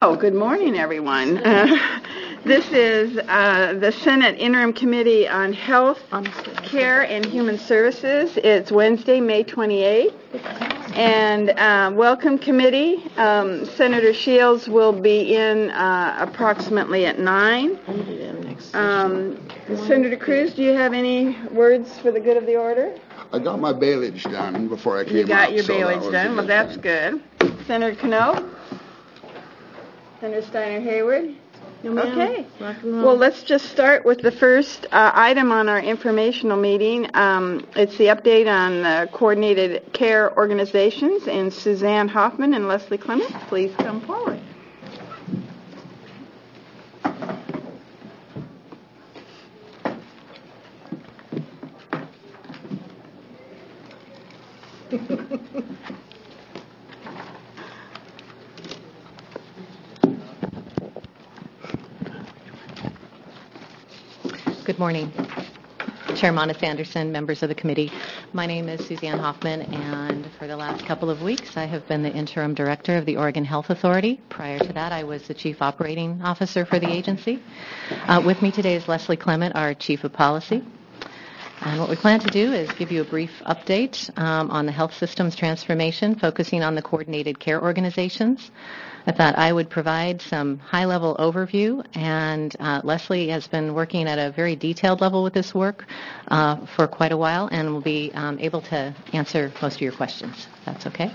Oh, good morning, everyone. This is the Senate Interim Committee on Health, Care, and Human Services. It's Wednesday, May 28th. And welcome, committee. Senator Shields will be in approximately at 9. Senator Cruz, do you have any words for the good of the order? I got my bailage done before I came up. You got your bailage done? Well, that's good. Senator Cano? Senator Steiner-Hayward? Okay. Well, let's just start with the first item on our informational meeting. It's the update on the coordinated care organizations, and Suzanne Hoffman and Leslie Clement, please come forward. Good morning, Chair Monis Anderson, members of the committee. My name is Suzanne Hoffman, and for the last couple of weeks, I have been the interim director of the Oregon Health Authority. Prior to that, I was the chief operating officer for the agency. With me today is Leslie Clement, our chief of policy. And what we plan to do is give you a brief update on the health systems transformation, focusing on the coordinated care organizations. I thought I would provide some high-level overview, and Leslie has been working at a very detailed level with this work for quite a while, and will be able to answer most of your questions. If that's okay.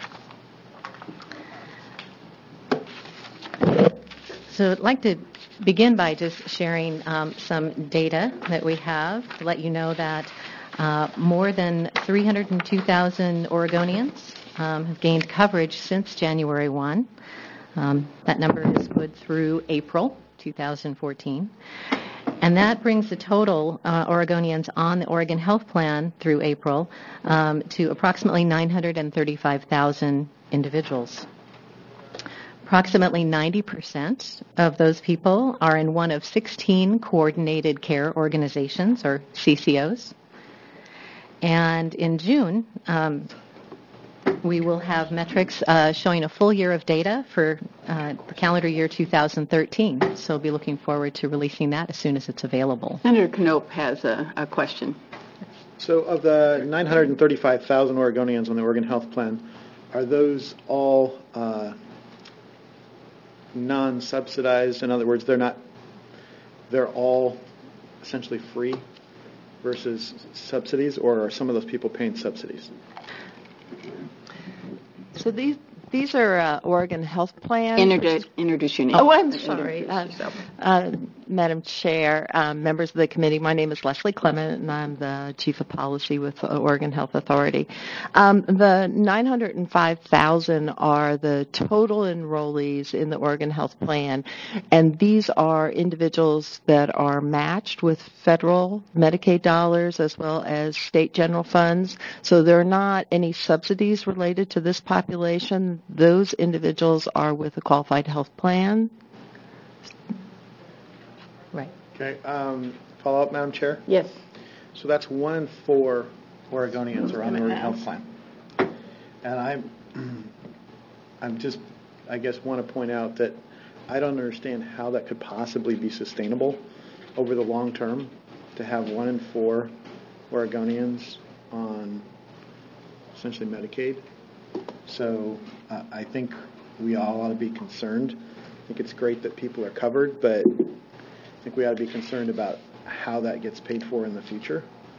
So I'd like to begin by just sharing some data that we have to let you know that more than 302,000 Oregonians have gained coverage since January 1. That number is good through April 2014. And that brings the total Oregonians on the Oregon Health Plan through April to approximately 935,000 individuals. Approximately 90% of those people are in one of 16 coordinated care organizations, or CCOs. And in June, we will have metrics showing a full year of data for the calendar year 2013. So we'll be looking forward to releasing that as soon as it's available. Senator Knope has a question. So of the 935,000 Oregonians on the Oregon Health Plan, are those all non-subsidized? In other words, they're all essentially free versus subsidies, or are some of those people paying subsidies? So these are Oregon Health Plans. Introduce your name. Oh, I'm sorry. Madam Chair, members of the committee, my name is Leslie Clement, and I'm the Chief of Policy with the Oregon Health Authority. The 905,000 are the total enrollees in the Oregon Health Plan, and these are individuals that are matched with federal Medicaid dollars as well as state general funds. So there are not any subsidies related to this population. Those individuals are with a qualified health plan. Right. Okay. Follow up, Madam Chair? Yes. So that's 1 in 4 Oregonians are on the Oregon Health Plan. And I'm just, I guess, want to point out that I don't understand how that could possibly be sustainable over the long term to have 1 in 4 Oregonians on essentially Medicaid. So I think we all ought to be concerned. I think it's great that people are covered, but I think we ought to be concerned about how that gets paid for in the future.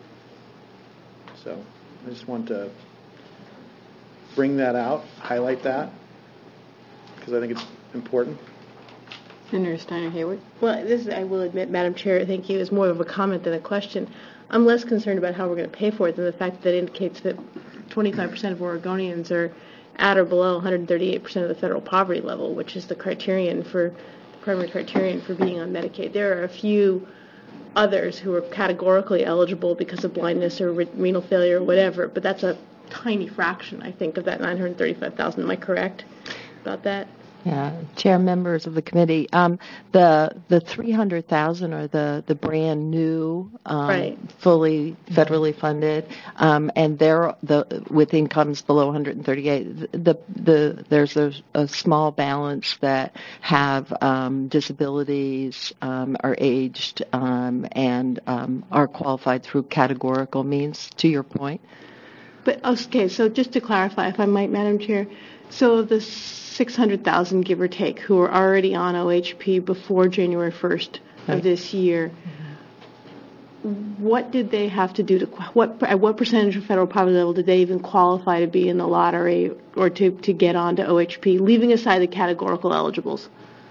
So I just want to bring that out, highlight that, because I think it's important. Senator Steiner-Hayward. Well, this, I will admit, Madam Chair, thank you, is more of a comment than a question. I'm less concerned about how we're going to pay for it than the fact that it indicates that 25% of Oregonians are at or below 138% of the federal poverty level, which is the primary criterion for being on Medicaid. There are a few others who are categorically eligible because of blindness or renal failure or whatever, but that's a tiny fraction, I think, of that 935,000. Am I correct about that? Yeah, Chair, members of the committee, the 300,000 are the brand new, Right. fully federally funded, and they're with incomes below 138. There's a small balance that have disabilities, are aged, and are qualified through categorical means. To your point. But, okay, so just to clarify, if I might, Madam Chair, so the 600,000, give or take, who are already on OHP before January 1st of this year, what did they have to do at what percentage of federal poverty level did they even qualify to be in the lottery or to get onto OHP, leaving aside the categorical eligibles?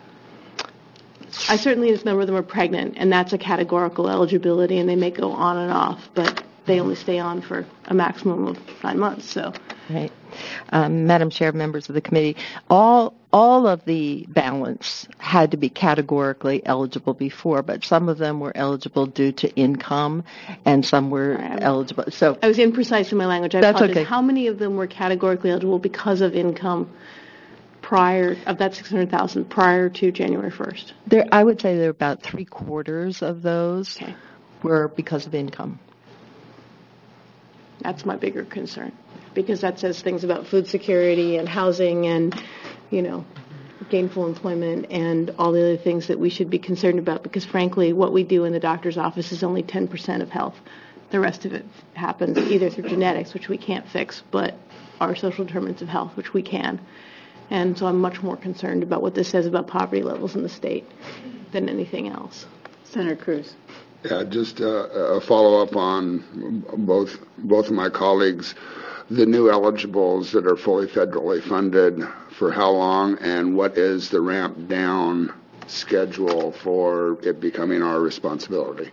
I certainly know a number of them are pregnant, and that's a categorical eligibility, and they may go on and off, but they only stay on for a maximum of 9 months. So, right, Madam Chair, members of the committee, all of the balance had to be categorically eligible before, but some of them were eligible due to income, and some were eligible. So I was imprecise in my language. I that's apologize. okay. How many of them were categorically eligible because of income prior of that 600,000 prior to January 1st? I would say there are about 3/4 of those were because of income. That's my bigger concern, because that says things about food security and housing and, gainful employment and all the other things that we should be concerned about, because frankly, what we do in the doctor's office is only 10% of health. The rest of it happens either through genetics, which we can't fix, but our social determinants of health, which we can. And so I'm much more concerned about what this says about poverty levels in the state than anything else. Senator Cruz. Yeah, just a follow-up on both of my colleagues. The new eligibles that are fully federally funded, for how long, and what is the ramp down schedule for it becoming our responsibility?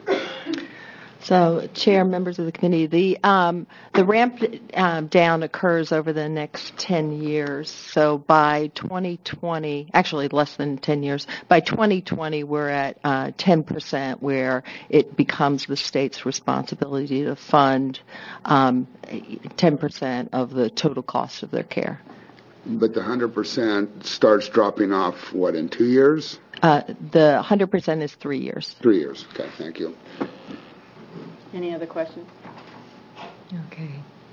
So, Chair, members of the committee, the ramp down occurs over the next 10 years. So by 2020, actually less than 10 years, by 2020 we're at 10%, where it becomes the state's responsibility to fund 10% of the total cost of their care. But the 100% starts dropping off, what, in 2 years? The 100% is 3 years. 3 years. Okay, thank you. Any other questions? Okay.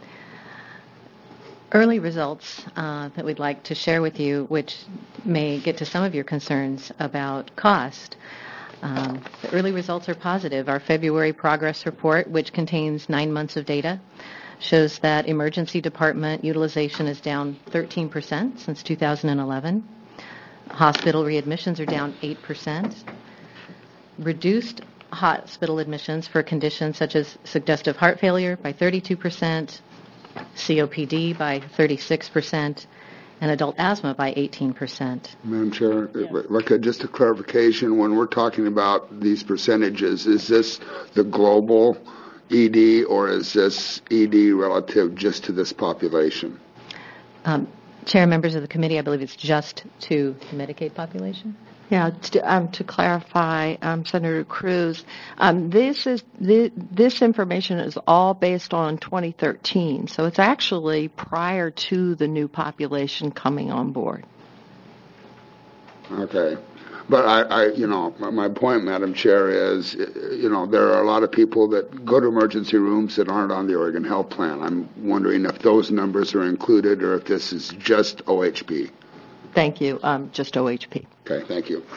Early results that we'd like to share with you, which may get to some of your concerns about cost. The early results are positive. Our February progress report, which contains 9 months of data, shows that emergency department utilization is down 13% since 2011. Hospital readmissions are down 8%. Reduced hospital admissions for conditions such as congestive heart failure by 32%, COPD by 36%, and adult asthma by 18%. Madam Chair, just a clarification, when we're talking about these percentages, is this the global ED, or is this ED relative just to this population? Chair, members of the committee, I believe it's just to the Medicaid population. Yeah, to clarify, Senator Cruz, this information is all based on 2013, so it's actually prior to the new population coming on board. Okay. But my point, Madam Chair, is, there are a lot of people that go to emergency rooms that aren't on the Oregon Health Plan. I'm wondering if those numbers are included or if this is just OHP. Thank you. Just OHP. Okay, thank you.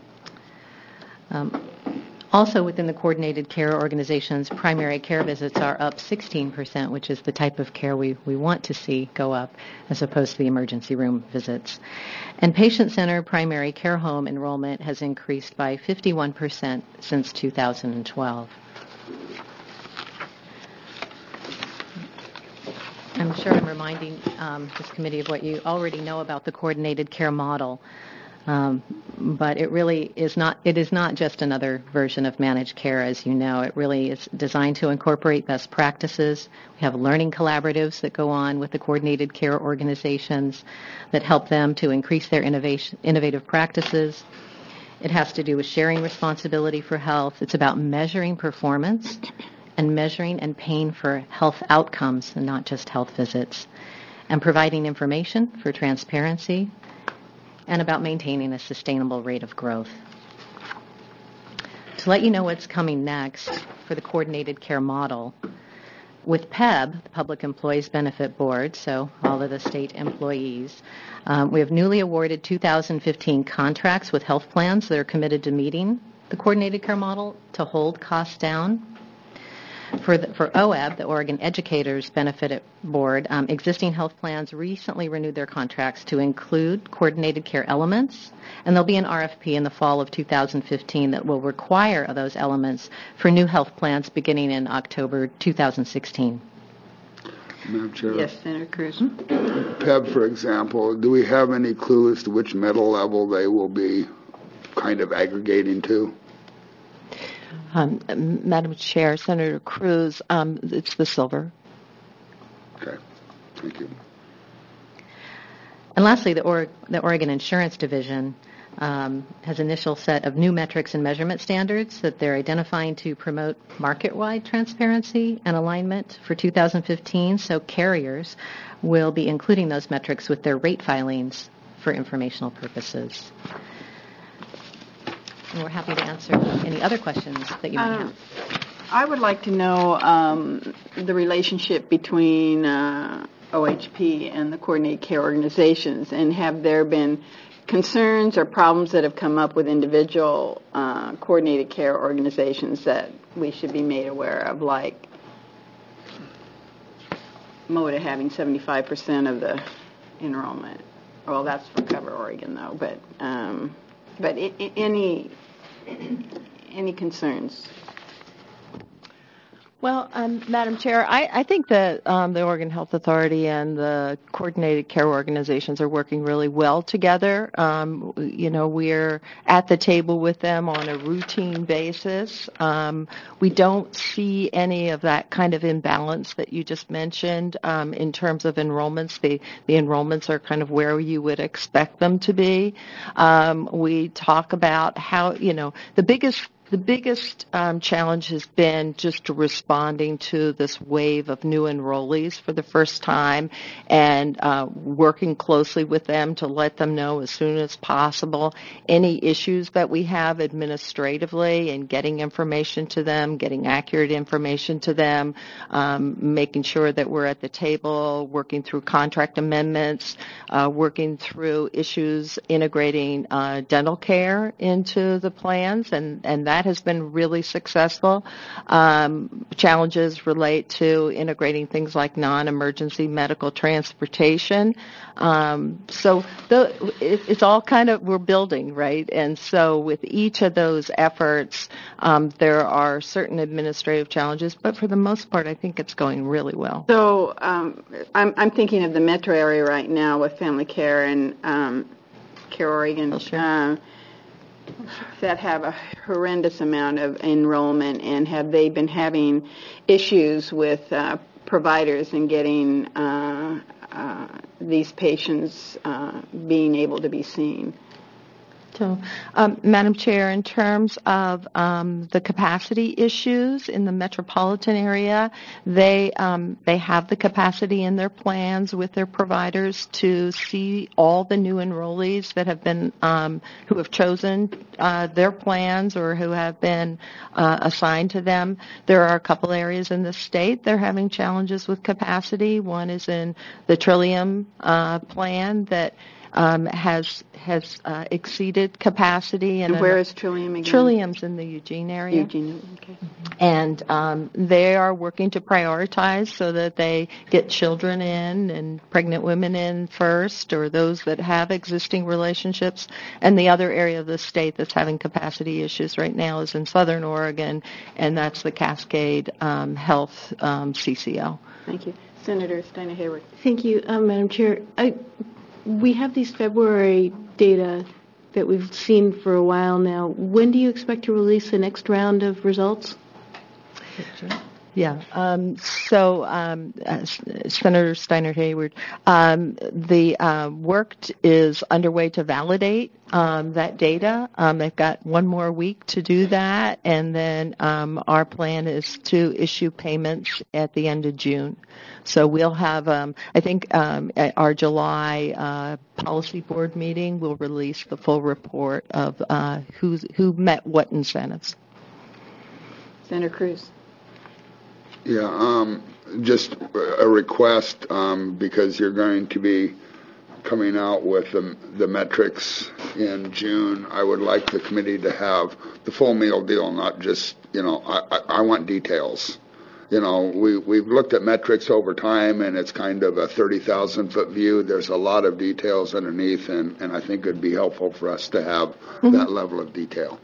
Also within the coordinated care organizations, primary care visits are up 16%, which is the type of care we want to see go up as opposed to the emergency room visits. And patient-centered primary care home enrollment has increased by 51% since 2012. I'm sure I'm reminding this committee of what you already know about the coordinated care model. But it really is not, it is not just another version of managed care, as you know. It really is designed to incorporate best practices. We have learning collaboratives that go on with the coordinated care organizations that help them to increase their innovative practices. It has to do with sharing responsibility for health. It's about measuring performance and measuring and paying for health outcomes and not just health visits, and providing information for transparency and about maintaining a sustainable rate of growth. To let you know what's coming next for the coordinated care model, with PEB, the Public Employees Benefit Board, so all of the state employees, we have newly awarded 2015 contracts with health plans that are committed to meeting the coordinated care model to hold costs down. For OEB, the Oregon Educators Benefit Board, existing health plans recently renewed their contracts to include coordinated care elements, and there'll be an RFP in the fall of 2015 that will require those elements for new health plans beginning in October 2016. Madam Chair. Yes, Senator Cruz. PEB, for example, do we have any clue as to which medal level they will be kind of aggregating to? Madam Chair, Senator Cruz, it's the silver. Okay, thank you. And lastly, the Oregon Insurance Division has initial set of new metrics and measurement standards that they're identifying to promote market-wide transparency and alignment for 2015, so carriers will be including those metrics with their rate filings for informational purposes. And we're happy to answer any other questions that you might have. I would like to know the relationship between OHP and the coordinated care organizations, and have there been concerns or problems that have come up with individual coordinated care organizations that we should be made aware of, like MODA having 75% of the enrollment. Well, that's for Cover Oregon, though, but any concerns? Well, Madam Chair, I think that the Oregon Health Authority and the coordinated care organizations are working really well together. We're at the table with them on a routine basis. We don't see any of that kind of imbalance that you just mentioned in terms of enrollments. The enrollments are kind of where you would expect them to be. We talk about how, the biggest challenge has been just responding to this wave of new enrollees for the first time and working closely with them to let them know as soon as possible any issues that we have administratively and getting information to them, getting accurate information to them, making sure that we're at the table, working through contract amendments, working through issues integrating dental care into the plans, and that has been really successful. Challenges relate to integrating things like non-emergency medical transportation. So it's all kind of, we're building, right? And so with each of those efforts, there are certain administrative challenges, but for the most part, I think it's going really well. So I'm thinking of the metro area right now with Family Care and Care Oregon. Sure. That have a horrendous amount of enrollment, and have they been having issues with providers and getting these patients being able to be seen? So, Madam Chair, in terms of the capacity issues in the metropolitan area, they have the capacity in their plans with their providers to see all the new enrollees that have been who have chosen their plans or who have been assigned to them. There are a couple areas in the state they're having challenges with capacity. One is in the Trillium plan that has exceeded capacity. And where is Trillium again? Trillium's in the Eugene area. Eugene, okay. And they are working to prioritize so that they get children in and pregnant women in first, or those that have existing relationships. And the other area of the state that's having capacity issues right now is in Southern Oregon, and that's the Cascade Health CCO. Thank you. Senator Steiner Hayward. Thank you, Madam Chair. We have these February data that we've seen for a while now. When do you expect to release the next round of results? Yeah. Senator Steiner Hayward, the work is underway to validate that data. They've got one more week to do that, and then our plan is to issue payments at the end of June. So we'll have, I think, at our July policy board meeting, we'll release the full report of who met what incentives. Senator Cruz. Yeah, just a request, because you're going to be coming out with the metrics in June. I would like the committee to have the full meal deal, not just, I want details. We've looked at metrics over time, and it's kind of a 30,000-foot view. There's a lot of details underneath, and I think it would be helpful for us to have that level of detail.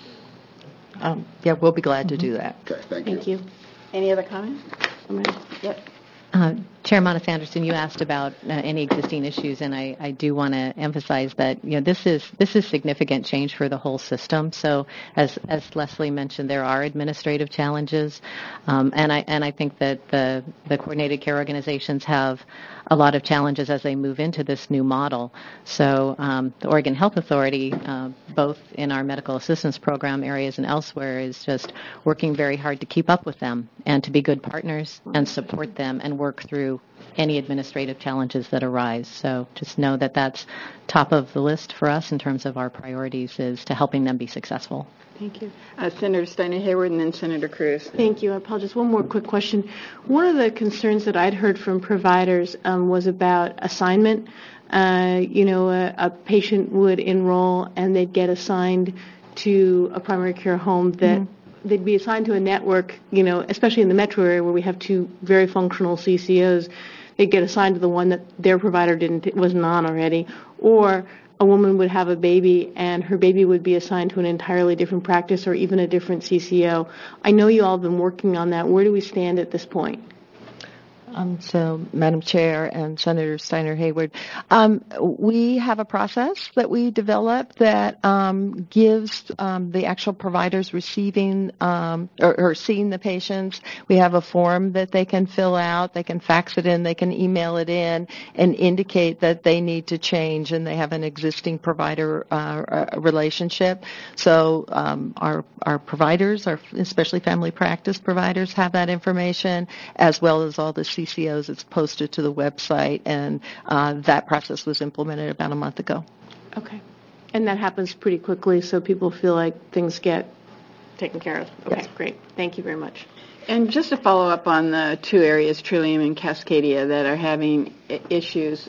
Yeah, we'll be glad to do that. Okay, thank you. Thank you. Any other comments? Yep. Chair Monis Anderson, you asked about any existing issues, and I do want to emphasize that this is significant change for the whole system. So as Leslie mentioned, there are administrative challenges, and I think that the coordinated care organizations have a lot of challenges as they move into this new model. So the Oregon Health Authority, both in our medical assistance program areas and elsewhere, is just working very hard to keep up with them and to be good partners and support them and work through any administrative challenges that arise. So just know that that's top of the list for us in terms of our priorities, is to helping them be successful. Thank you. Senator Steiner Hayward and then Senator Cruz. Thank you. I apologize. One more quick question. One of the concerns that I'd heard from providers was about assignment. A patient would enroll and they'd get assigned to a primary care home that they'd be assigned to a network, especially in the metro area where we have two very functional CCOs. They'd get assigned to the one that their provider wasn't on already, or a woman would have a baby and her baby would be assigned to an entirely different practice or even a different CCO. I know you all have been working on that. Where do we stand at this point? So, Madam Chair and Senator Steiner Hayward, we have a process that we developed that gives the actual providers receiving or seeing the patients. We have a form that they can fill out. They can fax it in. They can email it in and indicate that they need to change and they have an existing provider relationship. So our providers, especially family practice providers, have that information, as well as all the CCOs. It's posted to the website, and that process was implemented about a month ago. Okay. And that happens pretty quickly, so people feel like things get taken care of. Okay, yes. Great. Thank you very much. And just to follow up on the two areas, Trillium and Cascadia, that are having issues,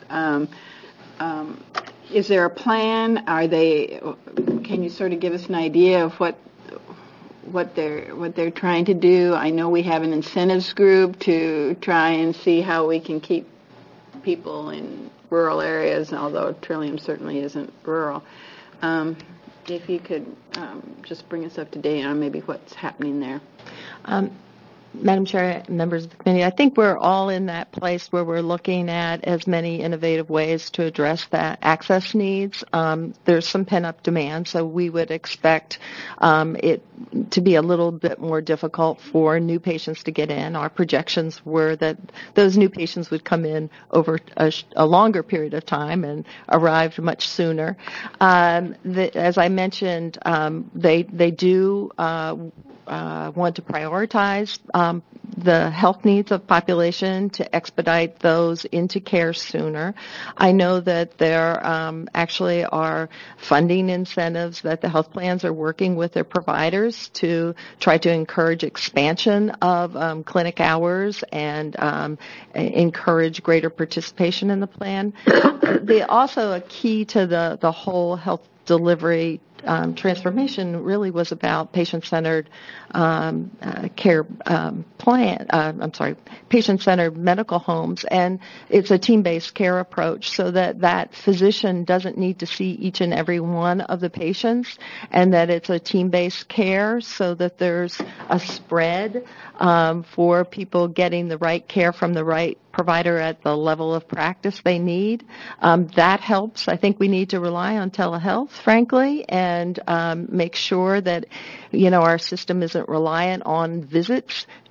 is there a plan? Can you sort of give us an idea of what they're trying to do? I know we have an incentives group to try and see how we can keep people in rural areas, although Trillium certainly isn't rural. If you could just bring us up to date on maybe what's happening there. Madam Chair, members of the committee, I think we're all in that place where we're looking at as many innovative ways to address that access needs. There's some pent-up demand, so we would expect it to be a little bit more difficult for new patients to get in. Our projections were that those new patients would come in over a longer period of time and arrived much sooner. As I mentioned, they do want to prioritize the health needs of population to expedite those into care sooner. I know that there actually are funding incentives that the health plans are working with their providers to try to encourage expansion of clinic hours and encourage greater participation in the plan. Also a key to the whole health delivery transformation really was about patient-centered care patient-centered medical homes, and it's a team-based care approach so that physician doesn't need to see each and every one of the patients, and that it's a team-based care so that there's a spread for people getting the right care from the right provider at the level of practice they need. That helps. I think we need to rely on telehealth, frankly, and make sure that our system isn't reliant on visits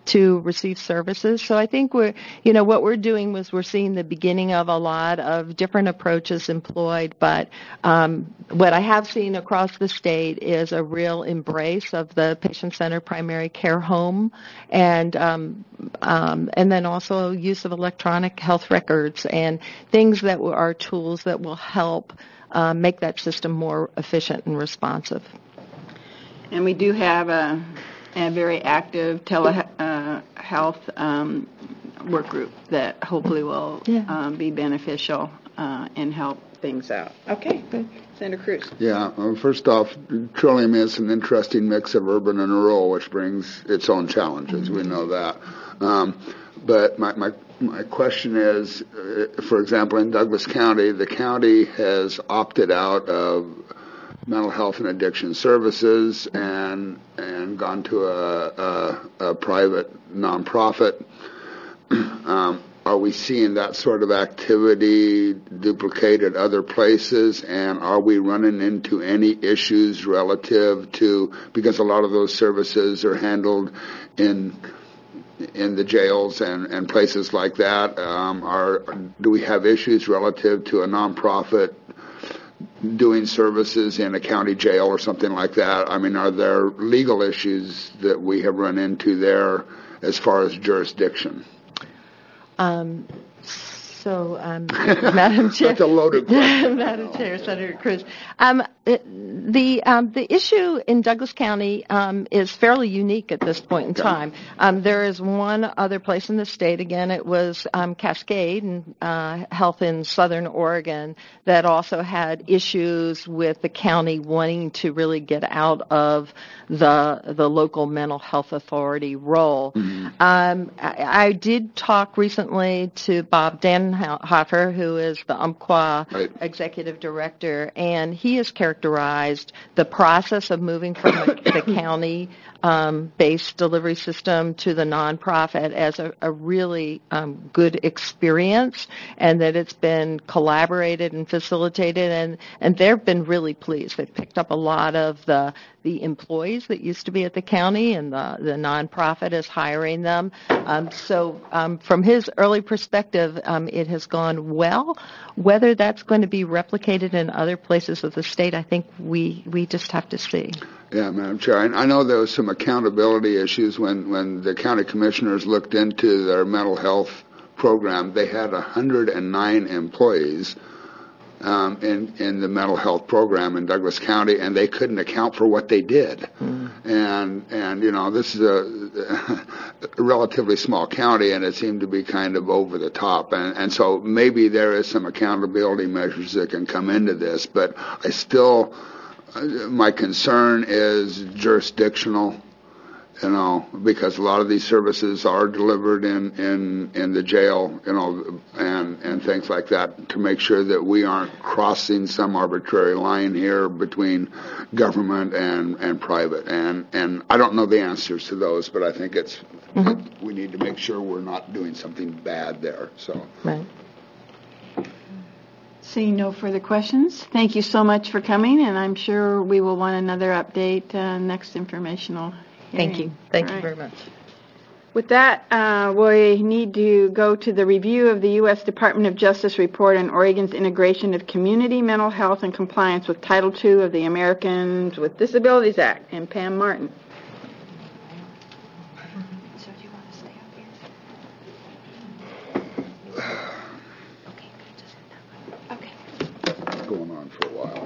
to receive services. So I think what we're doing was we're seeing the beginning of a lot of different approaches employed, but what I have seen across the state is a real embrace of the patient-centered primary care home, and then also use of electronic health records and things that are tools that will help make that system more efficient and responsive. And we do have a very active telehealth work group that hopefully will be beneficial and help things out. Okay, good. Senator Cruz. Yeah, first off, Trillium is an interesting mix of urban and rural, which brings its own challenges. We know that. But my question is, for example, in Douglas County, the county has opted out of mental health and addiction services and gone to a private nonprofit. Are we seeing that sort of activity duplicated other places, and are we running into any issues relative to, because a lot of those services are handled in the jails and places like that, do we have issues relative to a nonprofit doing services in a county jail or something like that? I mean, are there legal issues that we have run into there as far as jurisdiction? Madam Chair. That's a loaded question. Madam Chair, Senator Cruz. The issue in Douglas County is fairly unique at this point in time. There is one other place in the state, again, it was Cascade Health in Southern Oregon, that also had issues with the county wanting to really get out of the local mental health authority role. Mm-hmm. I did talk recently to Bob Dannenhofer, who is the Umpqua executive director, and he has characterized the process of moving from the county-based delivery system to the nonprofit as a really good experience, and that it's been collaborated and facilitated, and they've been really pleased. They've picked up a lot of the employees that used to be at the county, and the nonprofit is hiring them. So from his early perspective, it has gone well. Whether that's going to be replicated in other places of the state, I think we just have to see. Yeah, Madam Chair, I know there was some accountability issues when the county commissioners looked into their mental health program. They had 109 employees in the mental health program in Douglas County, and they couldn't account for what they did. And this is a relatively small county, and it seemed to be kind of over the top. And so maybe there is some accountability measures that can come into this, but my concern is jurisdictional, because a lot of these services are delivered in the jail, and things like that, to make sure that we aren't crossing some arbitrary line here between government and private. And I don't know the answers to those, but I think we need to make sure we're not doing something bad there. So. Right. Seeing no further questions, thank you so much for coming, and I'm sure we will want another update next informational hearing. Thank you. Thank you very much. With that, we need to go to the review of the U.S. Department of Justice report on Oregon's integration of community mental health and compliance with Title II of the Americans with Disabilities Act, and Pam Martin. So do you want to stay up here? Okay. It's going on for a while.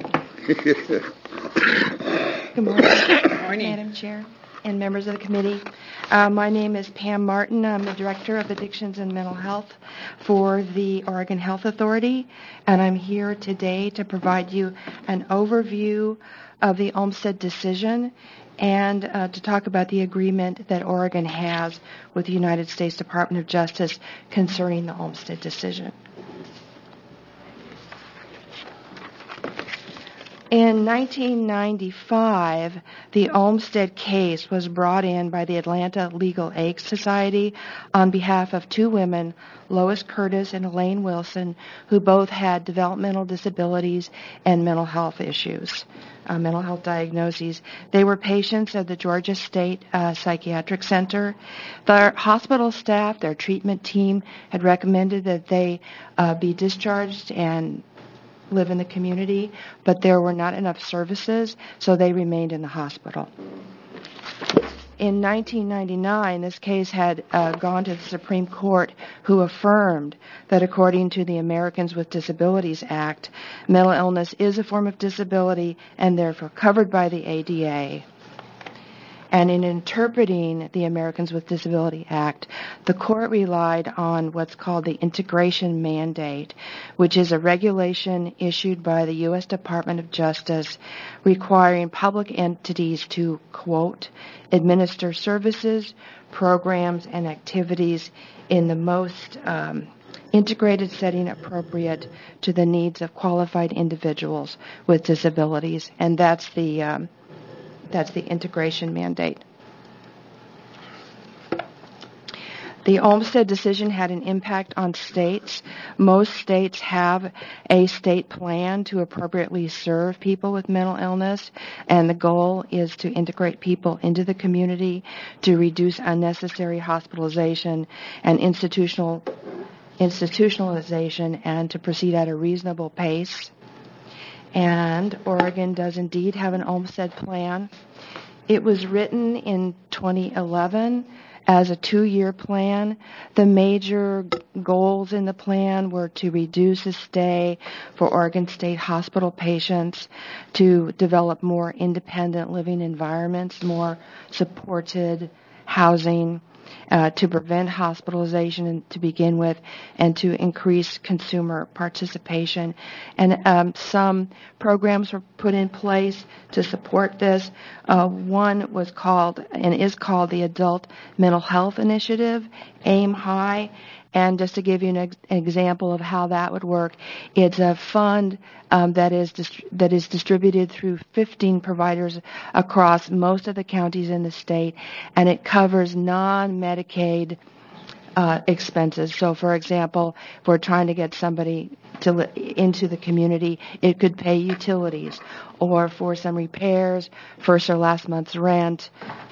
Good morning. Good morning, Madam Chair and members of the committee. My name is Pam Martin. I'm the Director of Addictions and Mental Health for the Oregon Health Authority, and I'm here today to provide you an overview of the Olmstead decision and to talk about the agreement that Oregon has with the United States Department of Justice concerning the Olmstead decision. In 1995, the Olmsted case was brought in by the Atlanta Legal Aid Society on behalf of two women, Lois Curtis and Elaine Wilson, who both had developmental disabilities and mental health issues, mental health diagnoses. They were patients at the Georgia State Psychiatric Center. Their hospital staff, their treatment team, had recommended that they be discharged and live in the community, but there were not enough services, so they remained in the hospital. In 1999, this case had gone to the Supreme Court, who affirmed that according to the Americans with Disabilities Act, mental illness is a form of disability and therefore covered by the ADA. And in interpreting the Americans with Disability Act, the court relied on what's called the integration mandate, which is a regulation issued by the U.S. Department of Justice requiring public entities to, quote, administer services, programs, and activities in the most integrated setting appropriate to the needs of qualified individuals with disabilities. And that's the integration mandate. The Olmsted decision had an impact on states. Most states have a state plan to appropriately serve people with mental illness, and the goal is to integrate people into the community, to reduce unnecessary hospitalization and institutionalization, and to proceed at a reasonable pace. And Oregon does indeed have an Olmsted plan. It was written in 2011 as a 2-year plan. The major goals in the plan were to reduce the stay for Oregon State Hospital patients, to develop more independent living environments, more supported housing, to prevent hospitalization to begin with, and to increase consumer participation. And some programs were put in place to support this. One was called, and is called, the Adult Mental Health Initiative, AIM High. And just to give you an example of how that would work, it's a fund that is distributed through 15 providers across most of the counties in the state, and it covers non-Medicaid expenses. So, for example, if we're trying to get somebody into the community, it could pay utilities, or for some repairs, first or last month's rent,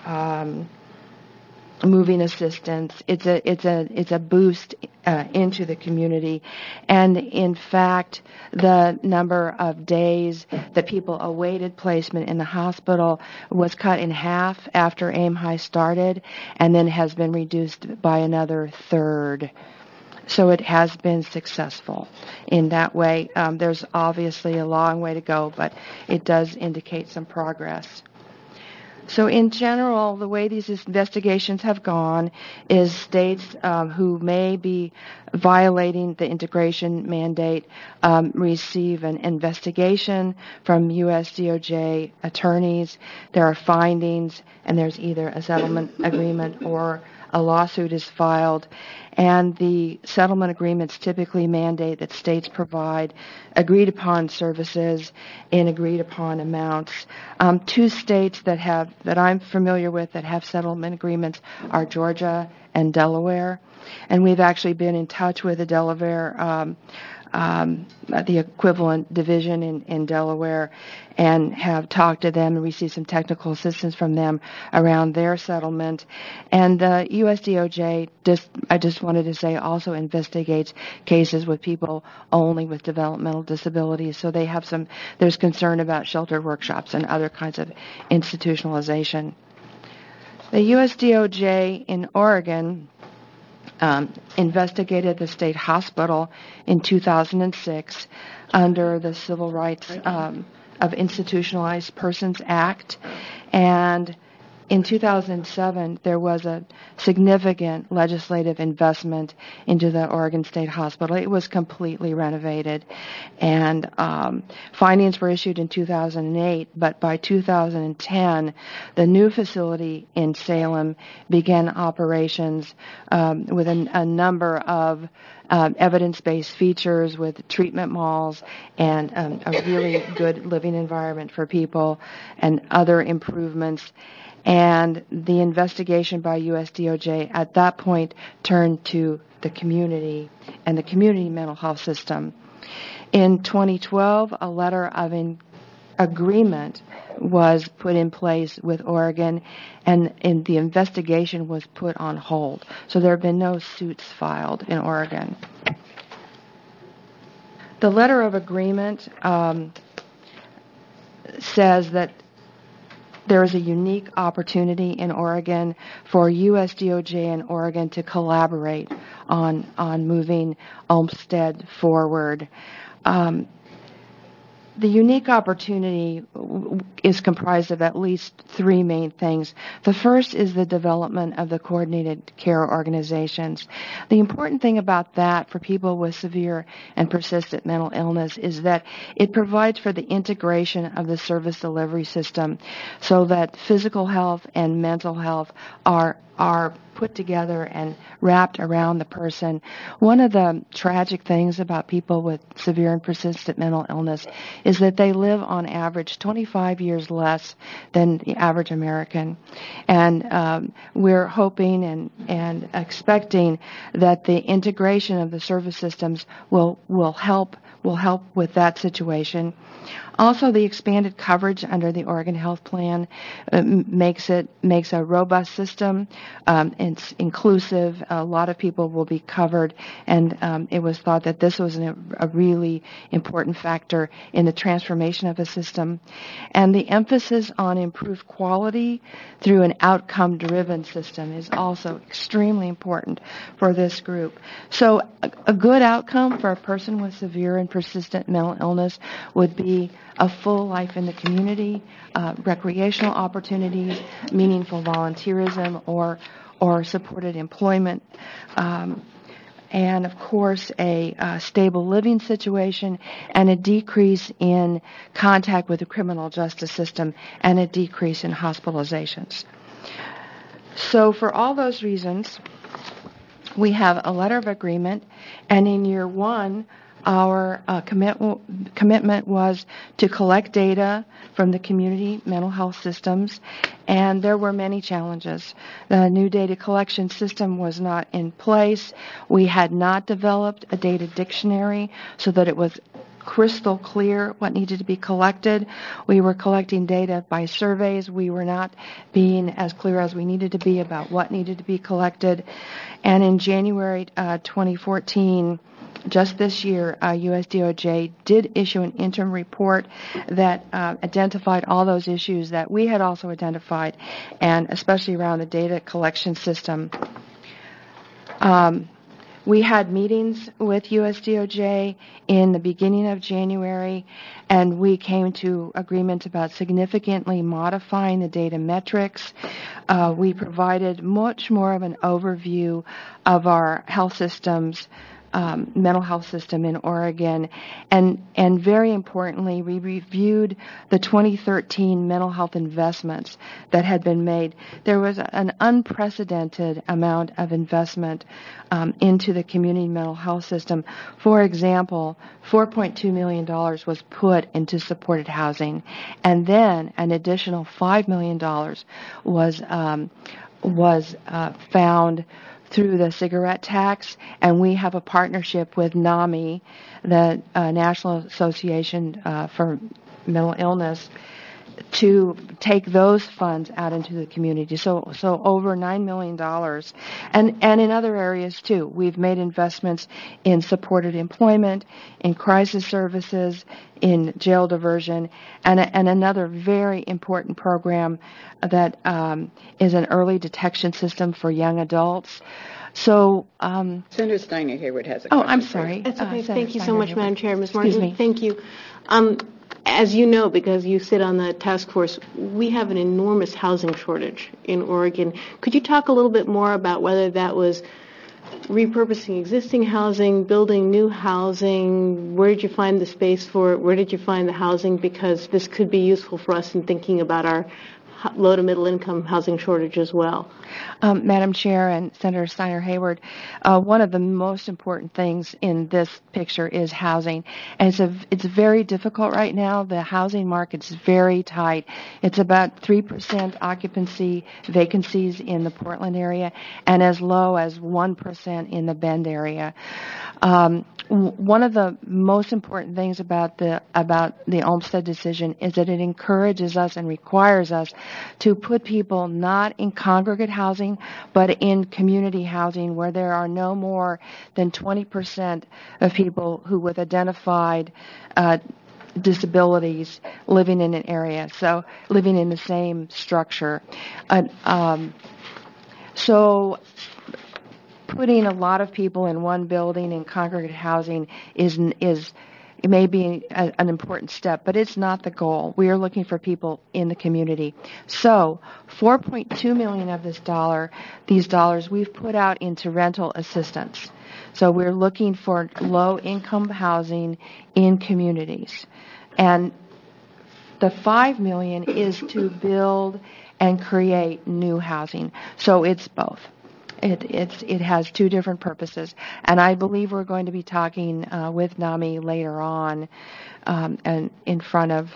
moving assistance. It's a boost into the community, and in fact, the number of days that people awaited placement in the hospital was cut in half after AIM High started, and then has been reduced by another third. So it has been successful in that way. There's obviously a long way to go, but it does indicate some progress. So in general, the way these investigations have gone is states who may be violating the integration mandate receive an investigation from U.S. DOJ attorneys. There are findings, and there's either a settlement agreement or a lawsuit is filed, and the settlement agreements typically mandate that states provide agreed upon services in agreed upon amounts. 2 states that I'm familiar with that have settlement agreements are Georgia and Delaware, and we've actually been in touch with the Delaware the equivalent division in Delaware, and have talked to them and received some technical assistance from them around their settlement. And the U.S. DOJ, I just wanted to say, also investigates cases with people only with developmental disabilities. So they have there's concern about sheltered workshops and other kinds of institutionalization. The U.S. DOJ in Oregon investigated the state hospital in 2006 under the Civil Rights of Institutionalized Persons Act, and in 2007, there was a significant legislative investment into the Oregon State Hospital. It was completely renovated, and findings were issued in 2008, but by 2010, the new facility in Salem began operations with a number of evidence-based features with treatment malls and a really good living environment for people and other improvements. And the investigation by U.S. DOJ at that point turned to the community and the community mental health system. In 2012, a letter of agreement was put in place with Oregon, and the investigation was put on hold. So there have been no suits filed in Oregon. The letter of agreement says that there is a unique opportunity in Oregon for U.S. DOJ and Oregon to collaborate on moving Olmsted forward. The unique opportunity is comprised of at least three main things. The first is the development of the coordinated care organizations. The important thing about that for people with severe and persistent mental illness is that it provides for the integration of the service delivery system so that physical health and mental health are put together and wrapped around the person. One of the tragic things about people with severe and persistent mental illness is that they live on average 25 years less than the average American. And we're hoping and expecting that the integration of the service systems will help with that situation. Also, the expanded coverage under the Oregon Health Plan makes a robust system. It's inclusive. A lot of people will be covered, and it was thought that this was a really important factor in the transformation of the system. And the emphasis on improved quality through an outcome-driven system is also extremely important for this group. So a good outcome for a person with severe and persistent mental illness would be a full life in the community, recreational opportunities, meaningful volunteerism, or supported employment, and of course a stable living situation and a decrease in contact with the criminal justice system and a decrease in hospitalizations. So for all those reasons, we have a letter of agreement, and in year one, our commitment was to collect data from the community mental health systems, and there were many challenges. The new data collection system was not in place. We had not developed a data dictionary so that it was crystal clear what needed to be collected. We were collecting data by surveys. We were not being as clear as we needed to be about what needed to be collected. And in January 2014, just this year, U.S. DOJ did issue an interim report that identified all those issues that we had also identified, and especially around the data collection system. We had meetings with U.S. DOJ in the beginning of January, and we came to agreement about significantly modifying the data metrics. We provided much more of an overview of our health systems, mental health system in Oregon, and very importantly, we reviewed the 2013 mental health investments that had been made. There was an unprecedented amount of investment into the community mental health system. For example, $4.2 million was put into supported housing, and then an additional $5 million was found through the cigarette tax, and we have a partnership with NAMI, the National Association for Mental Illness, to take those funds out into the community. So over $9 million. And in other areas too. We've made investments in supported employment, in crisis services, in jail diversion, and another very important program that is an early detection system for young adults. So, Senator Steiner Hayward has a question. Oh, I'm sorry. That's okay. Thank you so much, Madam Chair. Ms. Martin, thank you. as you know, because you sit on the task force, we have an enormous housing shortage in Oregon. Could you talk a little bit more about whether that was repurposing existing housing, building new housing? Where did you find the space for it? Where did you find the housing? Because this could be useful for us in thinking about our low to middle income housing shortage as well. Madam Chair and Senator Steiner Hayward, one of the most important things in this picture is housing. And it's very difficult right now. The housing market's very tight. It's about 3% occupancy vacancies in the Portland area and as low as 1% in the Bend area. One of the most important things about the Olmsted decision is that it encourages us and requires us to put people not in congregate housing, but in community housing where there are no more than 20% of people who with identified disabilities living in an area, so living in the same structure. So putting a lot of people in one building in congregate housing is it may be an important step, but it's not the goal. We are looking for people in the community. So $4.2 million of these dollars we've put out into rental assistance. So we're looking for low-income housing in communities. And the $5 million is to build and create new housing. So it's both. It has two different purposes, and I believe we're going to be talking with NAMI later on, and in front of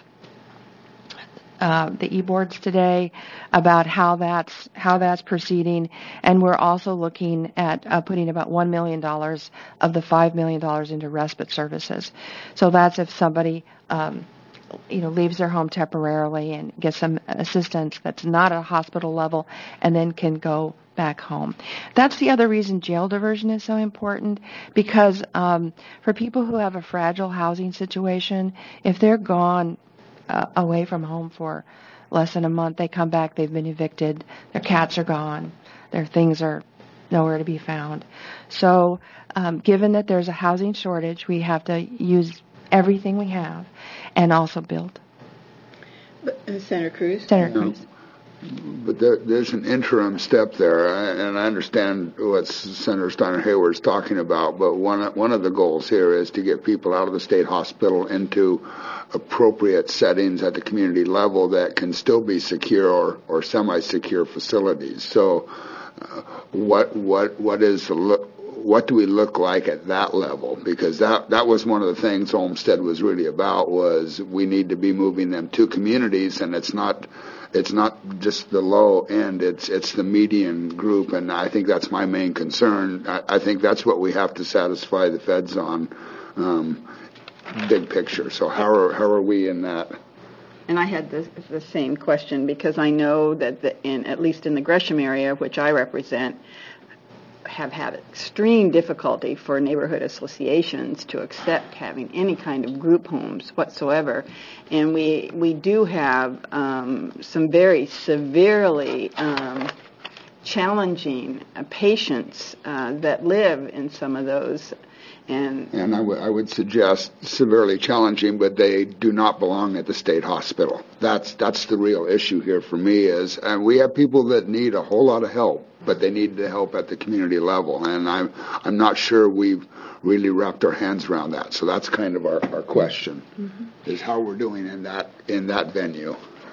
the e-boards today about how that's proceeding, and we're also looking at putting about $1 million of the $5 million into respite services. So that's if somebody leaves their home temporarily and gets some assistance that's not at a hospital level and then can go back home. That's the other reason jail diversion is so important, because for people who have a fragile housing situation, if they're gone away from home for less than a month, they come back, they've been evicted, their cats are gone, their things are nowhere to be found. So given that there's a housing shortage, we have to use everything we have and also build. Senator Cruz? Senator Cruz. But there's an interim step there, and I understand what Senator Steiner Hayward's talking about, but one of the goals here is to get people out of the state hospital into appropriate settings at the community level that can still be secure or semi-secure facilities. So what do we look like at that level? Because that was one of the things Olmsted was really about, was we need to be moving them to communities, and it's not just the low end, it's the median group, and I think that's my main concern. I think that's what we have to satisfy the feds on, big picture. So how are we in that? And I had the same question, because I know that at least in the Gresham area, which I represent, have had extreme difficulty for neighborhood associations to accept having any kind of group homes whatsoever. And we do have some very severely challenging patients that live in some of those. And I would suggest severely challenging, but they do not belong at the state hospital. That's the real issue here for me is, and we have people that need a whole lot of help, but they need the help at the community level, and I'm not sure we've really wrapped our hands around that. So that's kind of our question, is how we're doing in that venue.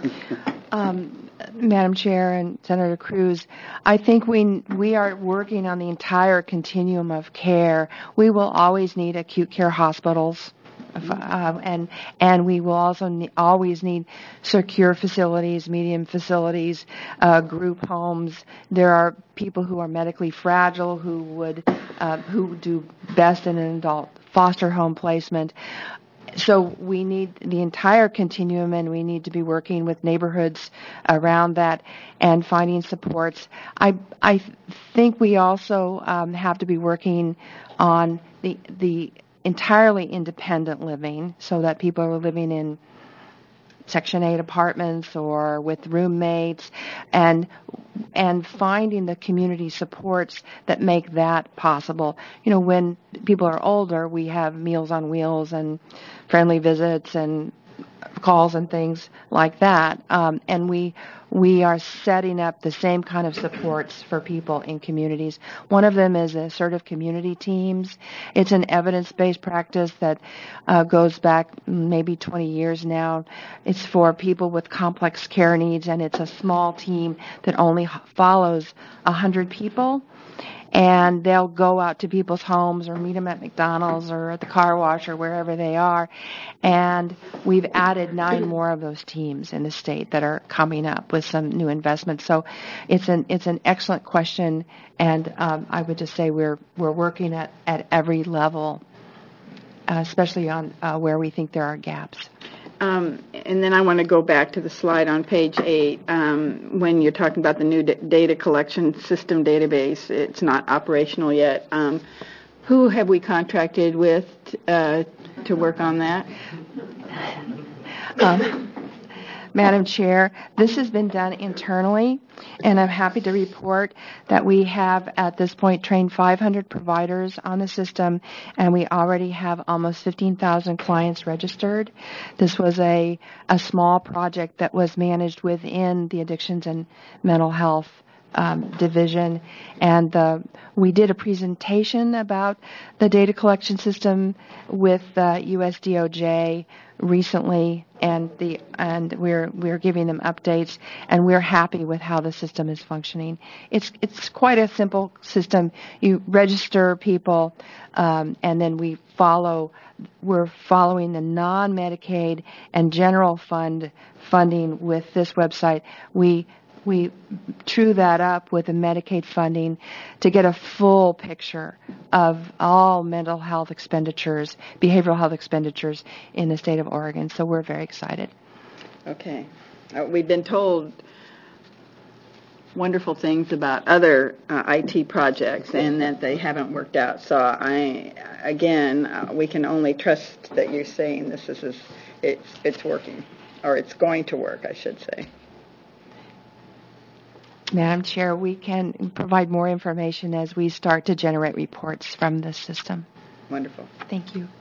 Madam Chair and Senator Cruz, I think we are working on the entire continuum of care. We will always need acute care hospitals, and we will also always need secure facilities, medium facilities, group homes. There are people who are medically fragile who do best in an adult foster home placement. So we need the entire continuum, and we need to be working with neighborhoods around that and finding supports. I think we also have to be working on the entirely independent living, so that people are living in Section 8 apartments or with roommates, and finding the community supports that make that possible. When people are older, we have Meals on Wheels and Friendly Visits and calls and things like that. And we are setting up the same kind of supports for people in communities. One of them is assertive community teams. It's an evidence-based practice that goes back maybe 20 years now. It's for people with complex care needs, and it's a small team that only follows 100 people. And they'll go out to people's homes or meet them at McDonald's or at the car wash or wherever they are. And we've added 9 more of those teams in the state that are coming up with some new investments. So it's an excellent question, and I would just say we're working at every level, especially on where we think there are gaps. And then I want to go back to the slide on page 8 when you're talking about the new data collection system database. It's not operational yet. Who have we contracted with to work on that? Madam Chair, this has been done internally, and I'm happy to report that we have at this point trained 500 providers on the system, and we already have almost 15,000 clients registered. This was a small project that was managed within the Addictions and Mental Health division, and we did a presentation about the data collection system with USDOJ recently, and we're giving them updates, and we're happy with how the system is functioning. It's quite a simple system. You register people, and then we're following the non-Medicaid and general funding with this website. We true that up with the Medicaid funding to get a full picture of all mental health expenditures, behavioral health expenditures in the state of Oregon. So we're very excited. Okay. We've been told wonderful things about other IT projects and that they haven't worked out. So we can only trust that you're saying it's working, or it's going to work, I should say. Madam Chair, we can provide more information as we start to generate reports from this system. Wonderful. Thank you.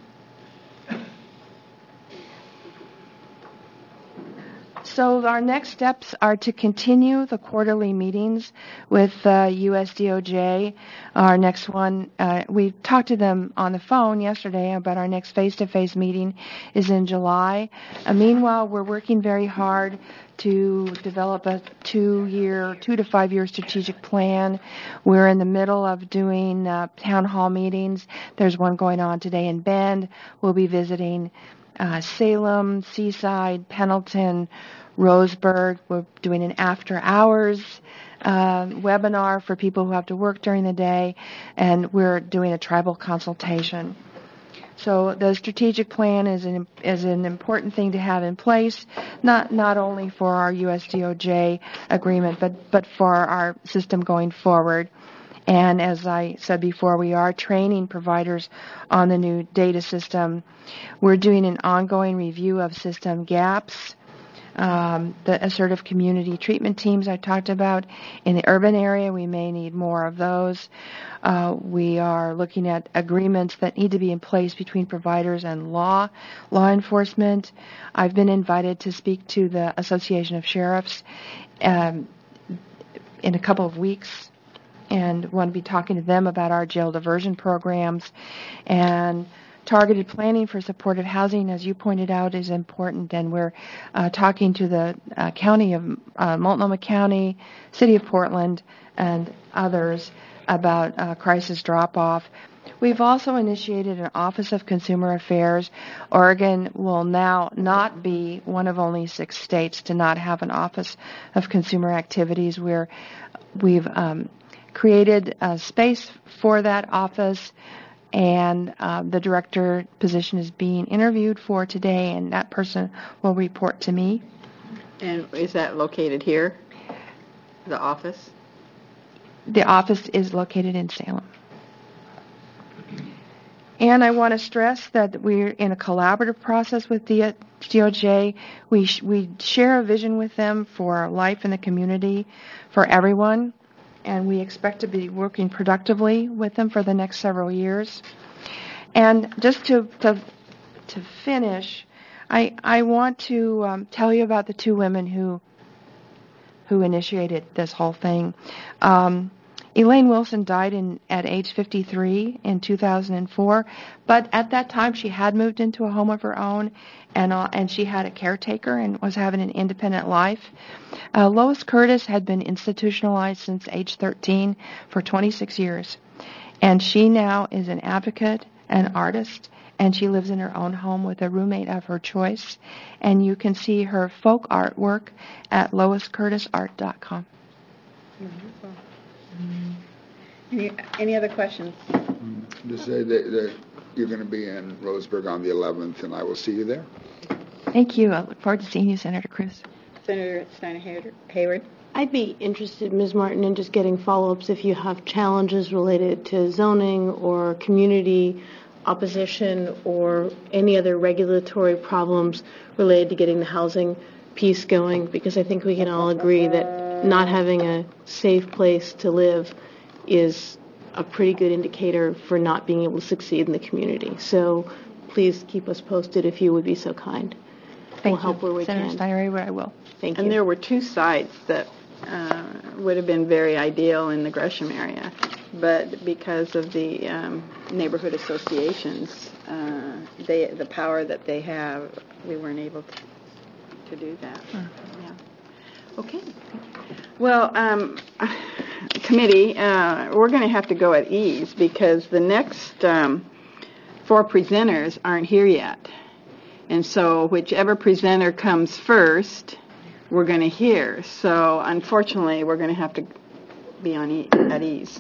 So our next steps are to continue the quarterly meetings with USDOJ. Our next one, we talked to them on the phone yesterday, but our next face-to-face meeting is in July. Meanwhile, we're working very hard to develop a 2 to 5 year strategic plan. We're in the middle of doing town hall meetings. There's one going on today in Bend. We'll be visiting Salem, Seaside, Pendleton, Roseburg. We're doing an after hours webinar for people who have to work during the day, and we're doing a tribal consultation. So the strategic plan is an important thing to have in place, not only for our USDOJ agreement, but for our system going forward. And as I said before, we are training providers on the new data system. We're doing an ongoing review of system gaps. The assertive community treatment teams I talked about. In the urban area, we may need more of those. We are looking at agreements that need to be in place between providers and law enforcement. I've been invited to speak to the Association of Sheriffs in a couple of weeks, and want to be talking to them about our jail diversion programs. And targeted planning for supportive housing, as you pointed out, is important, and we're talking to the county of Multnomah County, City of Portland, and others about crisis drop-off. We've also initiated an Office of Consumer Affairs. Oregon will now not be one of only 6 states to not have an Office of Consumer Activities. We've created a space for that office, and the director position is being interviewed for today, and that person will report to me. And is that located here, the office? The office is located in Salem. And I want to stress that we're in a collaborative process with the DOJ. We share a vision with them for life in the community for everyone, and we expect to be working productively with them for the next several years. And just to finish, I want to tell you about the two women who initiated this whole thing. Elaine Wilson died at age 53 in 2004, but at that time she had moved into a home of her own, and she had a caretaker and was having an independent life. Lois Curtis had been institutionalized since age 13 for 26 years, and she now is an advocate, an artist, and she lives in her own home with a roommate of her choice. And you can see her folk artwork at loiscurtisart.com. Any other questions? To say that you're going to be in Roseburg on the 11th, and I will see you there. Thank you. I look forward to seeing you, Senator Cruz. Senator Steiner Hayward. I'd be interested, Ms. Martin, in just getting follow-ups if you have challenges related to zoning or community opposition or any other regulatory problems related to getting the housing piece going, because I think we can all agree that not having a safe place to live is a pretty good indicator for not being able to succeed in the community. So please keep us posted if you would be so kind. We'll help where we Senator can. Steiner, I will. Thank you. And there were two sites that would have been very ideal in the Gresham area, but because of the neighborhood associations, the power that they have, we weren't able to do that. Yeah. Okay. Well, committee, we're going to have to go at ease because the next four presenters aren't here yet. And so whichever presenter comes first, we're going to hear. So unfortunately, we're going to have to be at ease.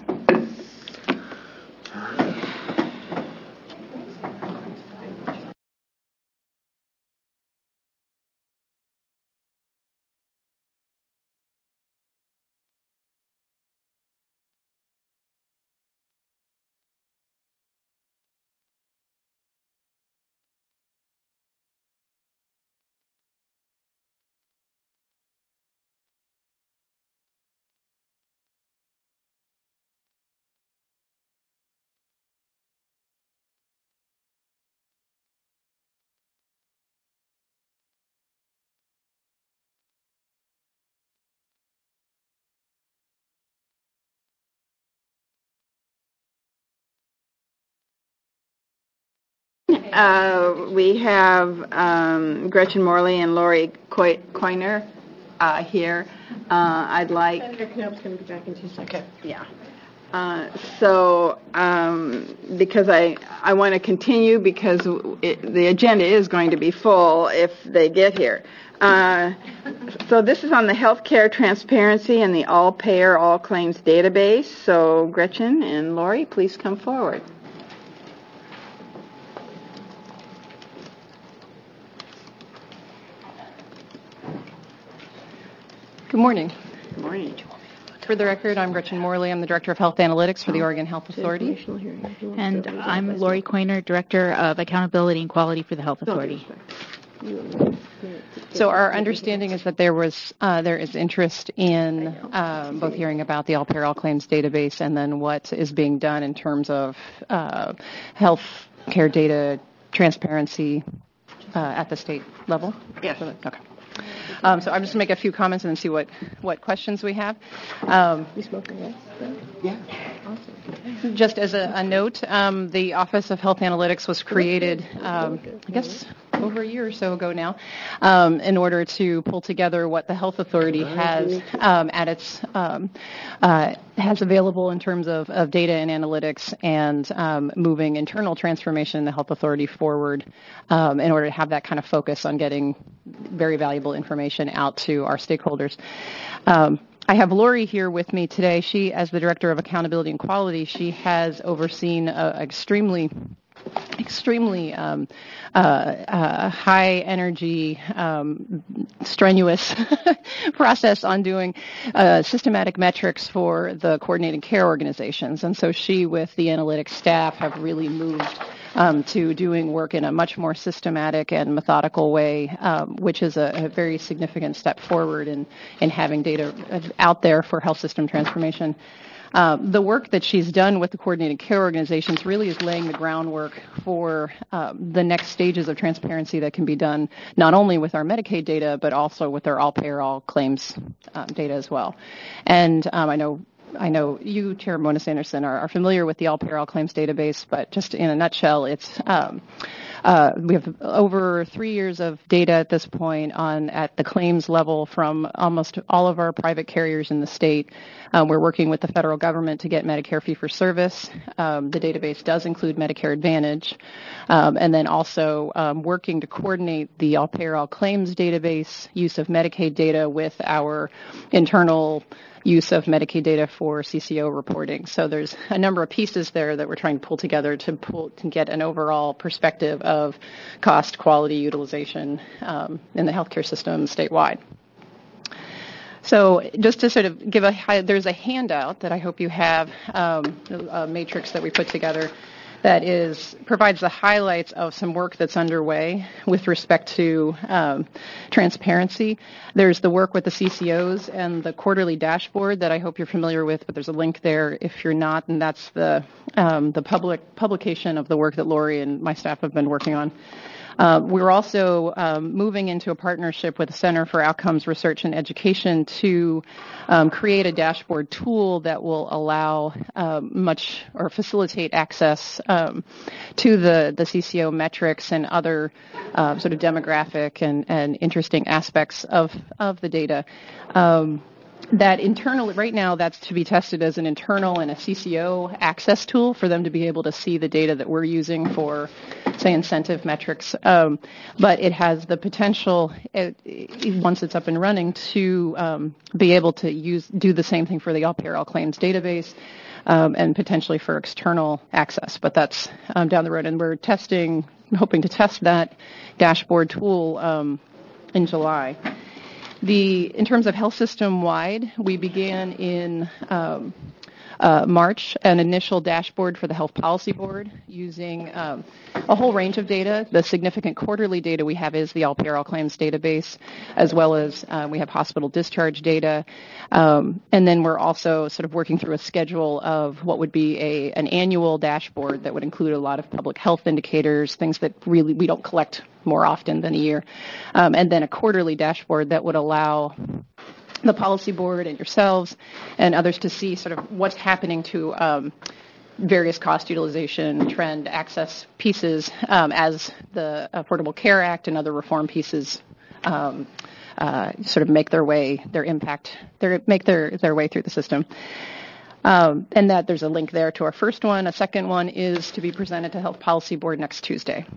We have Gretchen Morley and Lori Coiner here. I'd like... Senator Knopp's going to be back in 2 seconds. Yeah. Because I want to continue because the agenda is going to be full if they get here. So this is on the healthcare transparency and the all-payer, all-claims database. So Gretchen and Lori, please come forward. Good morning. Good morning. For the record, I'm Gretchen Morley. I'm the Director of Health Analytics for the Oregon Health Authority. And I'm Lori Coiner, Director of Accountability and Quality for the Health Authority. So our understanding is that there is interest in both hearing about the all-payer, all-claims database and then what is being done in terms of health care data transparency at the state level. Yes. Okay. So I'm just going to make a few comments and then see what questions we have. You smoking, yes? Yeah. Awesome. Just as a note, the Office of Health Analytics was created, I guess, over a year or so ago now, in order to pull together what the Health Authority has at its has available in terms of data and analytics and moving internal transformation in the Health Authority forward in order to have that kind of focus on getting very valuable information out to our stakeholders. I have Lori here with me today. She, as the Director of Accountability and Quality, she has overseen extremely high energy, strenuous process on doing systematic metrics for the coordinated care organizations. And so she, with the analytics staff, have really moved to doing work in a much more systematic and methodical way, which is a very significant step forward in having data out there for health system transformation. The work that she's done with the coordinated care organizations really is laying the groundwork for the next stages of transparency that can be done not only with our Medicaid data, but also with our all-payer, all-claims data as well. And I know you, Chair Monis-Anderson, are familiar with the all-payer, all-claims database, but just in a nutshell, it's we have over 3 years of data at this point at the claims level from almost all of our private carriers in the state. We're working with the federal government to get Medicare fee-for-service. The database does include Medicare Advantage. And then also working to coordinate the all-payer, all-claims database, use of Medicaid data with our internal use of Medicaid data for CCO reporting. So there's a number of pieces there that we're trying to pull together to get an overall perspective of cost, quality, utilization in the healthcare system statewide. So just to sort of give there's a handout that I hope you have, a matrix that we put together that provides the highlights of some work that's underway with respect to transparency. There's the work with the CCOs and the quarterly dashboard that I hope you're familiar with, but there's a link there if you're not, and that's the publication of the work that Lori and my staff have been working on. We're also moving into a partnership with the Center for Outcomes Research and Education to create a dashboard tool that will allow facilitate access to the CCO metrics and other sort of demographic and interesting aspects of the data. That internally, right now, that's to be tested as an internal and a CCO access tool for them to be able to see the data that we're using for, say, incentive metrics. But it has the potential, once it's up and running, to be able to do the same thing for the all-payer, all-claims database, and potentially for external access. But that's down the road, and we're hoping to test that dashboard tool in July. In terms of health system-wide, we began in March an initial dashboard for the Health Policy Board using a whole range of data. The significant quarterly data we have is the all-payer, all-claims database, as well as we have hospital discharge data. And then we're also sort of working through a schedule of what would be an annual dashboard that would include a lot of public health indicators, things that really we don't collect more often than a year, and then a quarterly dashboard that would allow the policy board and yourselves and others to see sort of what's happening to various cost utilization, trend, access pieces as the Affordable Care Act and other reform pieces sort of make their way through the system. And that there's a link there to our first one. A second one is to be presented to Health Policy Board next Tuesday.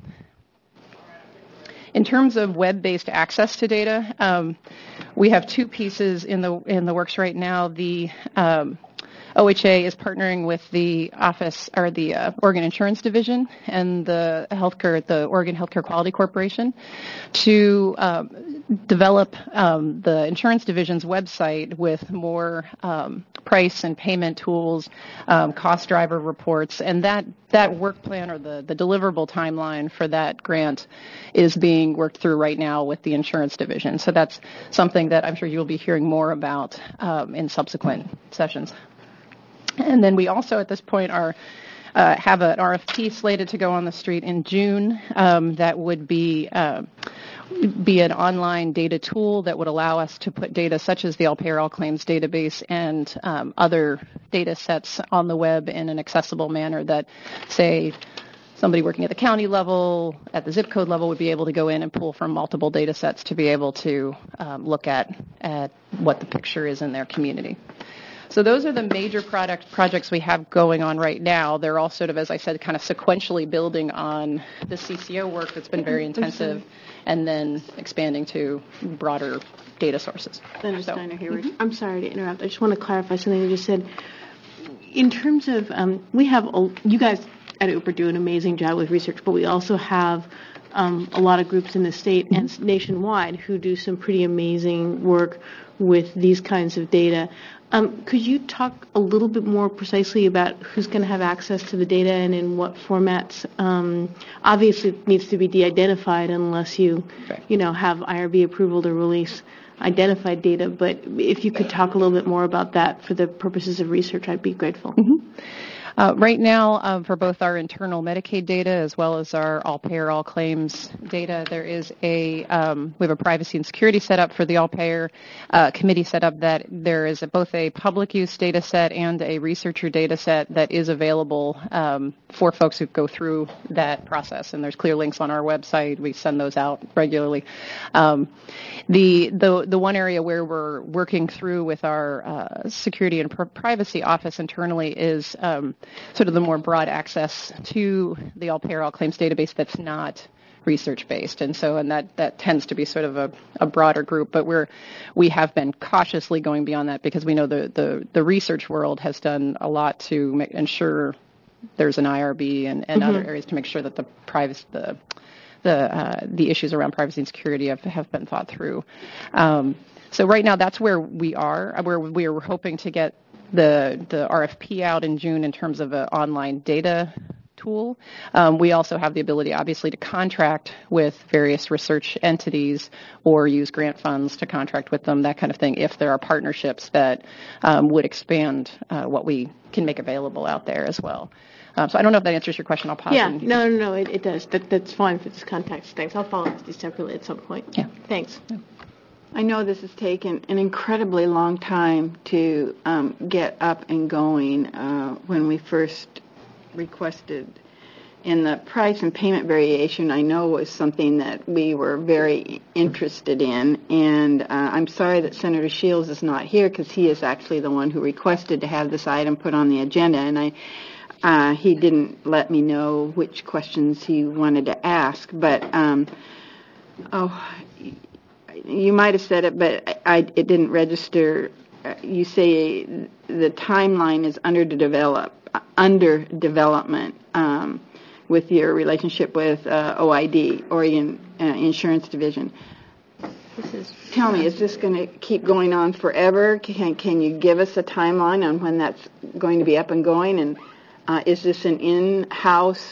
In terms of web-based access to data, we have two pieces in the works right now. The OHA is partnering with the office or the Oregon Insurance Division and the Oregon Healthcare Quality Corporation to develop the Insurance Division's website with more price and payment tools, cost driver reports, and that work plan or the deliverable timeline for that grant is being worked through right now with the Insurance Division. So that's something that I'm sure you'll be hearing more about in subsequent sessions. And then we also, at this point, have an RFP slated to go on the street in June that would be an online data tool that would allow us to put data such as the all-payer, all-claims database and other data sets on the web in an accessible manner that, say, somebody working at the county level, at the zip code level, would be able to go in and pull from multiple data sets to be able to look at what the picture is in their community. So those are the major projects we have going on right now. They're all sort of, as I said, kind of sequentially building on the CCO work that's been very intensive and then expanding to broader data sources. Senator Steiner Hayward. I'm sorry to interrupt. I just want to clarify something you just said. In terms of, you guys at UPR do an amazing job with research, but we also have a lot of groups in the state and nationwide who do some pretty amazing work with these kinds of data. Could you talk a little bit more precisely about who's going to have access to the data and in what formats? Obviously, it needs to be de-identified unless you have IRB approval to release identified data, but if you could talk a little bit more about that for the purposes of research, I'd be grateful. Right now, for both our internal Medicaid data as well as our all-payer, all-claims data, there is we have a privacy and security setup for the all-payer committee setup that there is both a public use data set and a researcher data set that is available for folks who go through that process. And there's clear links on our website. We send those out regularly. The one area where we're working through with our security and privacy office internally is sort of the more broad access to the all-payer, all-claims database that's not research-based. And that tends to be sort of a broader group, but we have been cautiously going beyond that because we know the research world has done a lot to ensure there's an IRB and other areas to make sure that the issues around privacy and security have been thought through. So right now, that's where we are, where we are hoping to get the RFP out in June in terms of an online data tool. We also have the ability, obviously, to contract with various research entities or use grant funds to contract with them, that kind of thing, if there are partnerships that would expand what we can make available out there as well. So I don't know if that answers your question. I'll pause. Yeah, no, it does. That's fine for this context. Thanks. I'll follow up with you separately at some point. Yeah. Thanks. Yeah. I know this has taken an incredibly long time to get up and going. When we first requested, and the price and payment variation, I know, was something that we were very interested in. And I'm sorry that Senator Shields is not here because he is actually the one who requested to have this item put on the agenda. And he didn't let me know which questions he wanted to ask. But, you might have said it, but it didn't register. You say the timeline is under development with your relationship with OID, Oregon Insurance Division. Tell me, is this going to keep going on forever? Can you give us a timeline on when that's going to be up and going? And is this an in-house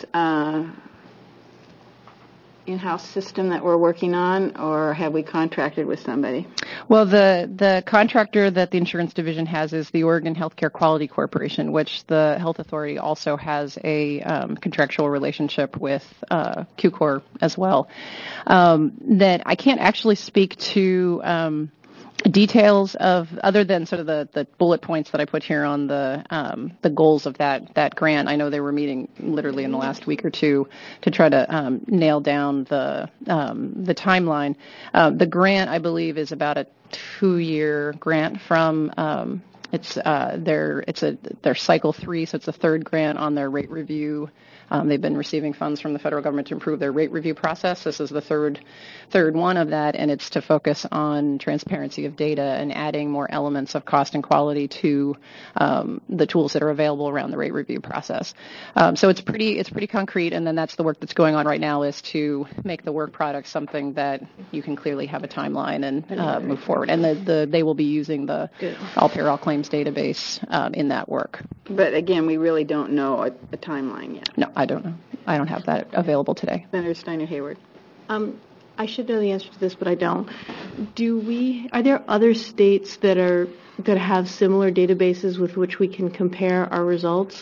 system that we're working on, or have we contracted with somebody? Well, the contractor that the insurance division has is the Oregon Healthcare Quality Corporation, which the health authority also has a contractual relationship with QCOR as well. That I can't actually speak to details of, other than sort of the bullet points that I put here on the goals of that grant. I know they were meeting literally in the last week or two to try to nail down the timeline. The grant, I believe, is about a 2-year grant from it's their cycle 3, so it's the third grant on their rate review. They've been receiving funds from the federal government to improve their rate review process. This is the third one of that, and it's to focus on transparency of data and adding more elements of cost and quality to the tools that are available around the rate review process. So it's pretty concrete, and then that's the work that's going on right now, is to make the work product something that you can clearly have a timeline and move forward. And they will be using the all-payer, all-claims database in that work. But again, we really don't know a timeline yet. No, I don't know. I don't have that available today. Senator Steiner Hayward. I should know the answer to this, but I don't. Are there other states that have similar databases with which we can compare our results?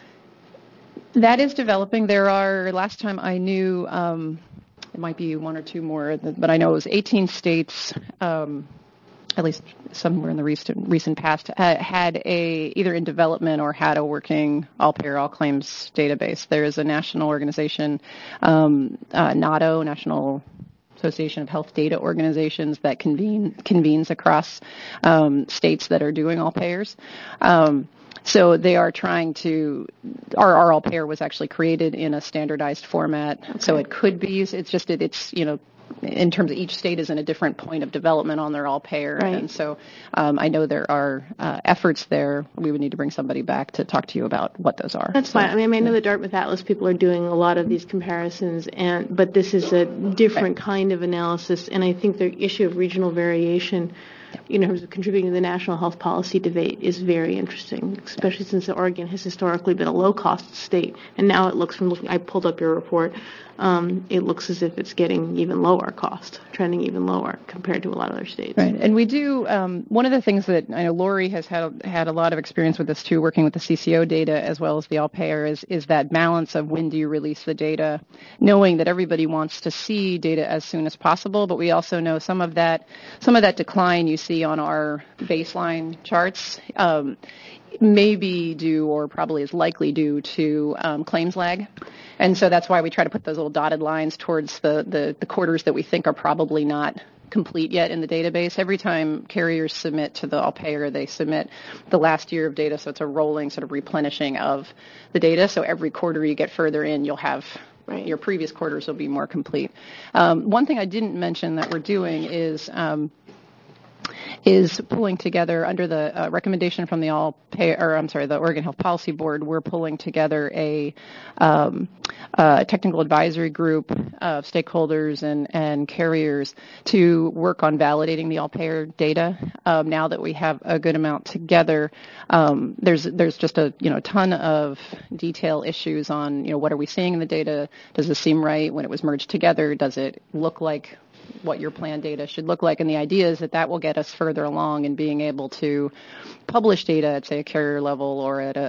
That is developing. There are, last time I knew, it might be 1 or 2 more, but I know it was 18 states, at least somewhere in the recent past, had either in development or had a working all-payer, all-claims database. There is a national organization, NADO, National Association of Health Data Organizations, that convenes across states that are doing all-payers. So they are trying to, our all-payer was actually created in a standardized format, so it could be used. It's just, it's in terms of each state is in a different point of development on their all-payer. Right. And so I know there are efforts there. We would need to bring somebody back to talk to you about what those are. That's fine. I know the Dartmouth Atlas people are doing a lot of these comparisons, but this is a different kind of analysis, and I think the issue of regional variation in terms of contributing to the national health policy debate is very interesting, especially since Oregon has historically been a low-cost state, and now it looks I pulled up your report, it looks as if it's getting even lower cost, trending even lower compared to a lot of other states. Right, and we do, one of the things that I know Lori has had a lot of experience with this too, working with the CCO data as well as the all-payer, is that balance of when do you release the data, knowing that everybody wants to see data as soon as possible, but we also know some of that decline you see on our baseline charts may be due, or probably is likely due to claims lag. And so that's why we try to put those little dotted lines towards the quarters that we think are probably not complete yet in the database. Every time carriers submit to the all-payer, they submit the last year of data, so it's a rolling sort of replenishing of the data. So every quarter you get further in, you'll have your previous quarters will be more complete. One thing I didn't mention that we're doing is pulling together under the recommendation from the the Oregon Health Policy Board. We're pulling together a technical advisory group of stakeholders and carriers to work on validating the all-payer data. Now that we have a good amount together, there's just a ton of detail issues on what are we seeing in the data? Does this seem right when it was merged together? Does it look like what your plan data should look like? And the idea is that will get us further along in being able to publish data at, say, a carrier level or at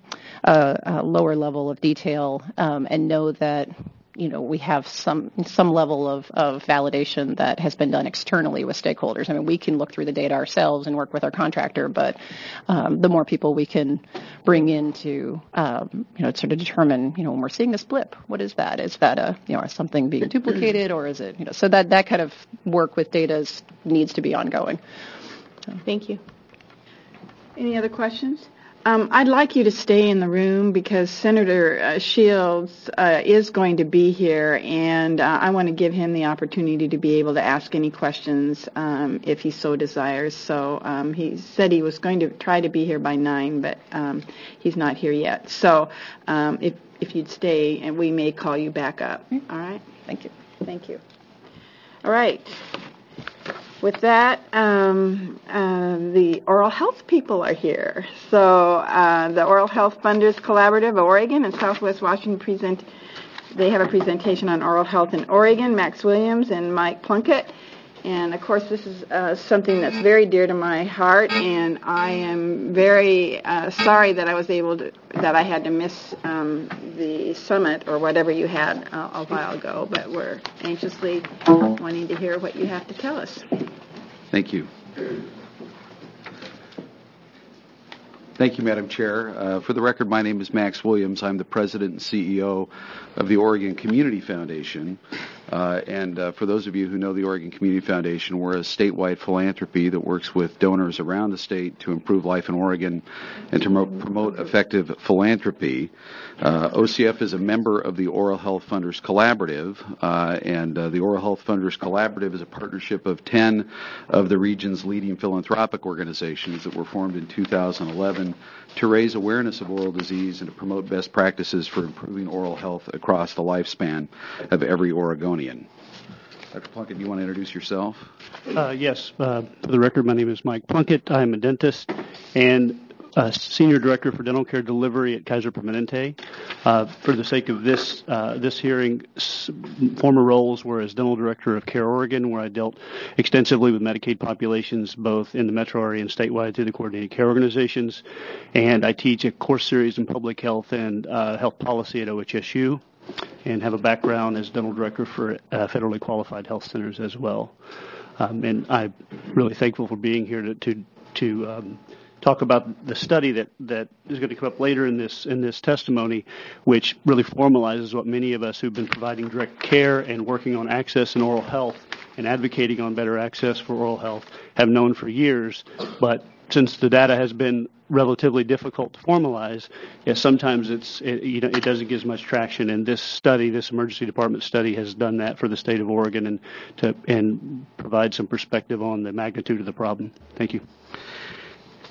a lower level of detail, and know that we have some level of validation that has been done externally with stakeholders. I mean, we can look through the data ourselves and work with our contractor, but the more people we can bring in to sort of determine, when we're seeing this blip, what is that? Is that is something being duplicated, or is it, so that kind of work with data needs to be ongoing. So. Thank you. Any other questions? I'd like you to stay in the room because Senator Shields is going to be here, and I want to give him the opportunity to be able to ask any questions if he so desires. So he said he was going to try to be here by 9, but he's not here yet. So if you'd stay, and we may call you back up. All right? Thank you. Thank you. All right. With that, the oral health people are here. So the Oral Health Funders Collaborative of Oregon and Southwest Washington they have a presentation on oral health in Oregon, Max Williams and Mike Plunkett. And of course, this is something that's very dear to my heart, and I am very sorry that I had to miss the summit or whatever you had a while ago, but we're anxiously wanting to hear what you have to tell us. Thank you. Thank you, Madam Chair. For the record, my name is Max Williams. I'm the President and CEO of the Oregon Community Foundation. And for those of you who know the Oregon Community Foundation, we're a statewide philanthropy that works with donors around the state to improve life in Oregon and to promote effective philanthropy. OCF is a member of the Oral Health Funders Collaborative, and the Oral Health Funders Collaborative is a partnership of 10 of the region's leading philanthropic organizations that were formed in 2011 to raise awareness of oral disease and to promote best practices for improving oral health across the lifespan of every Oregonian. Dr. Plunkett, do you want to introduce yourself? Yes. For the record, my name is Mike Plunkett. I'm a dentist and Senior Director for Dental Care Delivery at Kaiser Permanente. For the sake of this hearing, former roles were as Dental Director of Care Oregon, where I dealt extensively with Medicaid populations, both in the metro area and statewide through the coordinated care organizations. And I teach a course series in public health and health policy at OHSU, and have a background as Dental Director for federally qualified health centers as well. And I'm really thankful for being here to talk about the study that is going to come up later in this testimony, which really formalizes what many of us who've been providing direct care and working on access in oral health and advocating on better access for oral health have known for years. But since the data has been relatively difficult to formalize, sometimes it doesn't get as much traction. And this study, this emergency department study, has done that for the state of Oregon and provide some perspective on the magnitude of the problem. Thank you.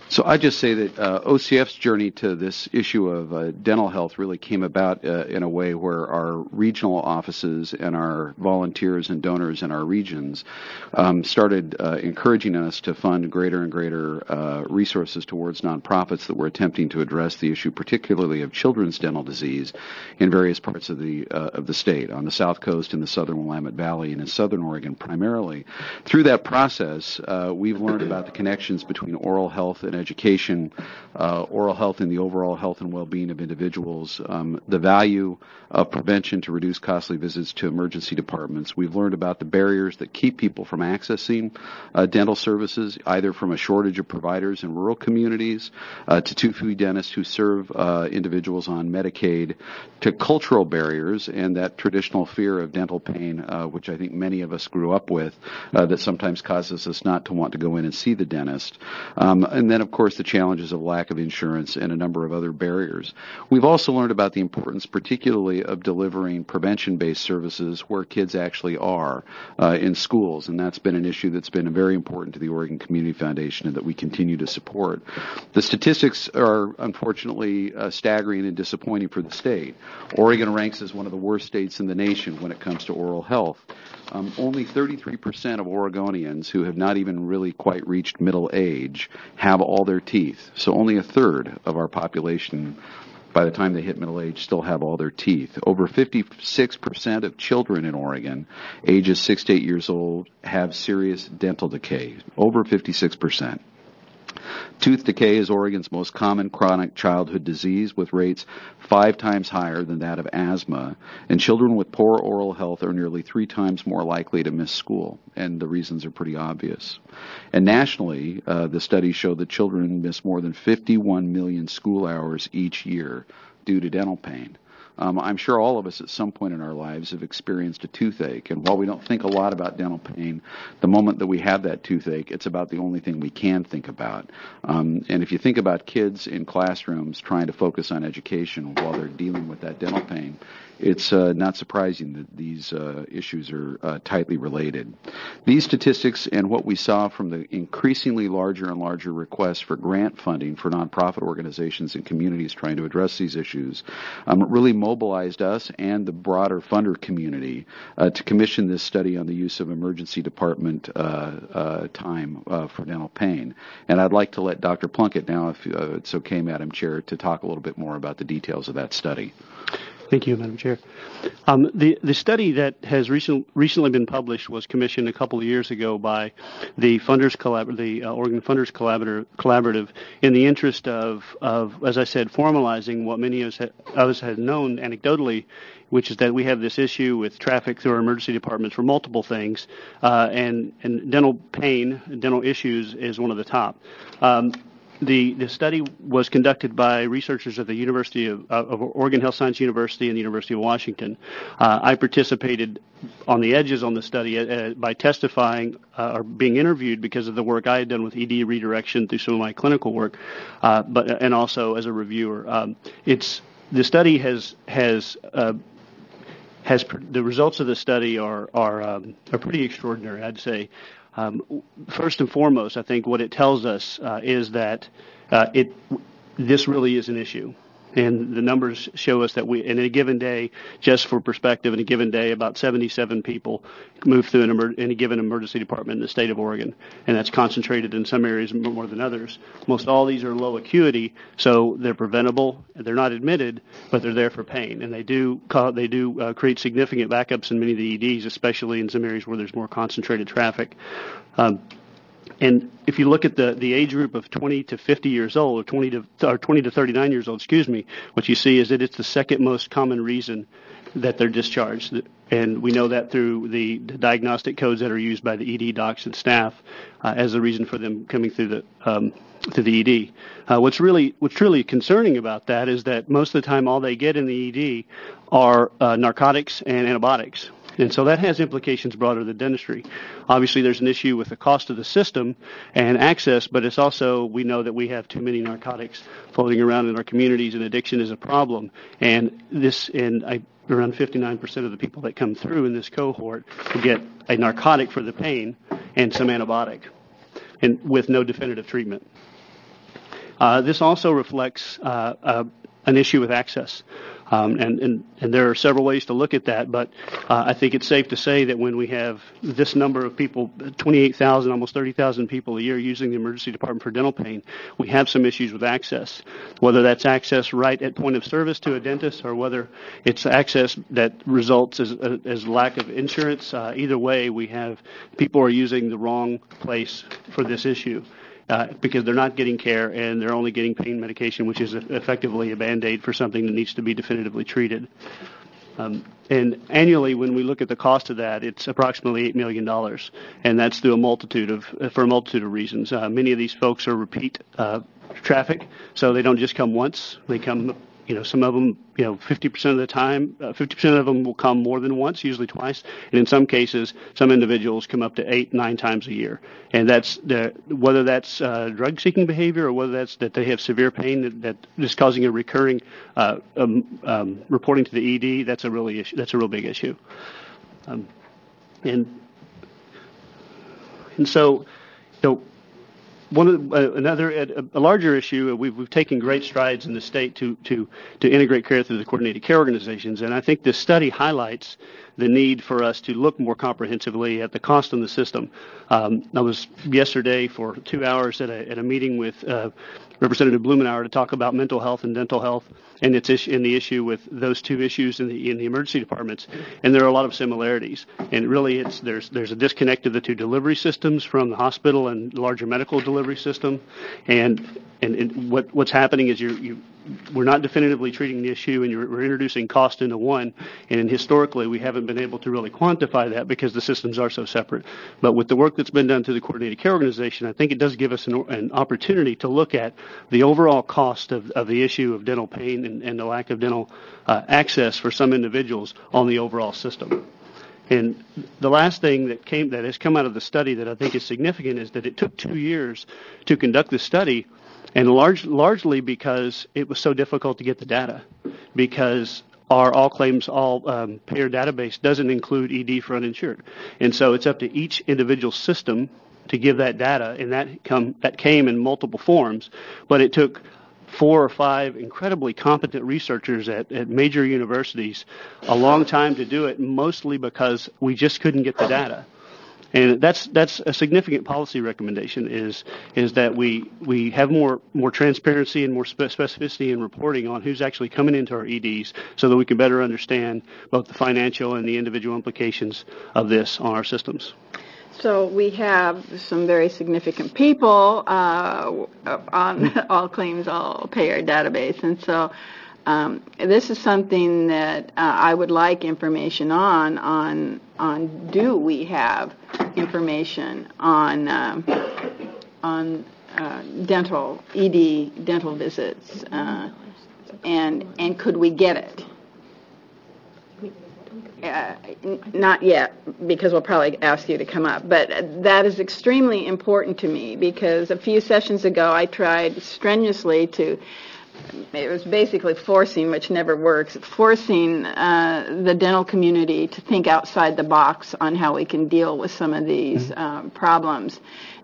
So I just say that OCF's journey to this issue of dental health really came about in a way where our regional offices and our volunteers and donors in our regions started encouraging us to fund greater and greater resources towards nonprofits that were attempting to address the issue, particularly of children's dental disease, in various parts of the state, on the South Coast, in the southern Willamette Valley, and in southern Oregon primarily. Through that process, we've learned about the connections between oral health and education, oral health and the overall health and well-being of individuals, the value of prevention to reduce costly visits to emergency departments. We've learned about the barriers that keep people from accessing dental services, either from a shortage of providers in rural communities to too few dentists who serve individuals on Medicaid, to cultural barriers and that traditional fear of dental pain, which I think many of us grew up with, that sometimes causes us not to want to go in and see the dentist. And then, of course, the challenges of lack of insurance and a number of other barriers. We've also learned about the importance, particularly, of delivering prevention-based services where kids actually are in schools, and that's been an issue that's been very important to the Oregon Community Foundation and that we continue to support. The statistics are unfortunately staggering and disappointing for the state. Oregon ranks as one of the worst states in the nation when it comes to oral health. Only 33% of Oregonians who have not even really quite reached middle age have all their teeth. So only a third of our population, by the time they hit middle age, still have all their teeth. Over 56% of children in Oregon, ages 6 to 8 years old, have serious dental decay. Over 56%. Tooth decay is Oregon's most common chronic childhood disease, with rates 5 times higher than that of asthma. And children with poor oral health are nearly 3 times more likely to miss school. And the reasons are pretty obvious. And nationally, the studies show that children miss more than 51 million school hours each year due to dental pain. I'm sure all of us at some point in our lives have experienced a toothache, and while we don't think a lot about dental pain, the moment that we have that toothache, it's about the only thing we can think about. And if you think about kids in classrooms trying to focus on education while they're dealing with that dental pain, it's not surprising that these issues are tightly related. These statistics and what we saw from the increasingly larger and larger requests for grant funding for nonprofit organizations and communities trying to address these issues really mobilized us and the broader funder community to commission this study on the use of emergency department time for dental pain. And I'd like to let Dr. Plunkett now, if it's okay, Madam Chair, to talk a little bit more about the details of that study. Thank you, Madam Chair. The study that has recently been published was commissioned a couple of years ago by the Oregon Funders Collaborative in the interest of, as I said, formalizing what many of us had known anecdotally, which is that we have this issue with traffic through our emergency departments for multiple things, and dental pain, dental issues is one of the top. The study was conducted by researchers at the University of Oregon Health Science University and the University of Washington. I participated on the edges on the study by testifying or being interviewed because of the work I had done with ED redirection through some of my clinical work, and also as a reviewer. The study has the results of the study are pretty extraordinary, I'd say. First and foremost, I think what it tells us is that this really is an issue. And the numbers show us that in a given day, just for perspective, in a given day, about 77 people move through any given emergency department in the state of Oregon. And that's concentrated in some areas more than others. Most all these are low acuity, so they're preventable. They're not admitted, but they're there for pain. And they do create significant backups in many of the EDs, especially in some areas where there's more concentrated traffic. And if you look at the age group of 20 to 50 years old, or 20 to 39 years old, what you see is that it's the second most common reason that they're discharged. And we know that through the diagnostic codes that are used by the ED docs and staff as a reason for them coming through the ED. What's really concerning about that is that most of the time all they get in the ED are narcotics and antibiotics. And so that has implications broader than dentistry. Obviously, there's an issue with the cost of the system and access, but it's also, we know that we have too many narcotics floating around in our communities, and addiction is a problem. And around 59% of the people that come through in this cohort will get a narcotic for the pain and some antibiotic, and with no definitive treatment. This also reflects an issue with access. And there are several ways to look at that, but I think it's safe to say that when we have this number of people, 28,000, almost 30,000 people a year using the emergency department for dental pain, we have some issues with access, whether that's access right at point of service to a dentist or whether it's access that results as lack of insurance. Either way, we have people are using the wrong place for this issue. Because they're not getting care and they're only getting pain medication, which is effectively a Band-Aid for something that needs to be definitively treated. And annually, when we look at the cost of that, it's approximately $8 million, and that's through for a multitude of reasons. Many of these folks are repeat traffic, so they don't just come once. They come, some of them, 50% of the time, 50% of them will come more than once, usually twice, and in some cases, some individuals come up to 8-9 times a year. And that's whether that's drug-seeking behavior or whether that's that they have severe pain that is causing a recurring reporting to the ED. That's a real big issue. And so, a larger issue, we've taken great strides in the state to integrate care through the coordinated care organizations, and I think this study highlights the need for us to look more comprehensively at the cost in the system. I was yesterday for 2 hours at a meeting with Representative Blumenauer to talk about mental health and dental health and the issue with those two issues in the emergency departments, and there are a lot of similarities. And really, there's a disconnect of the two delivery systems from the hospital and larger medical delivery system, and what's happening is we're not definitively treating the issue, and we're introducing cost into one. And historically, we haven't been able to really quantify that because the systems are so separate. But with the work that's been done through the coordinated care organization, I think it does give us an opportunity to look at the overall cost of the issue of dental pain and the lack of dental access for some individuals on the overall system. And the last thing that has come out of the study that I think is significant is that it took 2 years to conduct the study, and largely because it was so difficult to get the data, because our all claims, all payer database doesn't include ED for uninsured. And so it's up to each individual system to give that data, and that came in multiple forms, but it took 4 or 5 incredibly competent researchers at major universities a long time to do it, mostly because we just couldn't get the data. And that's a significant policy recommendation is that we have more transparency and more specificity in reporting on who's actually coming into our EDs so that we can better understand both the financial and the individual implications of this on our systems. So we have some very significant people on all claims, all payer database, and so this is something that I would like information on do we have information on dental visits, and could we get it? Not yet, because we'll probably ask you to come up, but that is extremely important to me because a few sessions ago I tried strenuously it was basically forcing, which never works, forcing the dental community to think outside the box on how we can deal with some of these problems.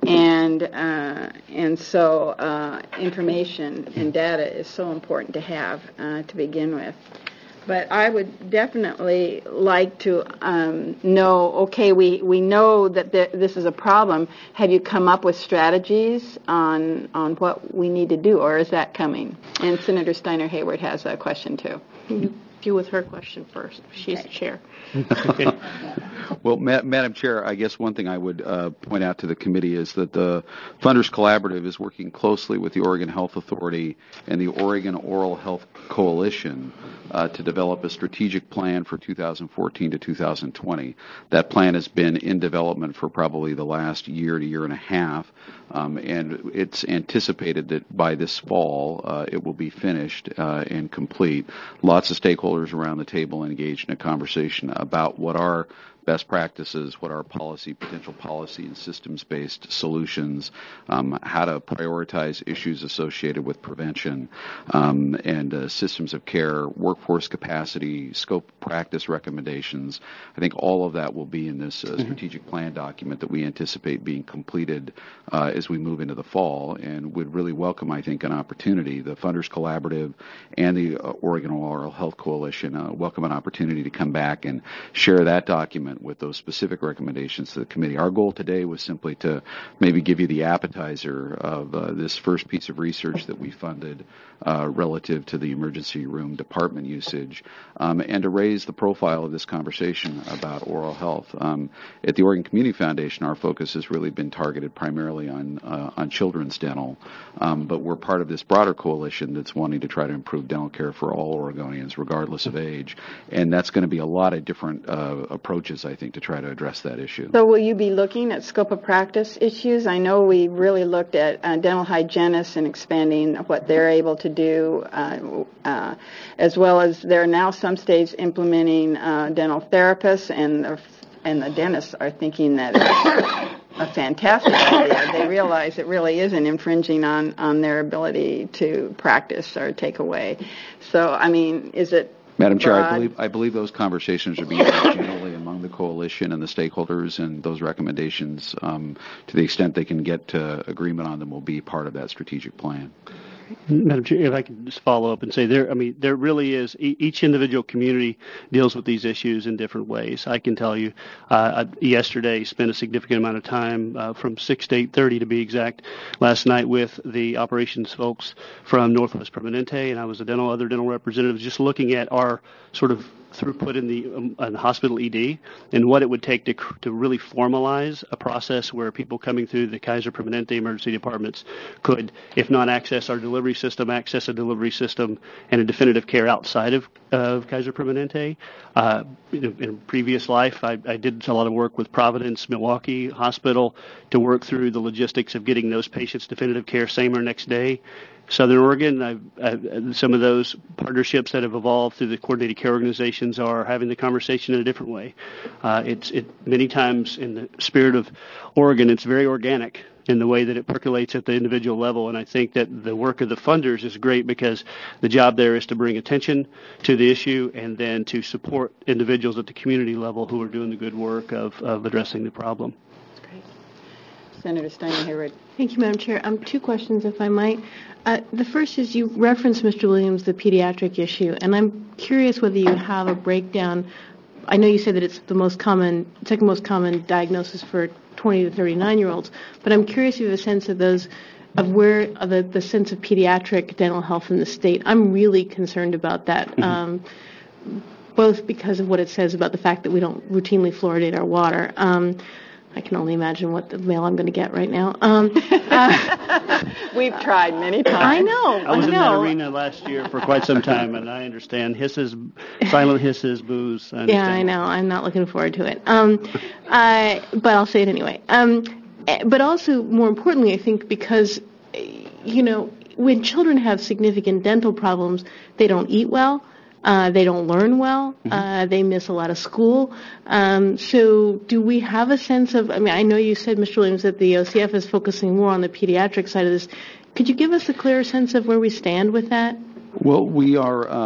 And so information and data is so important to have to begin with. But I would definitely like to know, okay, we know that this is a problem. Have you come up with strategies on what we need to do, or is that coming? And Senator Steiner Hayward has a question, too. You deal with her question first. She's the chair. Well, Madam Chair, I guess one thing I would point out to the committee is that the Funders Collaborative is working closely with the Oregon Health Authority and the Oregon Oral Health Coalition to develop a strategic plan for 2014 to 2020. That plan has been in development for probably the last year to year and a half, and it's anticipated that by this fall it will be finished and complete. Lots of stakeholders around the table engaged in a conversation about what our best practices, what are potential policy and systems-based solutions, how to prioritize issues associated with prevention, and systems of care, workforce capacity, scope practice recommendations. I think all of that will be in this strategic plan document that we anticipate being completed as we move into the fall, and would really welcome, I think, an opportunity. The Funders Collaborative and the Oregon Oral Health Coalition welcome an opportunity to come back and share that document with those specific recommendations to the committee. Our goal today was simply to maybe give you the appetizer of this first piece of research that we funded relative to the emergency room department usage, and to raise the profile of this conversation about oral health. At the Oregon Community Foundation, our focus has really been targeted primarily on children's dental, but we're part of this broader coalition that's wanting to try to improve dental care for all Oregonians, regardless of age, and that's going to be a lot of different approaches, I think, to try to address that issue. So will you be looking at scope of practice issues? I know we really looked at dental hygienists and expanding what they're able to do, as well as there are now some states implementing dental therapists, and the dentists are thinking that it's a fantastic idea. They realize it really isn't infringing on their ability to practice or take away. So, I mean, is it Madam Chair, broad? I believe those conversations are being had generally among the coalition and the stakeholders, and those recommendations, to the extent they can get to agreement on them, will be part of that strategic plan. Madam Chair, if I can just follow up and say there really is, each individual community deals with these issues in different ways. I can tell you, yesterday spent a significant amount of time, from 6 to 8:30 to be exact, last night with the operations folks from Northwest Permanente, and I was other dental representatives, just looking at our sort of throughput in the hospital ED and what it would take to really formalize a process where people coming through the Kaiser Permanente emergency departments could, if not access our delivery system, access a delivery system and a definitive care outside of Kaiser Permanente. In previous life, I did a lot of work with Providence, Milwaukee Hospital to work through the logistics of getting those patients definitive care same or next day. Southern Oregon, some of those partnerships that have evolved through the coordinated care organizations are having the conversation in a different way. Many times in the spirit of Oregon, it's very organic in the way that it percolates at the individual level, and I think that the work of the funders is great because the job there is to bring attention to the issue and then to support individuals at the community level who are doing the good work of addressing the problem. Senator Steiner Hayward. Thank you, Madam Chair. Two questions, if I might. The first is you referenced, Mr. Williams, the pediatric issue, and I'm curious whether you have a breakdown. I know you said that it's the second most common diagnosis for 20 to 39-year-olds, but I'm curious if you have a sense of where the sense of pediatric dental health in the state. I'm really concerned about that, both because of what it says about the fact that we don't routinely fluoridate our water. I can only imagine what the mail I'm going to get right now. We've tried many times. I know. I was in that arena last year for quite some time, and I understand silent hisses, boos. Yeah, I know. I'm not looking forward to it. But I'll say it anyway. But also, more importantly, I think because, when children have significant dental problems, they don't eat well. They don't learn well. They miss a lot of school. So do we have a sense of, I know you said, Mr. Williams, that the OCF is focusing more on the pediatric side of this. Could you give us a clearer sense of where we stand with that? Well, we are,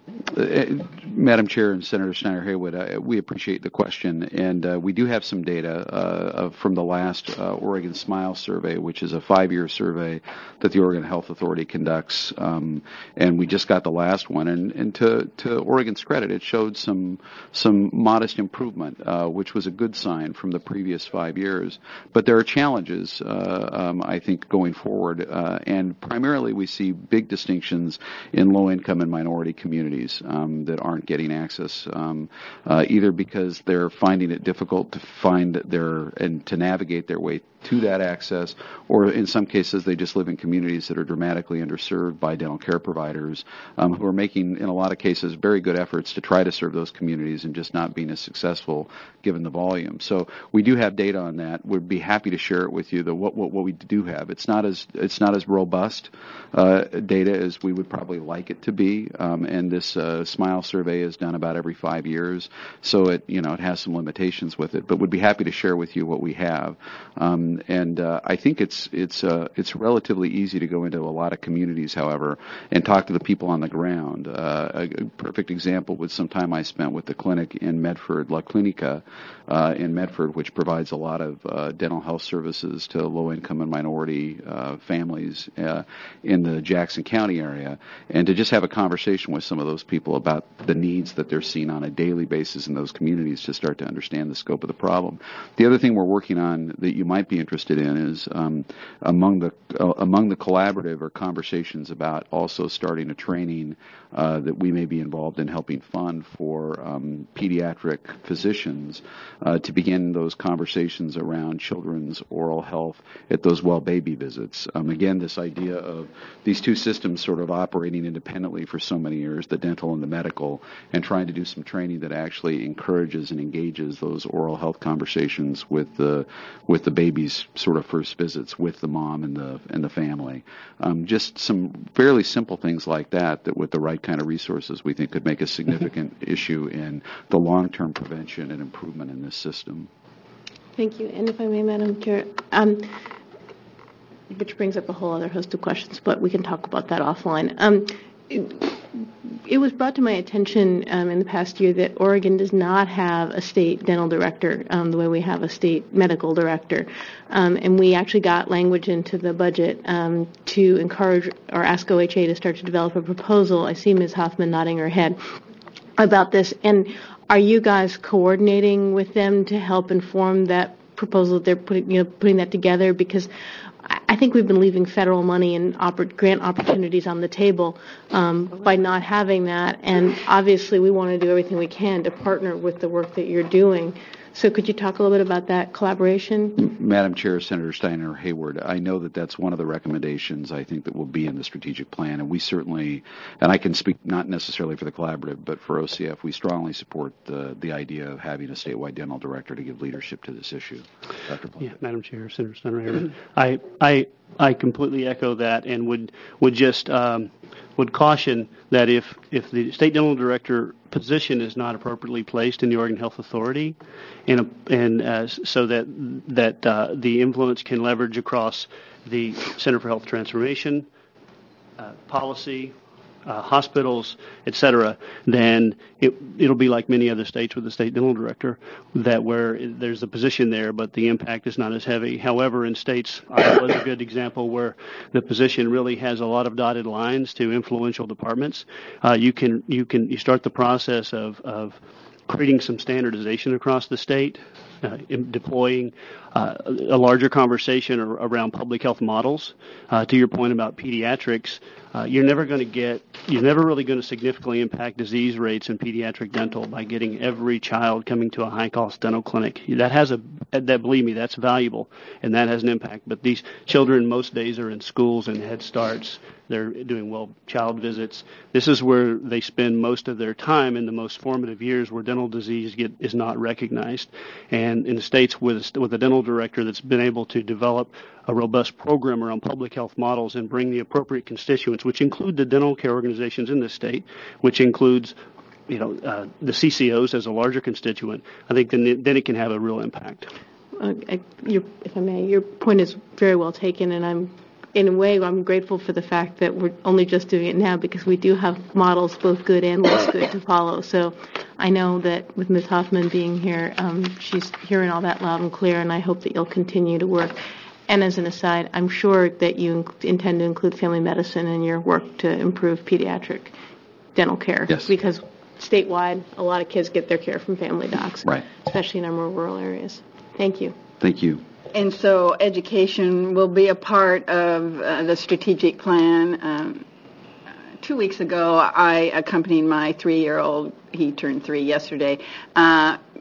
Madam Chair and Senator Steiner-Haywood, we appreciate the question, and we do have some data from the last Oregon SMILE survey, which is a 5-year survey that the Oregon Health Authority conducts, and we just got the last one, and to Oregon's credit, it showed some modest improvement, which was a good sign from the previous 5 years. But there are challenges, I think, going forward, and primarily we see big distinctions in low-income and minority communities that aren't getting access, either because they're finding it difficult to find and to navigate their way to that access, or in some cases they just live in communities that are dramatically underserved by dental care providers who are making, in a lot of cases, very good efforts to try to serve those communities and just not being as successful given the volume. So we do have data on that. We'd be happy to share it with you. What we do have, it's not as robust data as we would probably like it to be, and this SMILE survey is done about every 5 years, so it has some limitations with it. But we'd be happy to share with you what we have, and I think it's relatively easy to go into a lot of communities, however, and talk to the people on the ground. A perfect example was some time I spent with the clinic in Medford, La Clinica in Medford, which provides a lot of dental health services to low-income and minority families in the Jackson County area, and to just have a conversation with some of those people about the needs that they're seeing on a daily basis in those communities to start to understand the scope of the problem. The other thing we're working on that you might be interested in is among the collaborative or conversations about also starting a training that we may be involved in helping fund for pediatric physicians to begin those conversations around children's oral health at those well baby visits. Again, this idea of these two systems sort of operating independently for so many years, the dental and the medical, and trying to do some training that actually encourages and engages those oral health conversations with the baby's sort of first visits with the mom and the family. Just some fairly simple things like that with the right kind of resources we think could make a significant issue in the long-term prevention and improvement in this system. Thank you. And if I may, Madam Chair, which brings up a whole other host of questions, but we can talk about that offline. It was brought to my attention in the past year that Oregon does not have a state dental director the way we have a state medical director. And we actually got language into the budget to encourage or ask OHA to start to develop a proposal. I see Ms. Hoffman nodding her head about this. And are you guys coordinating with them to help inform that proposal they're putting that together? Because I think we've been leaving federal money and grant opportunities on the table by not having that, and obviously we want to do everything we can to partner with the work that you're doing. So could you talk a little bit about that collaboration? Madam Chair, Senator Steiner Hayward, I know that that's one of the recommendations I think that will be in the strategic plan, and we certainly, and I can speak not necessarily for the collaborative, but for OCF, we strongly support the idea of having a statewide dental director to give leadership to this issue. Dr. Plum. Yeah, Madam Chair, Senator Steiner Hayward, I completely echo that, and would caution that if the state dental director position is not appropriately placed in the Oregon Health Authority, so that the influence can leverage across the Center for Health Transformation, policy, hospitals, etc., then it'll be like many other states with the state dental director, that where there's a position there, but the impact is not as heavy. However, in states, Iowa is a good example where the position really has a lot of dotted lines to influential departments. You start the process of creating some standardization across the state, deploying a larger conversation around public health models. To your point about pediatrics, you're never really going to significantly impact disease rates in pediatric dental by getting every child coming to a high-cost dental clinic. Believe me, that's valuable, and that has an impact. But these children most days are in schools and Head Starts. They're doing well child visits. This is where they spend most of their time in the most formative years where dental disease is not recognized. And in the states with a dental director that's been able to develop a robust program around public health models and bring the appropriate constituents, which include the dental care organizations in this state, which includes the CCOs as a larger constituent, I think then it can have a real impact. If I may, your point is very well taken, and in a way, I'm grateful for the fact that we're only just doing it now because we do have models, both good and less good, to follow. So I know that with Ms. Hoffman being here, she's hearing all that loud and clear, and I hope that you'll continue to work. And as an aside, I'm sure that you intend to include family medicine in your work to improve pediatric dental care. Yes. Because statewide, a lot of kids get their care from family docs, right, especially in our more rural areas. Thank you. Thank you. And so education will be a part of the strategic plan. 2 weeks ago, I accompanied my 3-year-old, he turned 3 yesterday,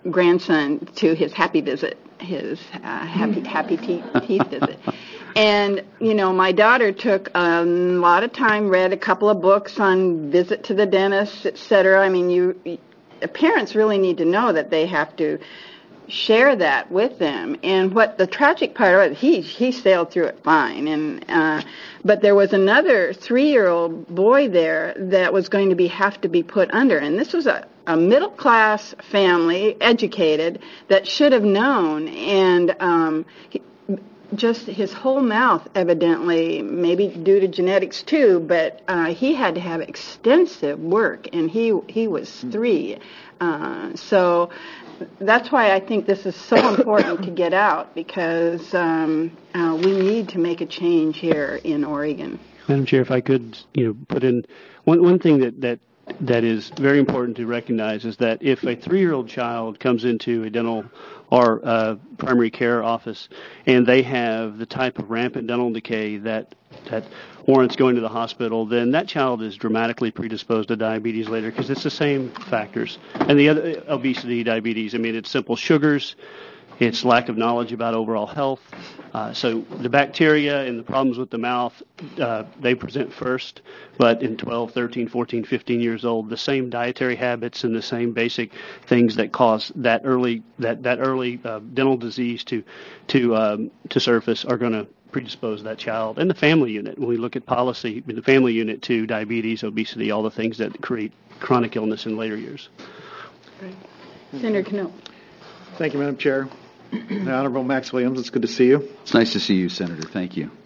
grandson to his happy visit, his happy teeth visit. And, my daughter took a lot of time, read a couple of books on visit to the dentist, et cetera. I mean, parents really need to know that they have to share that with them. And what the tragic part of it, he sailed through it fine. And but there was another 3-year-old boy there that was going to have to be put under. And this was a middle-class family, educated, that should have known. And just his whole mouth, evidently, maybe due to genetics too, but he had to have extensive work, and he was 3. So that's why I think this is so important to get out, because we need to make a change here in Oregon. Madam Chair, if I could, put in one thing that is very important to recognize is that if a 3-year-old child comes into a dental or primary care office and they have the type of rampant dental decay that warrants going to the hospital, then that child is dramatically predisposed to diabetes later, because it's the same factors. And the other, obesity, diabetes, I mean, it's simple sugars, it's lack of knowledge about overall health. So the bacteria and the problems with the mouth, they present first, but in 12, 13, 14, 15 years old, the same dietary habits and the same basic things that cause that early dental disease to surface are going to predispose that child. And the family unit, when we look at policy, the family unit to diabetes, obesity, all the things that create chronic illness in later years. Right. Senator Knopp. Thank you, Madam Chair. The Honorable Max Williams, it's good to see you. It's nice to see you, Senator. Thank you.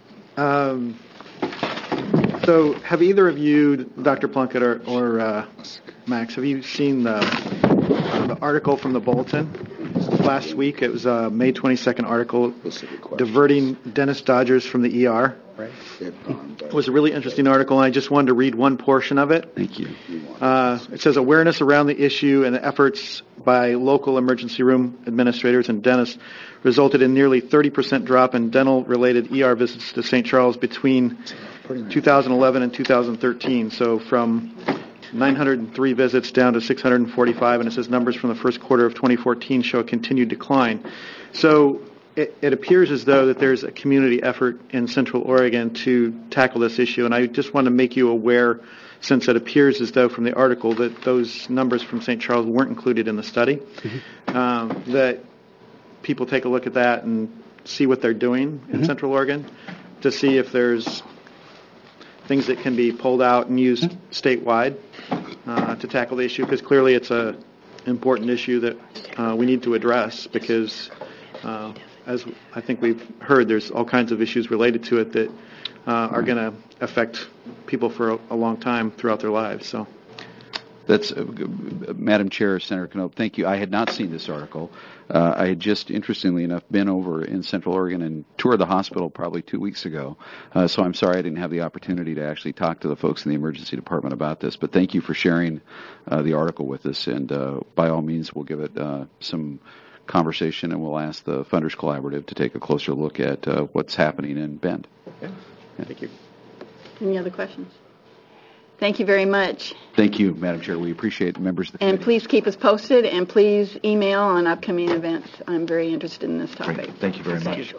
So have either of you, Dr. Plunkett or Max, have you seen the article from the Bulletin last week? It was a May 22nd article, Diverting Dentist Dodgers from the ER. Right. It was a really interesting article, and I just wanted to read one portion of it. Thank you. It says, awareness around the issue and the efforts by local emergency room administrators and dentists resulted in nearly 30% drop in dental-related ER visits to St. Charles between 2011 and 2013. So from 903 visits down to 645, and it says numbers from the first quarter of 2014 show a continued decline. So it appears as though that there's a community effort in Central Oregon to tackle this issue, and I just want to make you aware, since it appears as though from the article that those numbers from St. Charles weren't included in the study, that people take a look at that and see what they're doing in Central Oregon to see if there's things that can be pulled out and used statewide to tackle the issue, because clearly it's an important issue that we need to address, because as I think we've heard, there's all kinds of issues related to it that are going to affect people for a long time throughout their lives. So, that's Madam Chair, Senator Knopp. Thank you. I had not seen this article. I had just, interestingly enough, been over in Central Oregon and toured the hospital probably 2 weeks ago. So I'm sorry I didn't have the opportunity to actually talk to the folks in the emergency department about this. But thank you for sharing the article with us. And by all means, we'll give it some conversation, and we'll ask the Funders Collaborative to take a closer look at what's happening in Bend. Yeah. Thank you. Any other questions? Thank you very much. Thank you, Madam Chair. We appreciate the members of the committee. And please keep us posted, and please email on upcoming events. I'm very interested in this topic. Great. Thank you very much.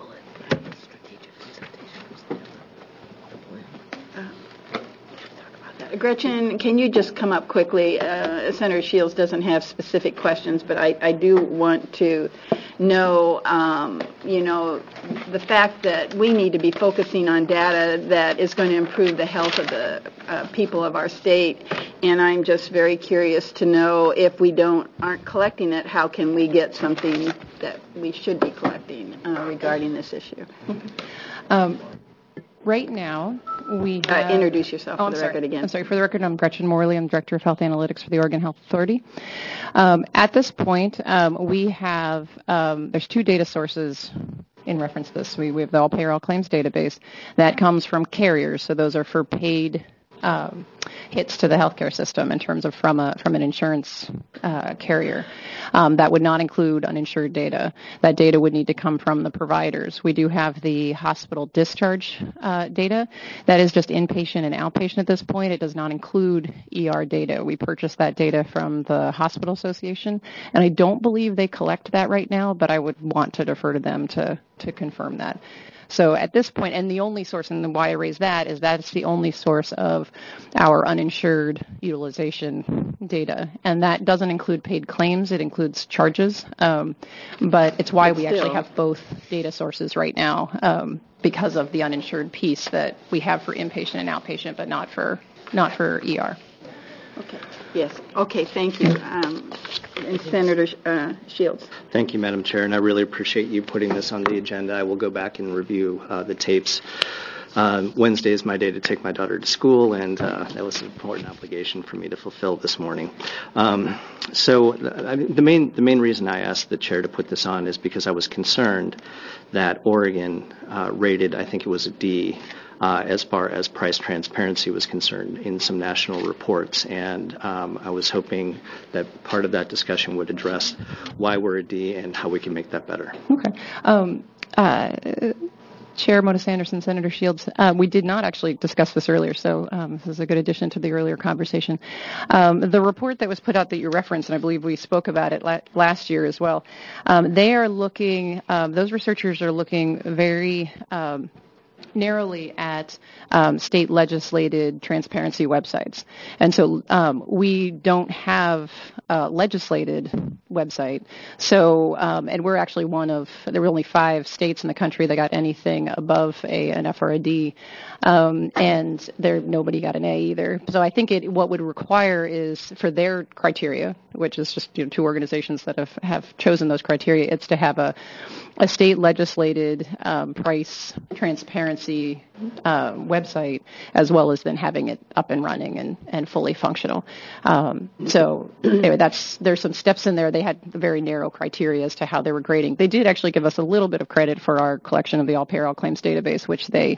Gretchen, can you just come up quickly? Senator Shields doesn't have specific questions, but I do want to know, the fact that we need to be focusing on data that is going to improve the health of the people of our state. And I'm just very curious to know, if we aren't collecting it, how can we get something that we should be collecting regarding this issue? Right now, we have... Introduce yourself for the record again. I'm sorry. For the record, I'm Gretchen Morley. I'm Director of Health Analytics for the Oregon Health Authority. At this point, we have... there's 2 data sources in reference to this. We have the All Payroll Claims database that comes from carriers. So those are for paid hits to the healthcare system in terms of from an insurance carrier. That would not include uninsured data. That data would need to come from the providers. We do have the hospital discharge data. That is just inpatient and outpatient at this point. It does not include ER data. We purchased that data from the Hospital Association, and I don't believe they collect that right now, but I would want to defer to them to confirm that. So at this point, and the only source, and why I raise that, is that's the only source of our uninsured utilization data. And that doesn't include paid claims. It includes charges. But it's why we actually have both data sources right now, because of the uninsured piece that we have for inpatient and outpatient, but not for ER. Okay. Yes. Okay. Thank you. And Senator Shields. Thank you, Madam Chair, and I really appreciate you putting this on the agenda. I will go back and review the tapes. Wednesday is my day to take my daughter to school, and that was an important obligation for me to fulfill this morning. So the main reason I asked the chair to put this on is because I was concerned that Oregon rated, I think it was a D, as far as price transparency was concerned in some national reports. And I was hoping that part of that discussion would address why we're a D and how we can make that better. Okay. Chair Modis Anderson, Senator Shields, we did not actually discuss this earlier, so this is a good addition to the earlier conversation. The report that was put out that you referenced, and I believe we spoke about it last year as well, they are looking, those researchers are looking very narrowly at state legislated transparency websites. And so we don't have a legislated website. So, and we're actually there were only 5 states in the country that got anything above an F or a D. And nobody got an A either. So I think what would require is for their criteria, which is just 2 organizations that have chosen those criteria, it's to have a state legislated price transparency website, as well as then having it up and running and fully functional. So anyway, there's some steps in there. They had very narrow criteria as to how they were grading. They did actually give us a little bit of credit for our collection of the all-payroll claims database, which they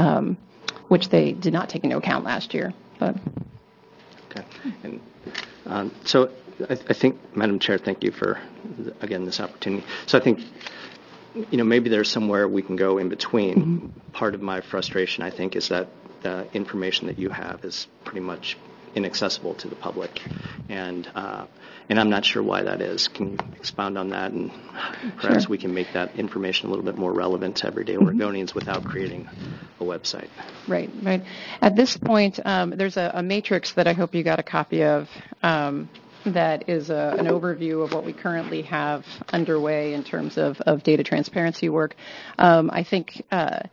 did not take into account last year. But. Okay. And so I think, Madam Chair, thank you for, again, this opportunity. So I think, maybe there's somewhere we can go in between. Mm-hmm. Part of my frustration, I think, is that the information that you have is pretty much inaccessible to the public, and I'm not sure why that is. Can you expound on that, and perhaps we can make that information a little bit more relevant to everyday Oregonians without creating a website? Right. At this point, there's a matrix that I hope you got a copy of. That is an overview of what we currently have underway in terms of data transparency work. I think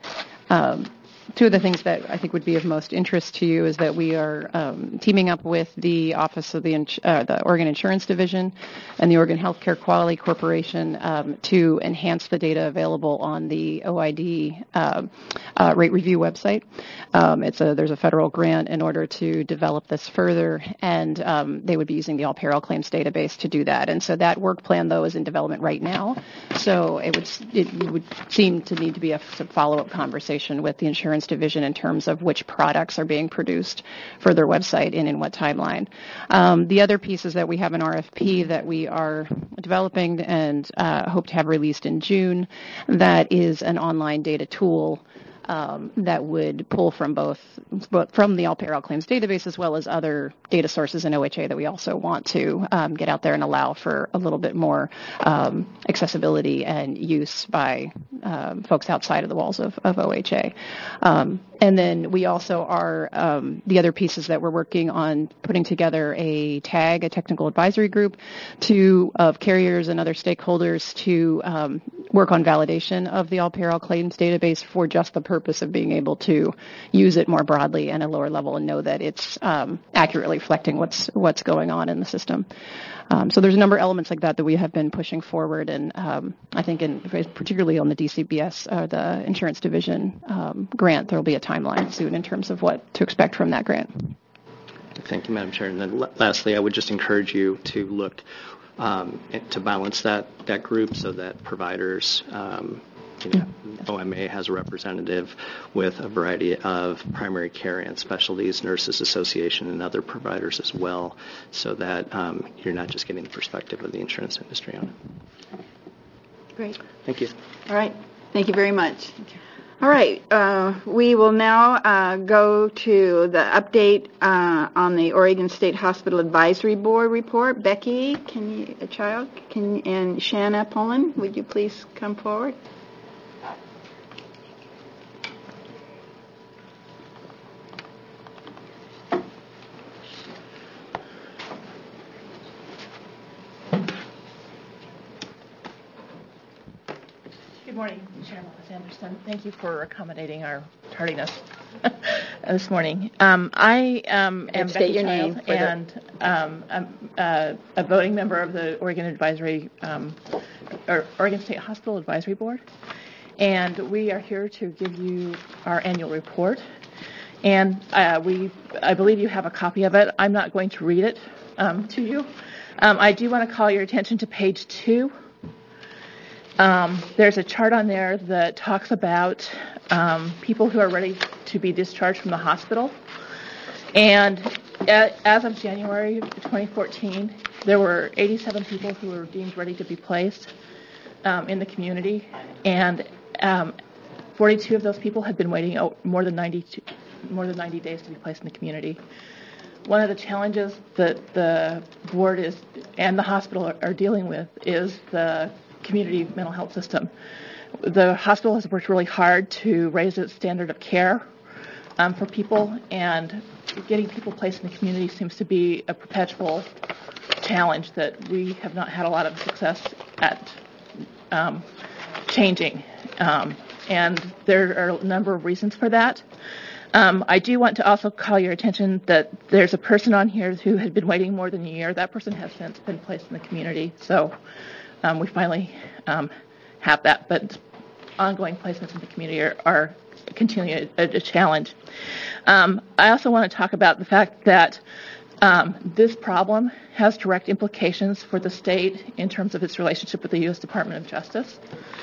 2 of the things that I think would be of most interest to you is that we are teaming up with the Office of the Oregon Insurance Division and the Oregon Healthcare Quality Corporation to enhance the data available on the OID rate review website. There's a federal grant in order to develop this further, and they would be using the all-payroll claims database to do that. And so that work plan, though, is in development right now. So it would seem to need to be a follow-up conversation with the insurance division in terms of which products are being produced for their website and in what timeline. The other piece is that we have an RFP that we are developing and hope to have released in June. That is an online data tool that would pull from from the all-payroll claims database as well as other data sources in OHA that we also want to get out there and allow for a little bit more accessibility and use by folks outside of the walls of OHA. And then we also are, the other pieces that we're working on putting together a technical advisory group of carriers and other stakeholders to work on validation of the all-payroll claims database for just the purpose of being able to use it more broadly and at a lower level and know that it's accurately reflecting what's going on in the system. So there's a number of elements like that we have been pushing forward, and I think particularly on the DCBS, the Insurance Division grant, there will be a timeline soon in terms of what to expect from that grant. Thank you, Madam Chair. And then lastly, I would just encourage you to look to balance that group so that providers OMA has a representative with a variety of primary care and specialties, Nurses Association, and other providers as well, so that you're not just getting the perspective of the insurance industry on it. Great. Thank you. All right. Thank you very much. All right. We will now go to the update on the Oregon State Hospital Advisory Board report. Becky, and Shanna Pullen, would you please come forward? Good morning, Chairman Anderson. Thank you for accommodating our tardiness this morning. I am Becky Child, and I'm a voting member of the Oregon State Hospital Advisory Board, and we are here to give you our annual report. And I believe you have a copy of it. I'm not going to read it to you. I do want to call your attention to page 2. There's a chart on there that talks about people who are ready to be discharged from the hospital. And as of January 2014, there were 87 people who were deemed ready to be placed in the community, and 42 of those people had been waiting more than 90 days to be placed in the community. One of the challenges that the board and the hospital are dealing with is the community mental health system. The hospital has worked really hard to raise its standard of care for people, and getting people placed in the community seems to be a perpetual challenge that we have not had a lot of success at changing. And there are a number of reasons for that. I do want to also call your attention that there's a person on here who had been waiting more than a year. That person has since been placed in the community. So we finally have that, but ongoing placements in the community are continuing a challenge. I also want to talk about the fact that this problem has direct implications for the state in terms of its relationship with the U.S. Department of Justice.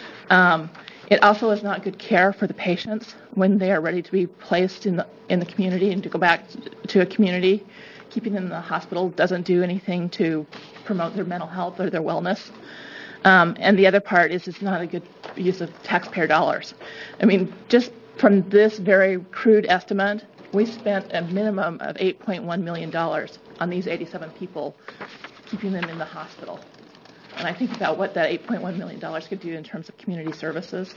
It also is not good care for the patients when they are ready to be placed in the community and to go back to a community. Keeping them in the hospital doesn't do anything to promote their mental health or their wellness. And the other part is it's not a good use of taxpayer dollars. I mean, just from this very crude estimate, we spent a minimum of $8.1 million on these 87 people, keeping them in the hospital. And I think about what that $8.1 million could do in terms of community services.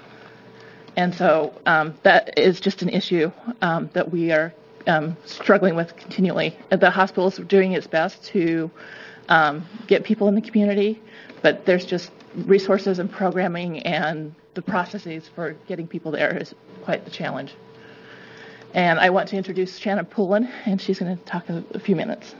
And so that is just an issue that we are struggling with continually. The hospital is doing its best to get people in the community, but there's just resources and programming, and the processes for getting people there is quite the challenge. And I want to introduce Shanna Pullen, and she's going to talk a few minutes.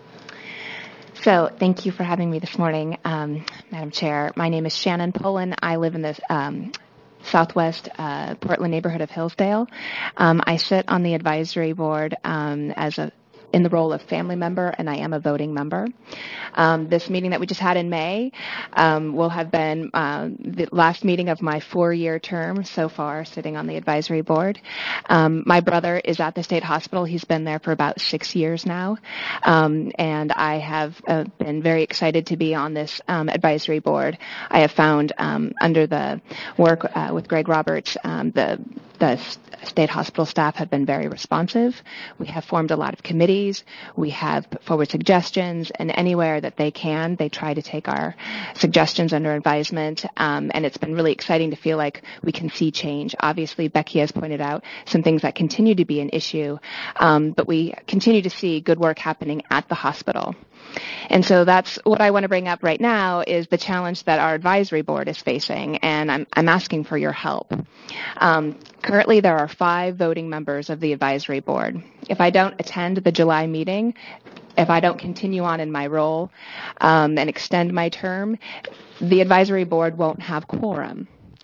So thank you for having me this morning, Madam Chair. My name is Shannon Pullen. I live in the southwest Portland neighborhood of Hillsdale. I sit on the advisory board in the role of family member, and I am a voting member. This meeting that we just had in May will have been the last meeting of my 4-year term so far, sitting on the advisory board. My brother is at the state hospital. He's been there for about 6 years now, and I have been very excited to be on this advisory board. I have found under the work with Greg Roberts, the state hospital staff have been very responsive. We have formed a lot of committees. We have put forward suggestions, and anywhere that they can, they try to take our suggestions under advisement, and it's been really exciting to feel like we can see change. Obviously, Becky has pointed out some things that continue to be an issue, but we continue to see good work happening at the hospital. And so that's what I want to bring up right now is the challenge that our advisory board is facing, and I'm asking for your help. Currently, there are 5 voting members of the advisory board. If I don't attend the July meeting, if I don't continue on in my role and extend my term, the advisory board won't have quorum.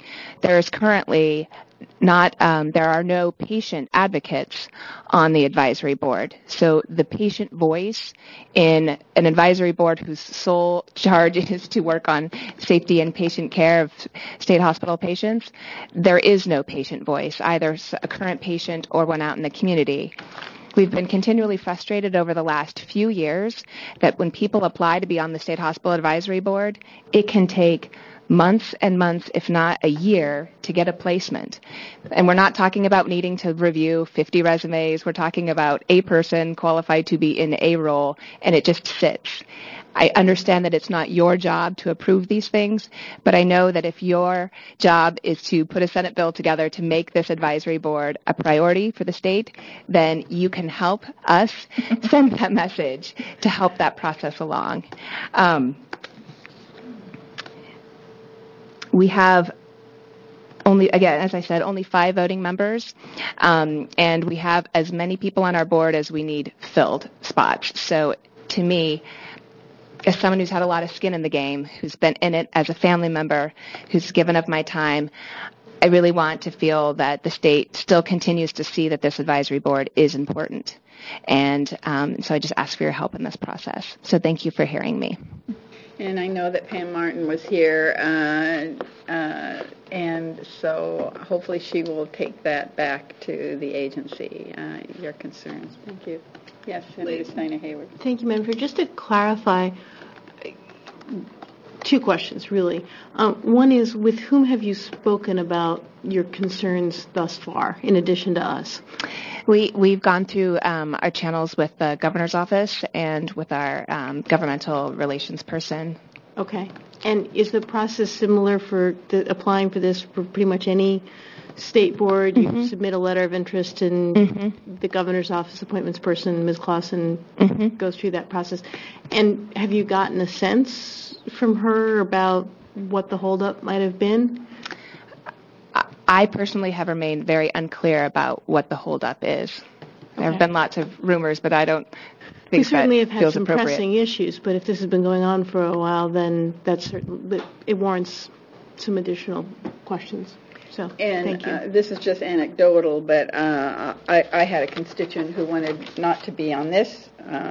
There is currently there are no patient advocates on the advisory board. So the patient voice in an advisory board whose sole charge is to work on safety and patient care of state hospital patients, there is no patient voice, either a current patient or one out in the community. We've been continually frustrated over the last few years that when people apply to be on the State Hospital Advisory Board, it can take months and months, if not a year, to get a placement. And we're not talking about needing to review 50 resumes. We're talking about a person qualified to be in a role, and it just sits. I understand that it's not your job to approve these things, but I know that if your job is to put a Senate bill together to make this advisory board a priority for the state, then you can help us send that message to help that process along. We have only, again, as I said, only 5 voting members, and we have as many people on our board as we need filled spots. So to me, as someone who's had a lot of skin in the game, who's been in it as a family member, who's given up my time, I really want to feel that the state still continues to see that this advisory board is important. And so I just ask for your help in this process. So thank you for hearing me. And I know that Pam Martin was here, and so hopefully she will take that back to the agency, your concerns. Thank you. Yes, Senator Steiner Hayward. Thank you, Madam Chair. Just to clarify, 2 questions, really. One is, with whom have you spoken about your concerns thus far, in addition to us? We've gone through our channels with the governor's office and with our governmental relations person. Okay. And is the process similar for applying for this for pretty much any state board? Mm-hmm. You submit a letter of interest, and the governor's office appointments person, Ms. Clausen, goes through that process. And have you gotten a sense from her about what the holdup might have been? I personally have remained very unclear about what the holdup is. There have been lots of rumors, but I don't think we certainly that have had feels some appropriate. pressing issues, but if this has been going on for a while, then it warrants some additional questions. So, thank you. This is just anecdotal, but I had a constituent who wanted not to be on this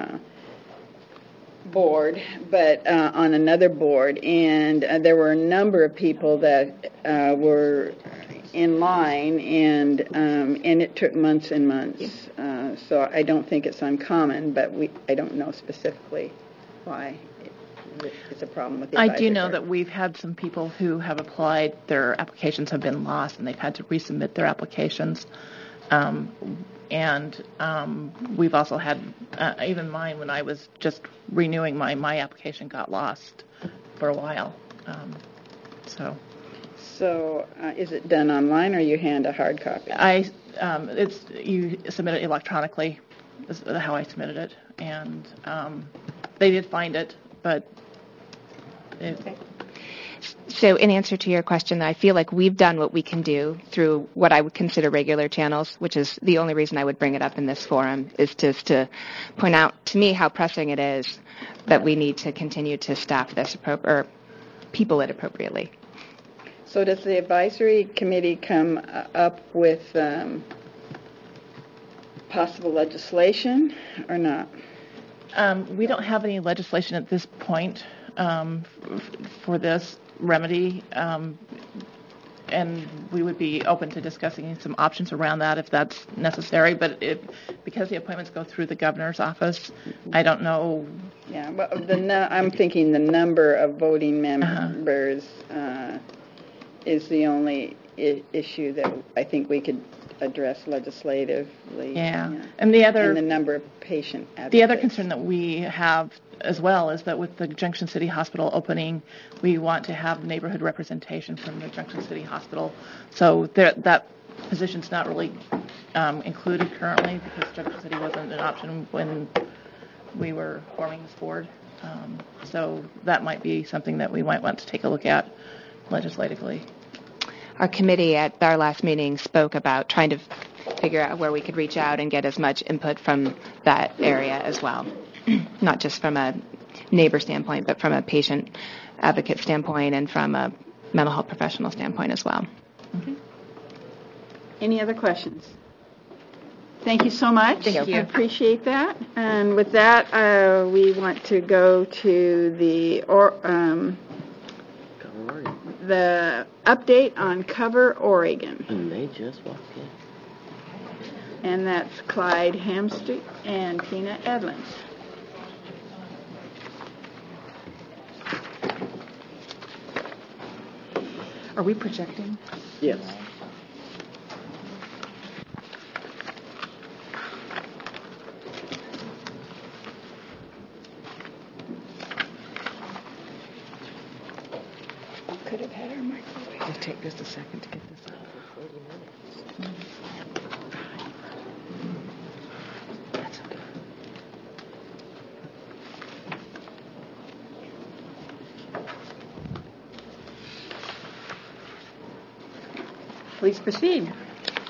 board, but on another board, and there were a number of people that were in line, and it took months and months. So I don't think it's uncommon, but I don't know specifically why it's a problem with the I advisory do know board. that we've had some people who have applied, their applications have been lost, and they've had to resubmit their applications. And we've also had, even mine, when I was just renewing my application got lost for a while. So is it done online, or you hand a hard copy? You submit it electronically, is how I submitted it, and they did find it, but So in answer to your question, I feel like we've done what we can do through what I would consider regular channels, which is the only reason I would bring it up in this forum, is just to point out to me how pressing it is that we need to continue to staff this or people it appropriately. So does the advisory committee come up with possible legislation or not? We don't have any legislation at this point for this remedy, and we would be open to discussing some options around that if that's necessary. But because the appointments go through the governor's office, I don't know. Yeah, well, I'm thinking the number of voting members is the only issue that I think we could address legislatively. Yeah. And the number of patient advocates. The other concern that we have as well is that with the Junction City Hospital opening, we want to have neighborhood representation from the Junction City Hospital. So that position's not really included currently because Junction City wasn't an option when we were forming this board. So that might be something that we might want to take a look at legislatively. Our committee at our last meeting spoke about trying to figure out where we could reach out and get as much input from that area as well, not just from a neighbor standpoint, but from a patient advocate standpoint and from a mental health professional standpoint as well. Okay. Any other questions? Thank you so much. Thank you. I appreciate that. And with that, we want to go to the update on Cover Oregon. And they just walked in. And that's Clyde Hamstreet and Tina Edlins. Are we projecting? Yes. Could have had our microwave. It'll take just a second to get this up. 40 minutes. That's okay. Please proceed. Okay,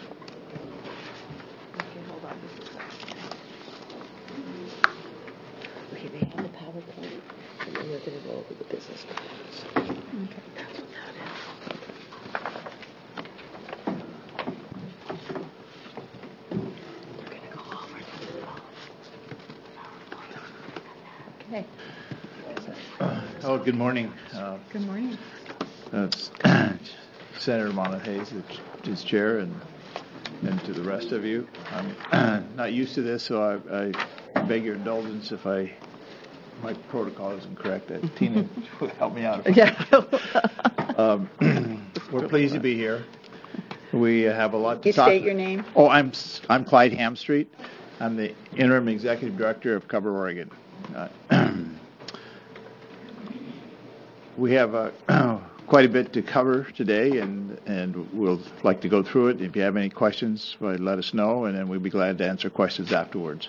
hold on just a second. Okay, they have the PowerPoint, and then we're going to go over the business cards. Okay. That's what that is. They're going to go over the PowerPoint. Okay. Oh, good morning. Good morning. Senator Monaghan is chair, and to the rest of you. I'm not used to this, so I beg your indulgence if my protocol isn't correct. Tina will help me out. Yeah. We're pleased to be here. We have a lot to You talk. state your name. Oh, I'm Clyde Hamstreet. I'm the interim executive director of Cover Oregon. We have quite a bit to cover today, and we'll like to go through it. If you have any questions, let us know, and then we'll be glad to answer questions afterwards.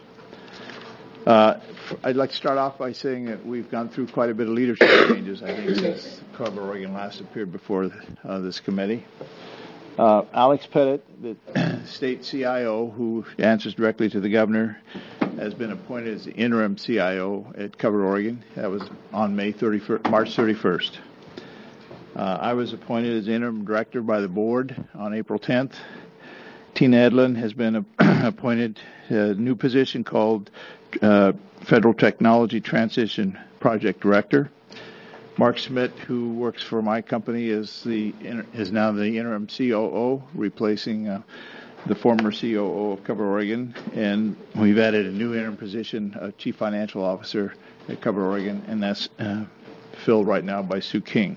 I'd like to start off by saying that we've gone through quite a bit of leadership changes, I think, since Cover Oregon last appeared before this committee. Alex Pettit, the state CIO, who answers directly to the governor, has been appointed as the interim CIO at Cover Oregon. That was on March 31st. I was appointed as interim director by the board on April 10th. Tina Edlin has been appointed a new position called Federal Technology Transition Project Director. Mark Schmidt, who works for my company, is now the interim COO, replacing the former COO of Cover Oregon. And we've added a new interim position, Chief Financial Officer at Cover Oregon, and that's filled right now by Sue King.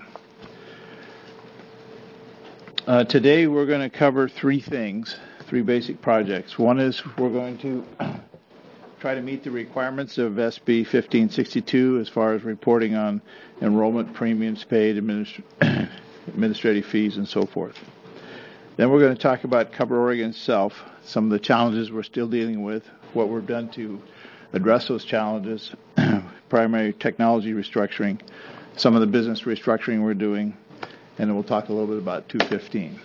Today we're going to cover three basic projects. One is we're going to try to meet the requirements of SB 1562 as far as reporting on enrollment, premiums paid, administrative fees, and so forth. Then we're going to talk about Cover Oregon itself, some of the challenges we're still dealing with, what we've done to address those challenges, primary technology restructuring, some of the business restructuring we're doing, and then we'll talk a little bit about 215.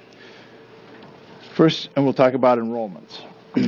First, and we'll talk about enrollments.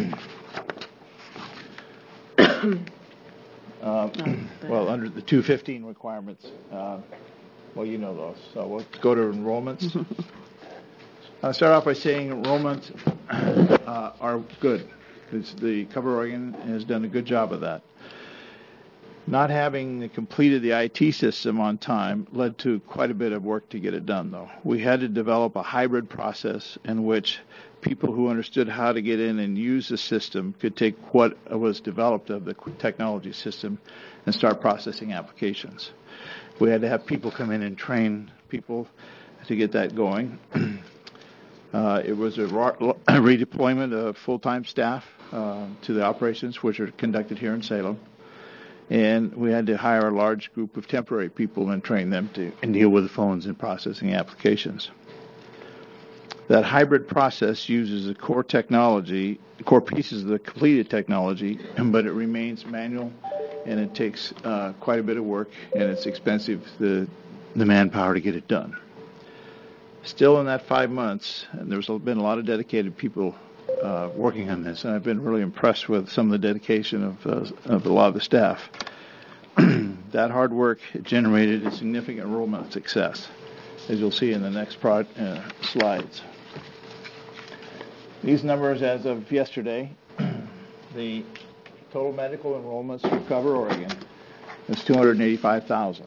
Well, under the 215 requirements, well, you know those. So we'll go to enrollments. I'll start off by saying enrollments are good. The Cover Oregon has done a good job of that. Not having completed the IT system on time led to quite a bit of work to get it done, though. We had to develop a hybrid process in which people who understood how to get in and use the system could take what was developed of the technology system and start processing applications. We had to have people come in and train people to get that going. It was a redeployment of full-time staff to the operations, which are conducted here in Salem. And we had to hire a large group of temporary people and train them to deal with the phones and processing applications. That hybrid process uses the core pieces of the completed technology, but it remains manual, and it takes quite a bit of work, and it's expensive, the manpower to get it done. Still in that 5 months, and there's been a lot of dedicated people working on this, and I've been really impressed with some of the dedication of a lot of the staff. That hard work generated a significant enrollment success. as you'll see in the next slides. These numbers as of yesterday, the total medical enrollments for Cover Oregon is 285,000.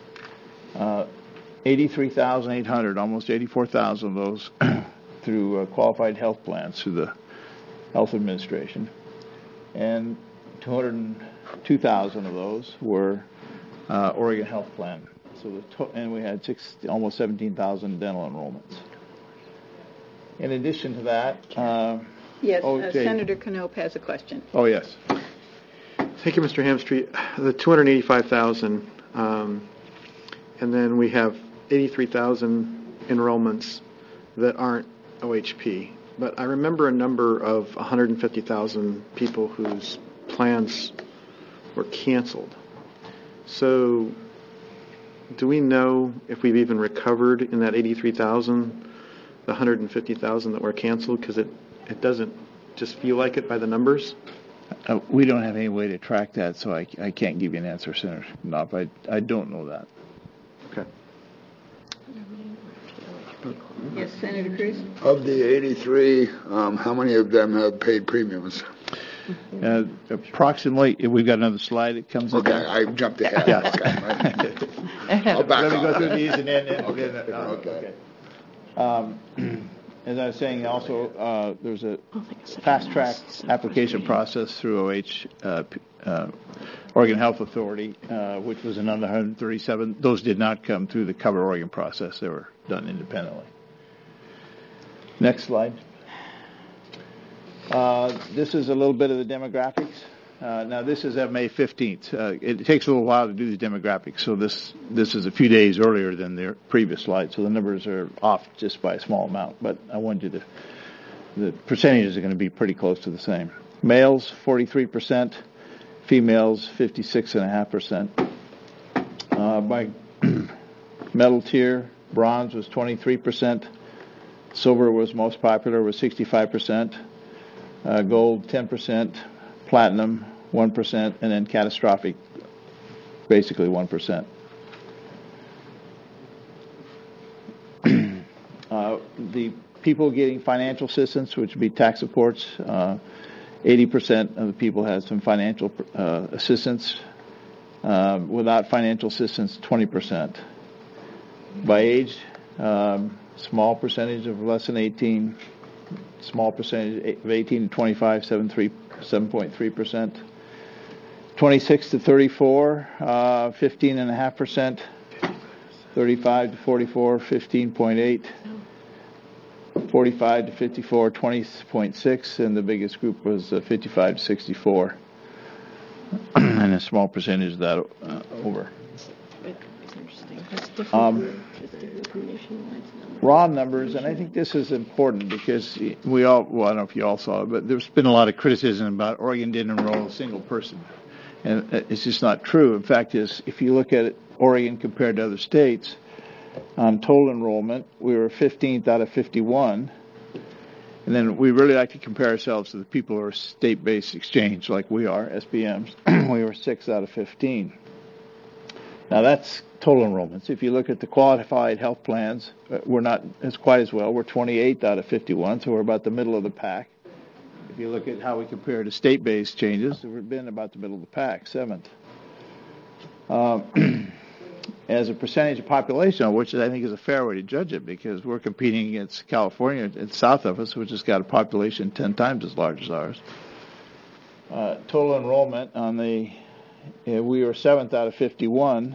83,800, almost 84,000 of those through qualified health plans through the Health Administration. And 202,000 of those were Oregon Health Plan. So and we had almost 17,000 dental enrollments. In addition to that, yes, Senator Knopp has a question. Oh, yes. Thank you, Mr. Hamstreet. The 285,000, and then we have 83,000 enrollments that aren't OHP. But I remember a number of 150,000 people whose plans were canceled. So do we know if we've even recovered in that 83,000, the 150,000 that were canceled? Because it doesn't just feel like it by the numbers. We don't have any way to track that, so I can't give you an answer, Senator Knopp. I don't know that. Okay. Yes, Senator Cruz? Of the 83, how many of them have paid premiums? Approximately, we've got another slide that comes okay, in. Okay, I jumped ahead. Yes. Okay. I'll back Let me off. go through these and then okay. As I was saying, also there's a fast-track application process through Oregon Health Authority, which was another 137. Those did not come through the Cover Oregon process. They were done independently. Next slide. This is a little bit of the demographics. Now, this is at May 15th. It takes a little while to do these demographics, so this is a few days earlier than the previous slide, so the numbers are off just by a small amount, but I wanted you to, the percentages are going to be pretty close to the same. Males, 43%, females, 56.5%. By metal tier, bronze was 23%, silver was most popular with 65%, gold 10%, platinum 1%, and then catastrophic basically 1%. The people getting financial assistance, which would be tax supports, 80% of the people had some financial assistance. Without financial assistance, 20%. By age, small percentage of less than 18, small percentage of 18 to 25, 7.3%. 26 to 34, 15.5%. 35 to 44, 15.8. 45 to 54, 20.6, and the biggest group was 55 to 64, and a small percentage of that over. Raw numbers, and I think this is important because I don't know if you all saw it, but there's been a lot of criticism about Oregon didn't enroll a single person, and it's just not true. In fact, if you look at it, Oregon compared to other states, on total enrollment, we were 15th out of 51. And then we really like to compare ourselves to the people who are state-based exchange like we are, SBMs. We were 6 out of 15. Now that's total enrollments. If you look at the qualified health plans, we're not as quite as well. We're 28th out of 51, so we're about the middle of the pack. If you look at how we compare to state-based changes, we've been about the middle of the pack, 7th. As a percentage of population, which I think is a fair way to judge it, because we're competing against California, it's south of us, which has got a population 10 times as large as ours. Total enrollment on we were 7th out of 51.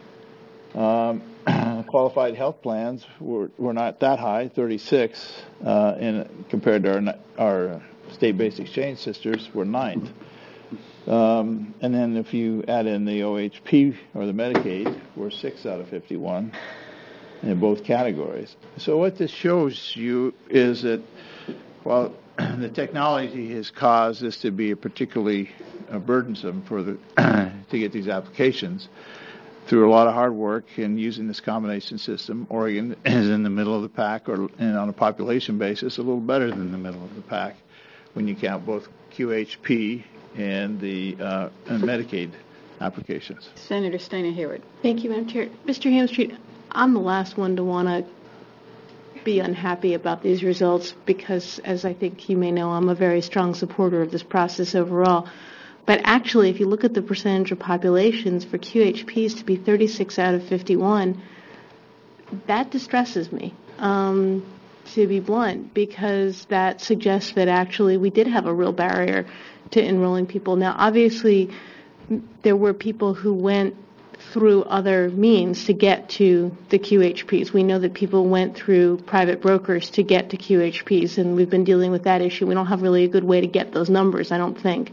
Qualified health plans were not that high, 36, compared to our state-based exchange sisters, we're 9th. And then if you add in the OHP or the Medicaid, we're 6 out of 51 in both categories. So what this shows you is that while the technology has caused this to be particularly burdensome to get these applications, through a lot of hard work and using this combination system, Oregon is in the middle of the pack, and on a population basis, a little better than the middle of the pack when you count both QHP and the Medicaid applications. Senator Steiner Hayward. Thank you, Madam Chair. Mr. Hamstreet, I'm the last one to want to be unhappy about these results because, as I think you may know, I'm a very strong supporter of this process overall. But actually, if you look at the percentage of populations for QHPs to be 36 out of 51, that distresses me, to be blunt, because that suggests that actually we did have a real barrier to enrolling people. Now, obviously, there were people who went through other means to get to the QHPs. We know that people went through private brokers to get to QHPs, and we've been dealing with that issue. We don't have really a good way to get those numbers, I don't think.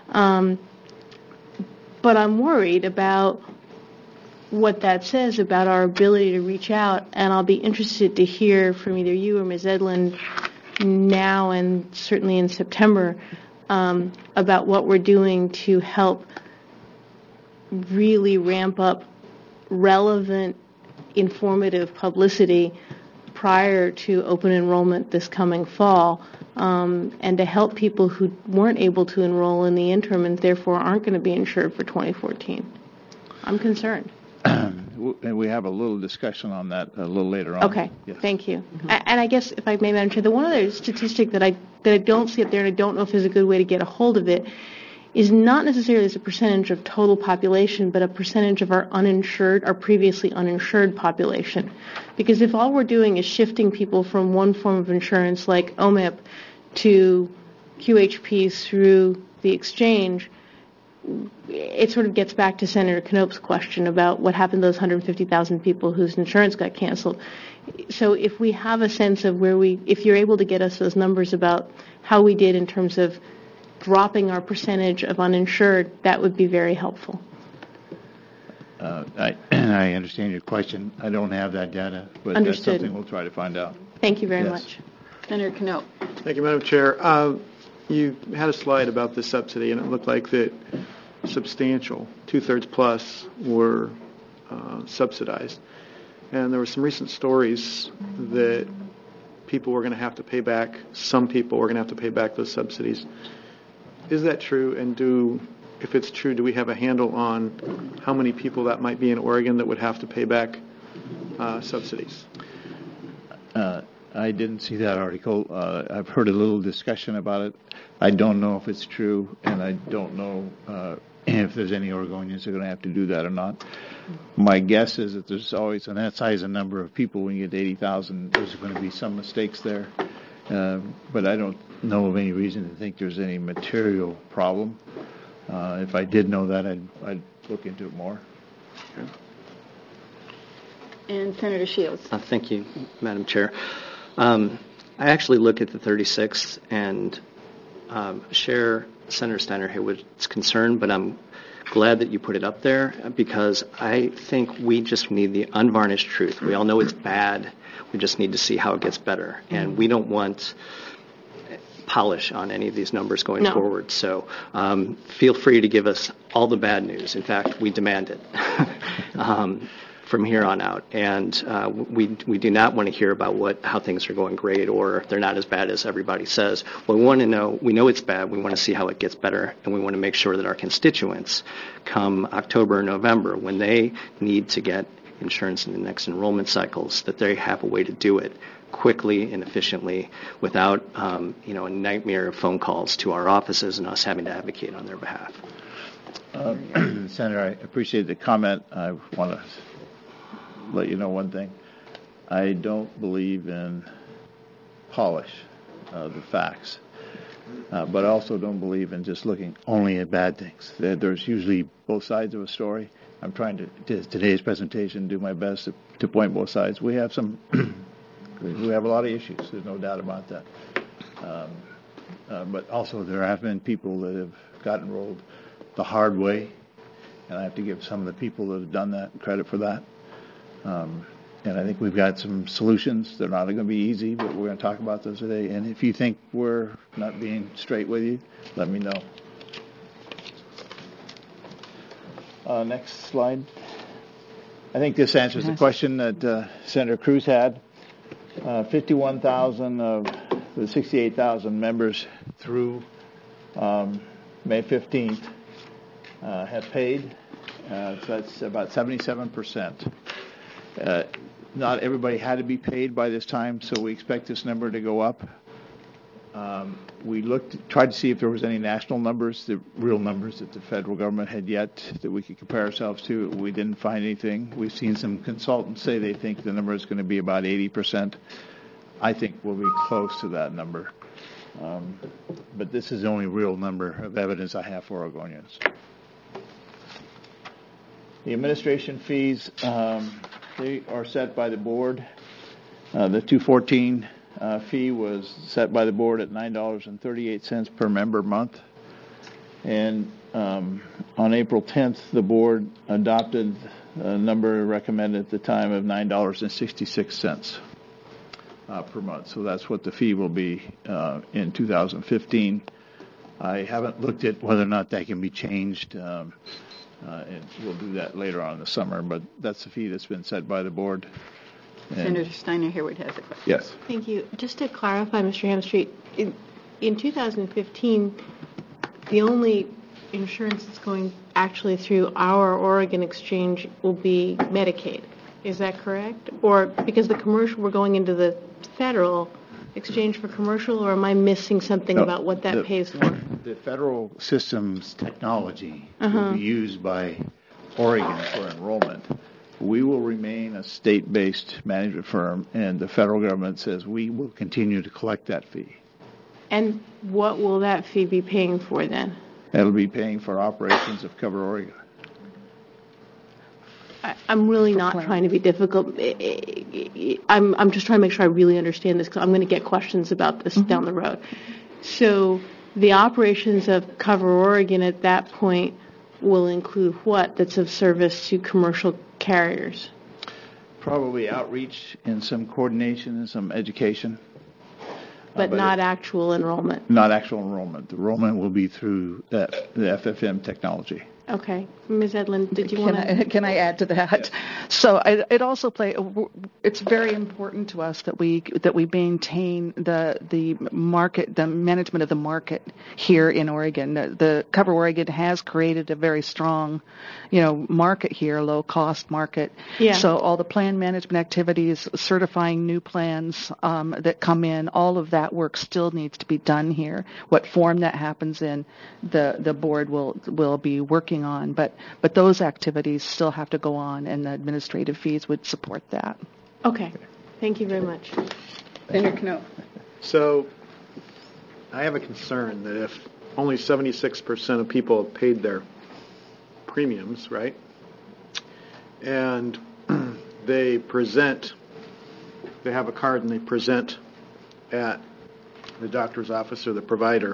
But I'm worried about what that says about our ability to reach out, and I'll be interested to hear from either you or Ms. Edlin now and certainly in September about what we're doing to help really ramp up relevant, informative publicity prior to open enrollment this coming fall, and to help people who weren't able to enroll in the interim and therefore aren't going to be insured for 2014. I'm concerned. And we have a little discussion on that a little later on. Okay, yes. Thank you. And I guess, if I may, Madam Chair, the one other statistic that I don't see up there, and I don't know if there's a good way to get a hold of it, is not necessarily as a percentage of total population, but a percentage of our uninsured, our previously uninsured population. Because if all we're doing is shifting people from one form of insurance, like OMIP, to QHPs through the exchange, it sort of gets back to Senator Knope's question about what happened to those 150,000 people whose insurance got canceled. So if we have a sense of if you're able to get us those numbers about how we did in terms of dropping our percentage of uninsured, that would be very helpful. I understand your question. I don't have that data, but Understood. That's something we'll try to find out. Thank you very Yes. much. Senator Knope. Thank you, Madam Chair. You had a slide about the subsidy, and it looked like that substantial, 2/3 plus, were subsidized. And there were some recent stories that people were going to have to pay back, some people were going to have to pay back those subsidies. Is that true? And if it's true, do we have a handle on how many people that might be in Oregon that would have to pay back subsidies? I didn't see that article. I've heard a little discussion about it. I don't know if it's true, and I don't know if there's any Oregonians that are going to have to do that or not. My guess is that there's always, and that size a number of people, when you get 80,000, there's going to be some mistakes there. But I don't know of any reason to think there's any material problem. If I did know that, I'd look into it more. Okay. And Senator Shields. Thank you, Madam Chair. I actually look at the 36th and share Senator Steiner Haywood's concern, but I'm glad that you put it up there because I think we just need the unvarnished truth. We all know it's bad. We just need to see how it gets better. And we don't want polish on any of these numbers going forward. So feel free to give us all the bad news. In fact, we demand it. From here on out, and we do not want to hear about how things are going great or if they're not as bad as everybody says. What we want to know, we know it's bad. We want to see how it gets better, and we want to make sure that our constituents, come October or November, when they need to get insurance in the next enrollment cycles, that they have a way to do it quickly and efficiently without a nightmare of phone calls to our offices and us having to advocate on their behalf. Senator, I appreciate the comment. I want to let you know one thing. I don't believe in polish the facts, but I also don't believe in just looking only at bad things. There's usually both sides of a story. I'm trying to today's presentation do my best to point both sides. We have we have a lot of issues. There's no doubt about that. But also there have been people that have gotten enrolled the hard way, and I have to give some of the people that have done that credit for that. And I think we've got some solutions. They're not going to be easy, but we're going to talk about those today. And if you think we're not being straight with you, let me know. Next slide. I think this answers the question that Senator Cruz had. 51,000 of the 68,000 members through May 15th have paid. So that's about 77%. Not everybody had to be paid by this time, so we expect this number to go up. We tried to see if there was any national numbers, the real numbers that the federal government had yet that we could compare ourselves to. We didn't find anything. We've seen some consultants say they think the number is going to be about 80%. I think we'll be close to that number. But this is the only real number of evidence I have for Oregonians. The administration fees, they are set by the board. The 214 fee was set by the board at $9.38 per member month. And on April 10th, the board adopted a number recommended at the time of $9.66 per month. So that's what the fee will be in 2015. I haven't looked at whether or not that can be changed. And we'll do that later on in the summer, but that's the fee that's been set by the board. Senator Steiner Hayward has a question. Yes. Thank you. Just to clarify, Mr. Hamstreet, in 2015, the only insurance that's going actually through our Oregon exchange will be Medicaid. Is that correct? Or because the commercial, we're going into the federal exchange for commercial, or am I missing something about what that pays for? The federal system's technology will be used by Oregon for enrollment. We will remain a state-based management firm, and the federal government says we will continue to collect that fee. And what will that fee be paying for then? That'll be paying for operations of Cover Oregon. I'm really not trying to be difficult. I'm just trying to make sure I really understand this, because I'm going to get questions about this down the road. So the operations of Cover Oregon at that point will include what that's of service to commercial carriers? Probably outreach and some coordination and some education. But not actual enrollment? Not actual enrollment. The enrollment will be through the FFM technology. Okay. Ms. Edlin, did you want to? Can I add to that? Yes. So it also it's very important to us that we maintain the market, the management of the market here in Oregon. The Cover Oregon has created a very strong, market here, low cost market. Yeah. So all the plan management activities, certifying new plans that come in, all of that work still needs to be done here. What form that happens in, the board will be working on, but those activities still have to go on, and the administrative fees would support that. Okay. Thank you very much. Senator Knopp. So I have a concern that if only 76% of people have paid their premiums, right, and they have a card and they present at the doctor's office or the provider,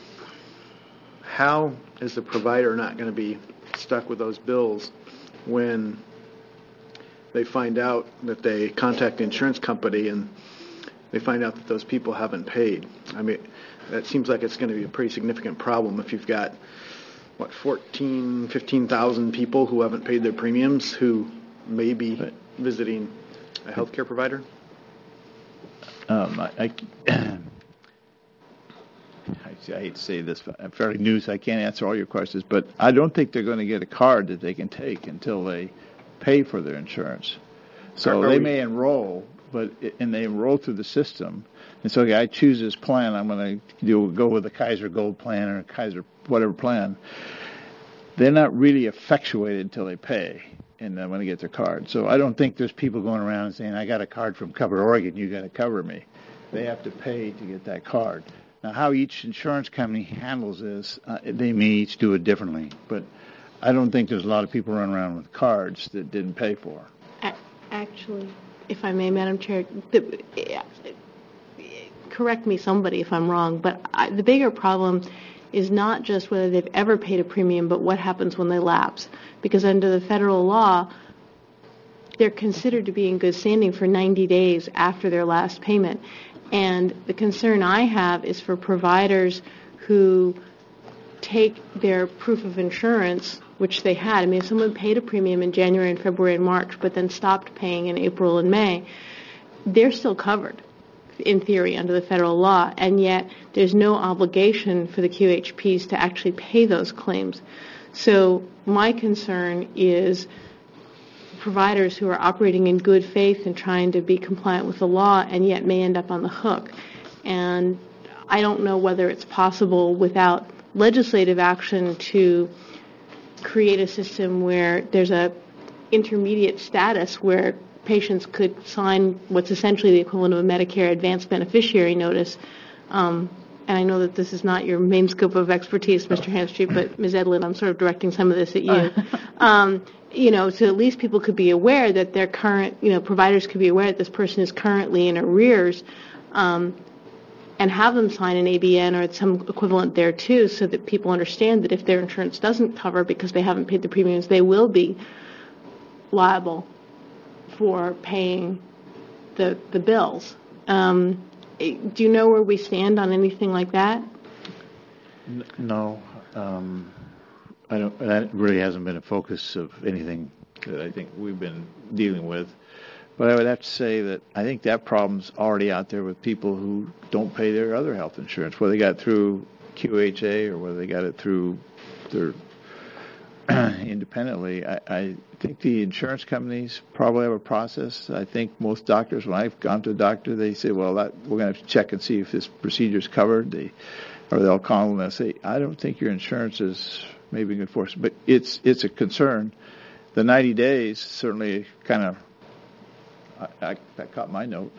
how is the provider not going to be stuck with those bills when they find out that they contact the insurance company and they find out that those people haven't paid? I mean, that seems like it's going to be a pretty significant problem if you've got, 15,000 people who haven't paid their premiums who may be visiting a healthcare provider? I hate to say this, I'm fairly new, so I can't answer all your questions, but I don't think they're going to get a card that they can take until they pay for their insurance. So they may enroll, and they enroll through the system. And so I choose this plan. I'm going to go with a Kaiser Gold plan or a Kaiser whatever plan. They're not really effectuated until they pay, and then when they get their card. So I don't think there's people going around saying, I got a card from Cover Oregon, you got to cover me. They have to pay to get that card. Now, how each insurance company handles this, they may each do it differently. But I don't think there's a lot of people running around with cards that didn't pay for. Actually, if I may, Madam Chair, correct me somebody if I'm wrong, but the bigger problem is not just whether they've ever paid a premium, but what happens when they lapse. Because under the federal law, they're considered to be in good standing for 90 days after their last payment. And the concern I have is for providers who take their proof of insurance, which they had. I mean, if someone paid a premium in January and February and March, but then stopped paying in April and May, they're still covered, in theory, under the federal law. And yet there's no obligation for the QHPs to actually pay those claims. So my concern is providers who are operating in good faith and trying to be compliant with the law and yet may end up on the hook. And I don't know whether it's possible without legislative action to create a system where there's a intermediate status where patients could sign what's essentially the equivalent of a Medicare advanced beneficiary notice. And I know that this is not your main scope of expertise, Mr. Hamstreet, but Ms. Edlin, I'm sort of directing some of this at you. So at least people could be aware that their current, providers could be aware that this person is currently in arrears, and have them sign an ABN or some equivalent there too, so that people understand that if their insurance doesn't cover because they haven't paid the premiums, they will be liable for paying the bills. Do you know where we stand on anything like that? No, I don't. That really hasn't been a focus of anything that I think we've been dealing with. But I would have to say that I think that problem's already out there with people who don't pay their other health insurance, whether they got it through QHA or whether they got it through their independently. I think the insurance companies probably have a process. I think most doctors, when I've gone to a doctor, they say, well, we're going to have to check and see if this procedure's covered. Or they'll call them and say, I don't think your insurance is maybe good for us. But it's a concern. The 90 days certainly kind of, that caught my note.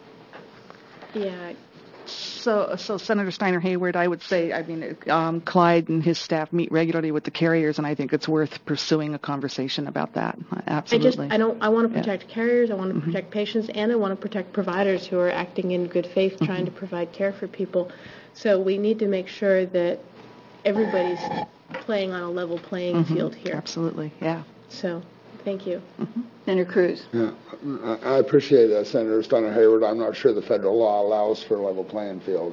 Yeah. So Senator Steiner Hayward, I would say, Clyde and his staff meet regularly with the carriers, and I think it's worth pursuing a conversation about that. Absolutely. I want to protect carriers, I want to protect patients, and I want to protect providers who are acting in good faith, trying to provide care for people. So we need to make sure that everybody's playing on a level playing field here. Absolutely, yeah. So, thank you. Senator Cruz. Yeah, I appreciate that, Senator Steiner Hayward. I'm not sure the federal law allows for a level playing field.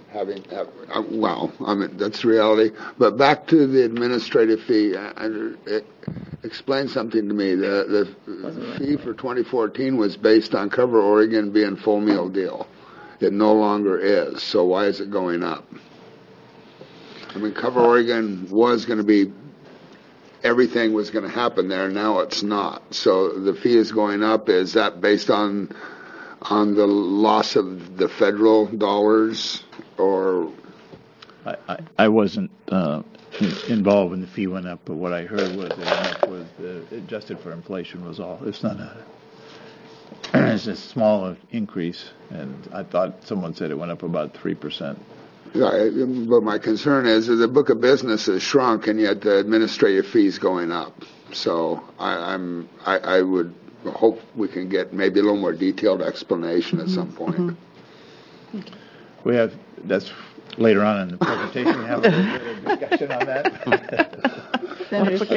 That's the reality. But back to the administrative fee. Explain something to me. The fee for 2014 was based on Cover Oregon being full meal deal. It no longer is. So why is it going up? Cover Oregon was going to be, everything was going to happen there. Now it's not. So the fee is going up. Is that based on the loss of the federal dollars, or? I wasn't involved when the fee went up, but what I heard was it went up with adjusted for inflation was all. It's not it's a small increase, and I thought someone said it went up about 3%. Yeah, but my concern is that the book of business has shrunk, and yet the administrative fees going up. So I would hope we can get maybe a little more detailed explanation at some point. We have, that's later on in the presentation. We have a little bit of discussion on that.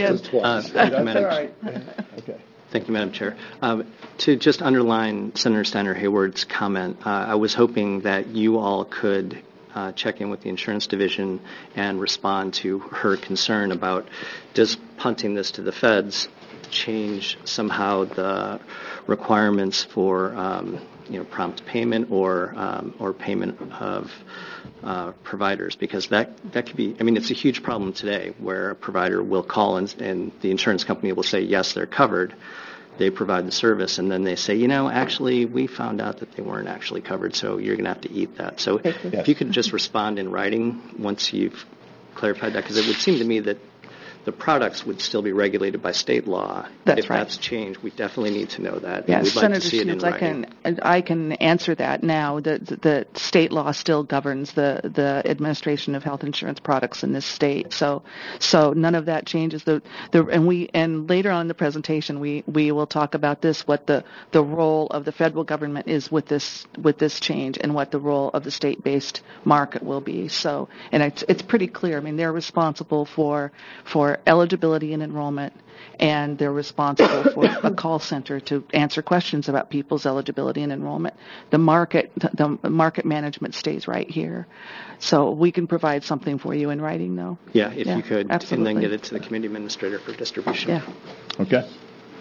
Thank you, Madam Chair. To just underline Senator Steiner Hayward's comment, I was hoping that you all could check in with the insurance division and respond to her concern about, does punting this to the feds change somehow the requirements for prompt payment or payment of providers? Because that could be, it's a huge problem today where a provider will call and the insurance company will say, yes, they're covered. They provide the service, and then they say, actually, we found out that they weren't actually covered, so you're going to have to eat that. So if you could just respond in writing once you've clarified that, because it would seem to me that the products would still be regulated by state law. If that's changed, we definitely need to know that. Yes, we'd like Senator to see it in writing. I can answer that now. The state law still governs the administration of health insurance products in this state. So none of that changes. And later on in the presentation we will talk about this, what the role of the federal government is with this change, and what the role of the state-based market will be. So, and it's pretty clear. They're responsible for eligibility and enrollment, and they're responsible for a call center to answer questions about people's eligibility and enrollment. The market management stays right here. So we can provide something for you in writing, though. Yeah, if you could, absolutely. And then get it to the committee administrator for distribution. Yeah. Okay.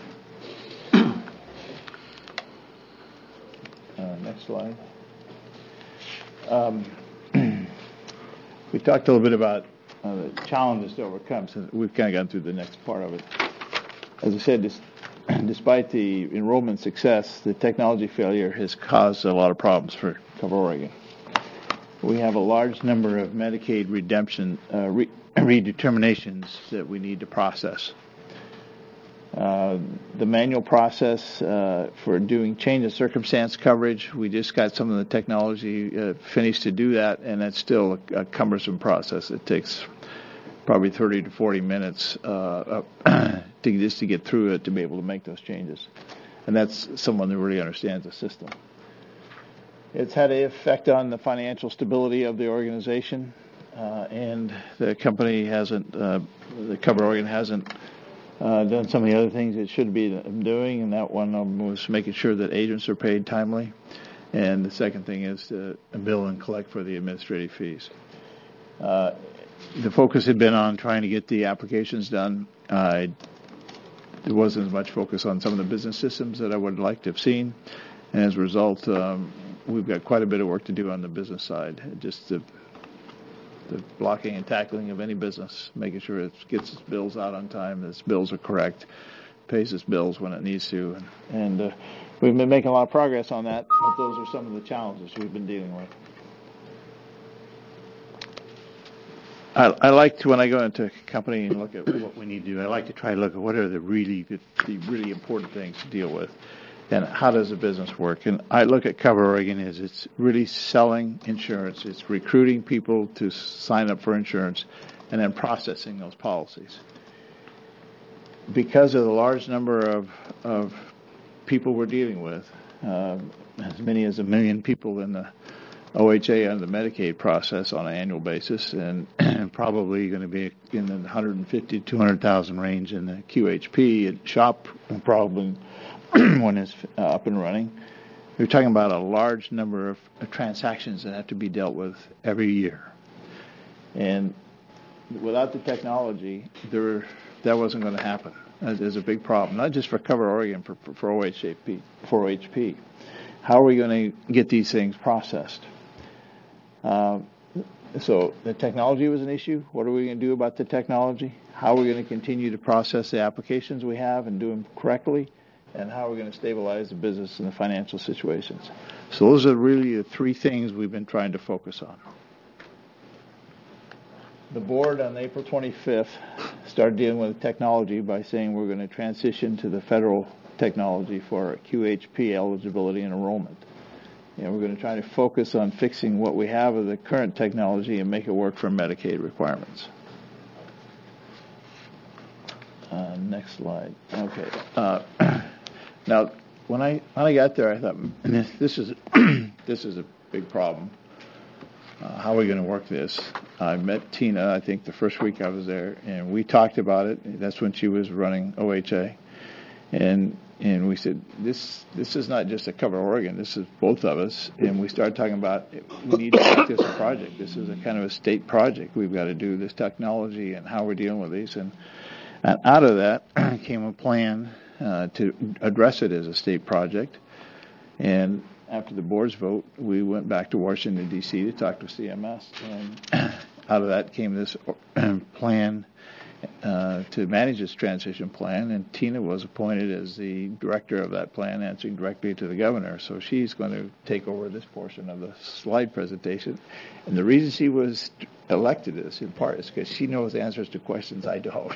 Next slide. We talked a little bit about the challenges to overcome, so we've kind of gone through the next part of it. As I said, despite the enrollment success, the technology failure has caused a lot of problems for Cover Oregon. We have a large number of Medicaid redemption redeterminations that we need to process. The manual process for doing change of circumstance coverage, we just got some of the technology finished to do that, and that's still a cumbersome process. It takes probably 30 to 40 minutes just to get through it to be able to make those changes. And that's someone who really understands the system. It's had an effect on the financial stability of the organization, and the company hasn't, the Cover Oregon hasn't done some of the other things it should be doing, and that one was making sure that agents are paid timely. And the second thing is to bill and collect for the administrative fees. The focus had been on trying to get the applications done. There wasn't as much focus on some of the business systems that I would like to have seen. And as a result, we've got quite a bit of work to do on the business side. Just the blocking and tackling of any business, making sure it gets its bills out on time, its bills are correct, pays its bills when it needs to. And we've been making a lot of progress on that, but those are some of the challenges we've been dealing with. I like to, when I go into a company and look at what we need to do, I like to try to look at what are the really important things to deal with, and how does the business work. And I look at Cover Oregon as it's really selling insurance, it's recruiting people to sign up for insurance, and then processing those policies. Because of the large number of people we're dealing with, as many as 1 million people in the OHA under the Medicaid process on an annual basis, and probably going to be in the 150 to 200,000 range in the QHP at SHOP, probably when it's up and running. We're talking about a large number of transactions that have to be dealt with every year. And without the technology, that wasn't going to happen. There's a big problem, not just for Cover Oregon, for OHP. How are we going to get these things processed? So the technology was an issue. What are we going to do about the technology? How are we going to continue to process the applications we have and do them correctly? And how are we going to stabilize the business and the financial situations? So those are really the three things we've been trying to focus on. The board on April 25th started dealing with technology by saying we're going to transition to the federal technology for QHP eligibility and enrollment. And we're going to try to focus on fixing what we have of the current technology and make it work for Medicaid requirements. Next slide. Okay. Now, when I got there, I thought this is a big problem. How are we going to work this? I met Tina, I think, the first week I was there, and we talked about it. That's when she was running OHA, and we said this is not just a Cover Oregon. This is both of us, and we started talking about we need to make this a project. This is a kind of a state project. We've got to do this technology and how we're dealing with these, and out of that came a plan to address it as a state project. And after the board's vote, we went back to Washington, D.C. to talk to CMS, and out of that came this plan to manage this transition plan, and Tina was appointed as the director of that plan, answering directly to the governor. So she's going to take over this portion of the slide presentation. And the reason she was elected is, in part, is because she knows answers to questions I don't.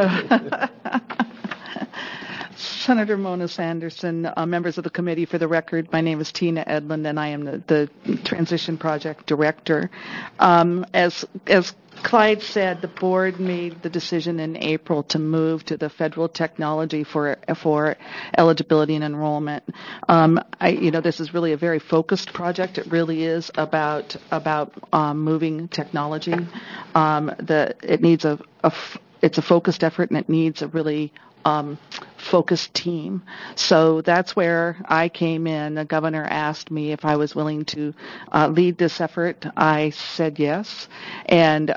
Senator Mona Sanderson, members of the committee, for the record, my name is Tina Edlund, and I am the Transition Project Director. As Clyde said, the board made the decision in April to move to the federal technology for eligibility and enrollment. This is really a very focused project. It really is about moving technology. It's a focused effort, and it needs a really focused team. So that's where I came in. The governor asked me if I was willing to lead this effort. I said yes. And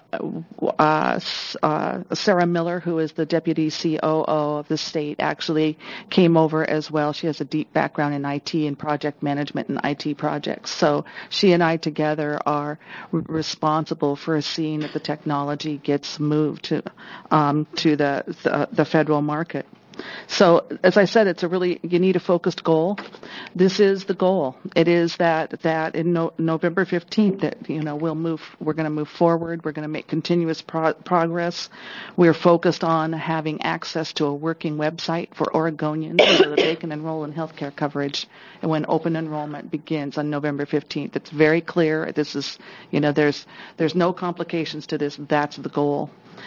Sarah Miller, who is the deputy COO of the state, actually came over as well. She has a deep background in IT and project management and IT projects. So she and I together are responsible for seeing that the technology gets moved to the federal market. So, as I said, you need a focused goal. This is the goal. It is that in November 15th that, we're going to move forward. We're going to make continuous progress. We're focused on having access to a working website for Oregonians so that they can enroll in health care coverage when open enrollment begins on November 15th. It's very clear. This is, there's no complications to this. That's the goal.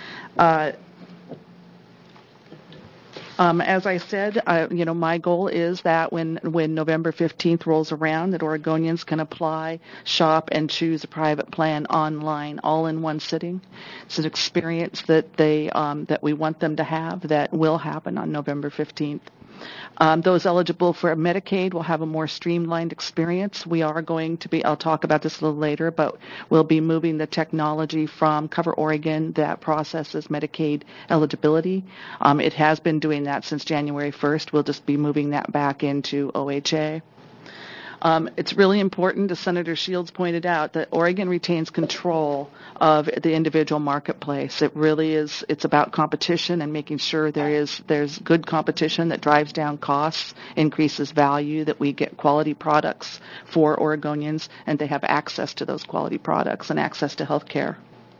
As I said, my goal is that when November 15th rolls around, that Oregonians can apply, shop, and choose a private plan online, all in one sitting. It's an experience that that we want them to have that will happen on November 15th. Those eligible for Medicaid will have a more streamlined experience. We are going to be, I'll talk about this a little later, but we'll be moving the technology from Cover Oregon that processes Medicaid eligibility. It has been doing that since January 1st. We'll just be moving that back into OHA. It's really important, as Senator Shields pointed out, that Oregon retains control of the individual marketplace. It really is, it's about competition and making sure there's good competition that drives down costs, increases value, that we get quality products for Oregonians, and they have access to those quality products and access to health care.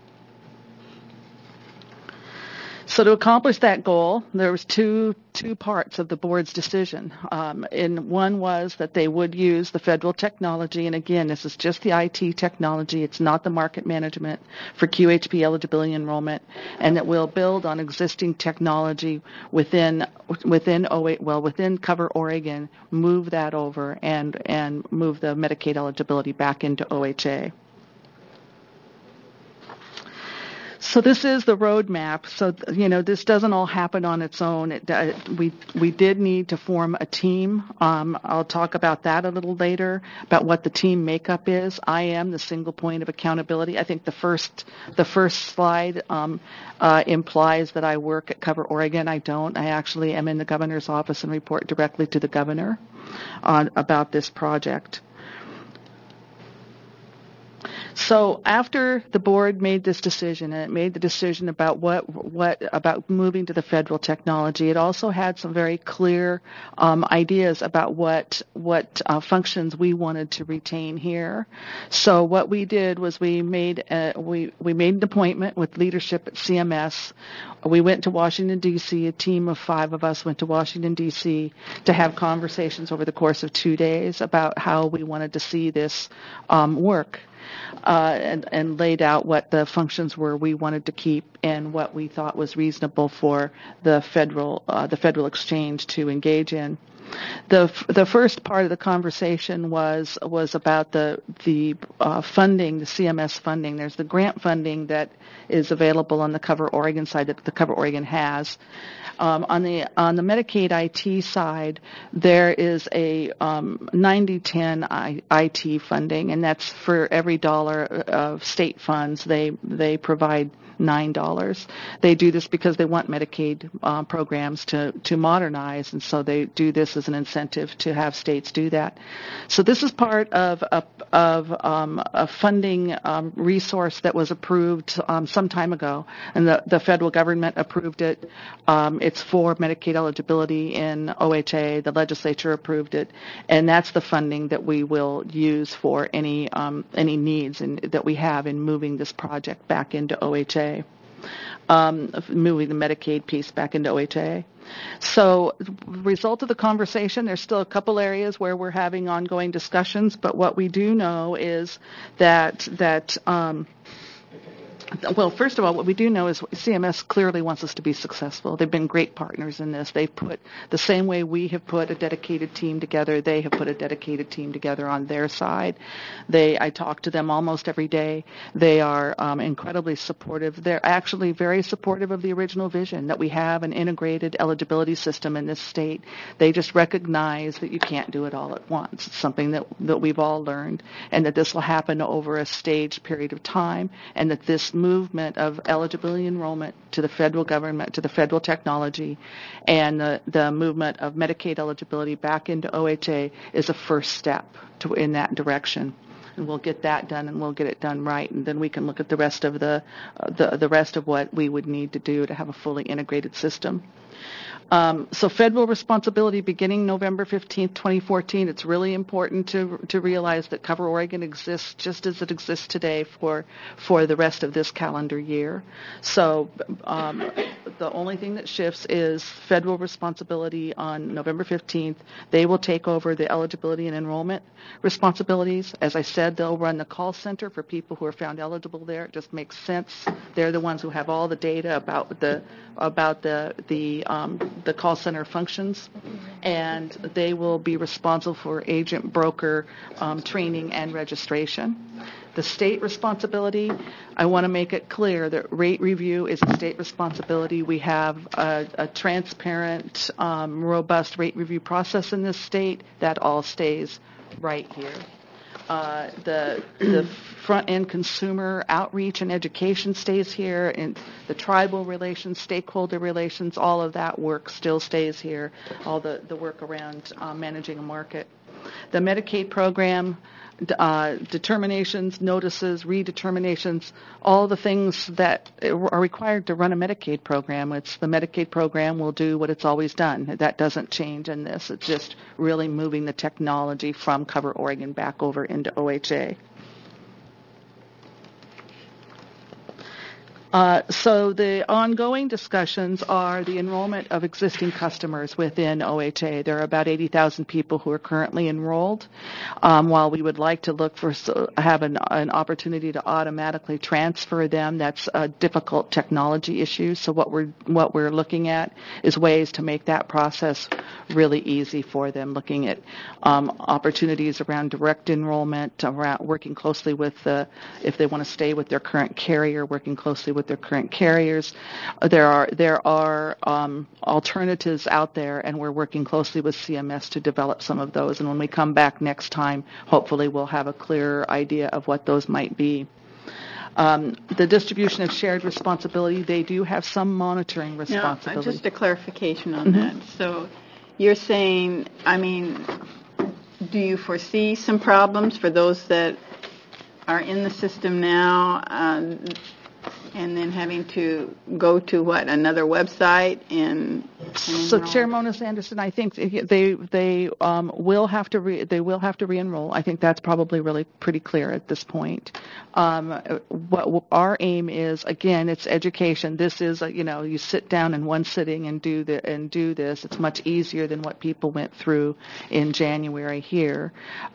So to accomplish that goal, there was two parts of the board's decision. And one was that they would use the federal technology, and again, this is just the IT technology. It's not the market management for QHP eligibility enrollment, and that we'll build on existing technology within Cover Oregon, move that over, and move the Medicaid eligibility back into OHA. So this is the roadmap. So, this doesn't all happen on its own. We did need to form a team. I'll talk about that a little later, about what the team makeup is. I am the single point of accountability. I think the first slide implies that I work at Cover Oregon. I don't. I actually am in the governor's office and report directly to the governor about this project. So after the board made this decision, and it made the decision about about moving to the federal technology, it also had some very clear ideas about what functions we wanted to retain here. So what we did was we made an appointment with leadership at CMS. We went to Washington, D.C. A team of 5 of us went to Washington, D.C. to have conversations over the course of 2 days about how we wanted to see this work. And laid out what the functions were we wanted to keep and what we thought was reasonable for the federal exchange to engage in. The first part of the conversation was about the funding, the CMS funding. There's the grant funding that is available on the Cover Oregon side that the Cover Oregon has. On the Medicaid IT side, there is a 90-10 IT funding, and that's for every dollar of state funds they provide $9. They do this because they want Medicaid programs to modernize, and so they do this as an incentive to have states do that. So this is part of a funding resource that was approved some time ago, and the federal government approved it. It's for Medicaid eligibility in OHA. The legislature approved it, and that's the funding that we will use for any needs that we have in moving this project back into OHA. Moving the Medicaid piece back into OHA. So, result of the conversation, there's still a couple areas where we're having ongoing discussions, but what we do know is that well, first of all, what we do know is CMS clearly wants us to be successful. They've been great partners in this. They've put, the same way we have put a dedicated team together, they have put a dedicated team together on their side. I talk to them almost every day. They are incredibly supportive. They're actually very supportive of the original vision that we have an integrated eligibility system in this state. They just recognize that you can't do it all at once. It's something that we've all learned, and that this will happen over a staged period of time, and that this movement of eligibility enrollment to the federal government, to the federal technology, and the movement of Medicaid eligibility back into OHA is a first step in that direction. And we'll get that done, and we'll get it done right, and then we can look at the rest of the rest of what we would need to do to have a fully integrated system. So federal responsibility beginning November 15th, 2014. It's really important to realize that Cover Oregon exists just as it exists today for the rest of this calendar year. So the only thing that shifts is federal responsibility on November 15th. They will take over the eligibility and enrollment responsibilities. As I said, they'll run the call center for people who are found eligible there. It just makes sense. They're the ones who have all the data about the call center functions, and they will be responsible for agent broker training and registration. The state responsibility, I want to make it clear that rate review is a state responsibility. We have a transparent, robust rate review process in this state. That all stays right here. The front-end consumer outreach and education stays here, and the tribal relations, stakeholder relations, all of that work still stays here, all the work around managing a market. The Medicaid program, determinations, notices, redeterminations, all the things that are required to run a Medicaid program. It's the Medicaid program will do what it's always done. That doesn't change in this. It's just really moving the technology from Cover Oregon back over into OHA. So the ongoing discussions are the enrollment of existing customers within OHA. There are about 80,000 people who are currently enrolled. While we would like to look for have an opportunity to automatically transfer them, that's a difficult technology issue. So what we're looking at is ways to make that process really easy for them. Looking at opportunities around direct enrollment, around working closely with if they want to stay with their current carrier, working closely with their current carriers. There are alternatives out there, and we're working closely with CMS to develop some of those. And when we come back next time, hopefully we'll have a clearer idea of what those might be. The distribution of shared responsibility, they do have some monitoring responsibility. No, just a clarification on that. So you're saying, do you foresee some problems for those that are in the system now, and then having to go to another website and so Chair Mona Sanderson, I think they will have to re-enroll. I think that's probably really pretty clear at this point. What our aim is, again, it's education. This is you sit down in one sitting and do this. It's much easier than what people went through in January here.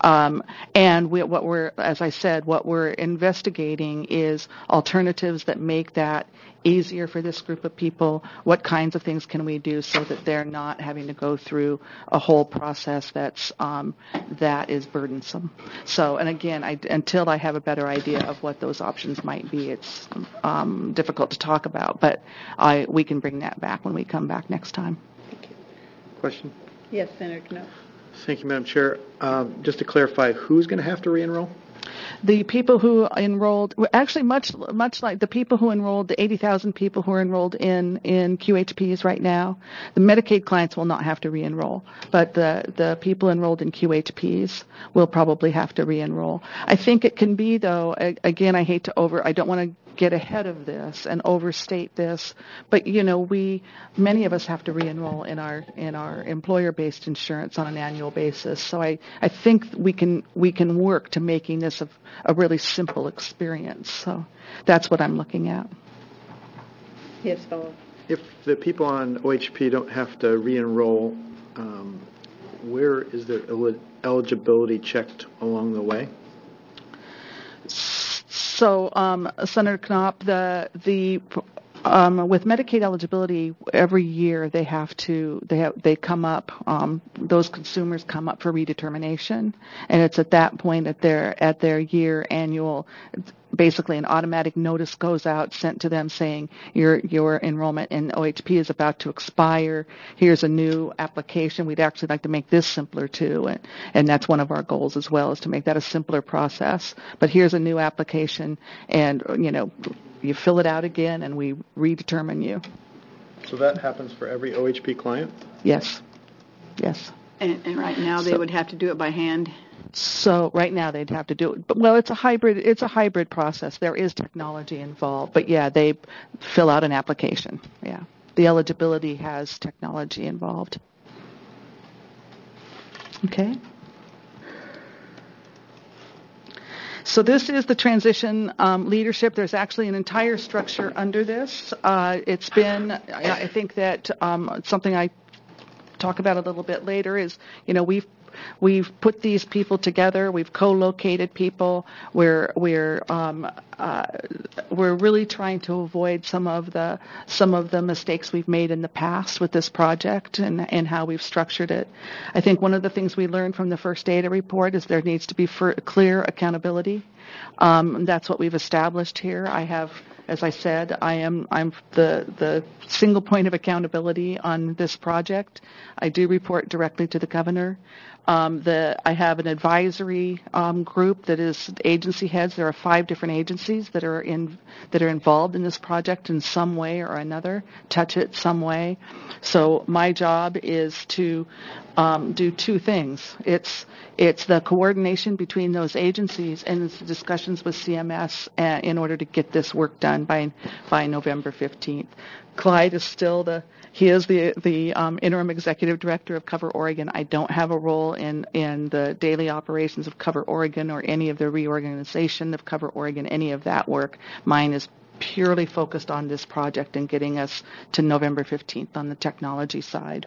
And what we're investigating is alternatives that make that easier for this group of people. What kinds of things can we do so that they're not having to go through a whole process that is burdensome? So, and again, until I have a better idea of what those options might be, it's difficult to talk about. But we can bring that back when we come back next time. Thank you. Question? Yes, Senator Knopp. Thank you, Madam Chair. Just to clarify, who's going to have to re-enroll? The people who enrolled, actually much like the people who enrolled, the 80,000 people who are enrolled in QHPs right now, the Medicaid clients will not have to re-enroll, but the people enrolled in QHPs will probably have to re-enroll. I think it can be, though, again, I don't want to get ahead of this and overstate this, but many of us have to re-enroll in our employer-based insurance on an annual basis. So I think we can work to making this a really simple experience. So that's what I'm looking at. Yes, Paul. If the people on OHP don't have to re-enroll, where is their eligibility checked along the way? So, Senator Knopp, with Medicaid eligibility, every year they come up. Those consumers come up for redetermination, and it's at that point at their year annual. Basically, an automatic notice goes out sent to them saying your enrollment in OHP is about to expire. Here's a new application. We'd actually like to make this simpler too, and that's one of our goals as well, is to make that a simpler process. But here's a new application, and you fill it out again, and we redetermine you. So that happens for every OHP client? Yes. And right now they would have to do it by hand? So right now they'd have to do it. But, well, it's a hybrid process. There is technology involved. But, yeah, they fill out an application. Yeah. the eligibility has technology involved. Okay. So this is the transition leadership. There's actually an entire structure under this. It's been, I think that something I talk about a little bit later is, we've put these people together. We've co-located people. We're really trying to avoid some of the mistakes we've made in the past with this project and how we've structured it. I think one of the things we learned from the first data report is there needs to be clear accountability. That's what we've established here. I have, as I said, I'm the single point of accountability on this project. I do report directly to the governor. I have an advisory group that is agency heads. There are 5 different agencies that are involved in this project in some way or another, touch it some way. So my job is to do 2 things. It's the coordination between those agencies and it's the discussions with CMS in order to get this work done by November 15th. Clyde is still the interim executive director of Cover Oregon. I don't have a role in the daily operations of Cover Oregon or any of the reorganization of Cover Oregon, any of that work. Mine is purely focused on this project and getting us to November 15th on the technology side.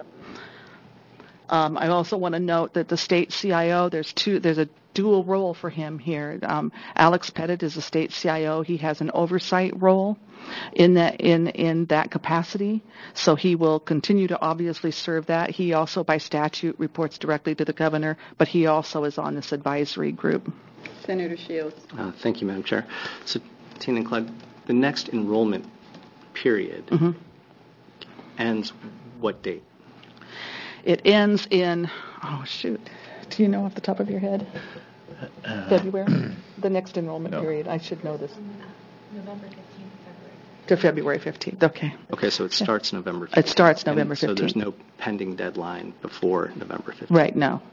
I also want to note that the state CIO, there's a dual role for him here. Alex Pettit is a state CIO. He has an oversight role in that capacity, so he will continue to obviously serve that. He also, by statute, reports directly to the governor, but he also is on this advisory group. Senator Shields. Thank you, Madam Chair. So, Tina and Clyde, the next enrollment period ends what date? It ends in, do you know off the top of your head? February? The next enrollment period. I should know this. November 15th, To February 15th, okay. Okay, so it starts November 15th. It starts November 15th. So there's no pending deadline before November 15th. Right, no.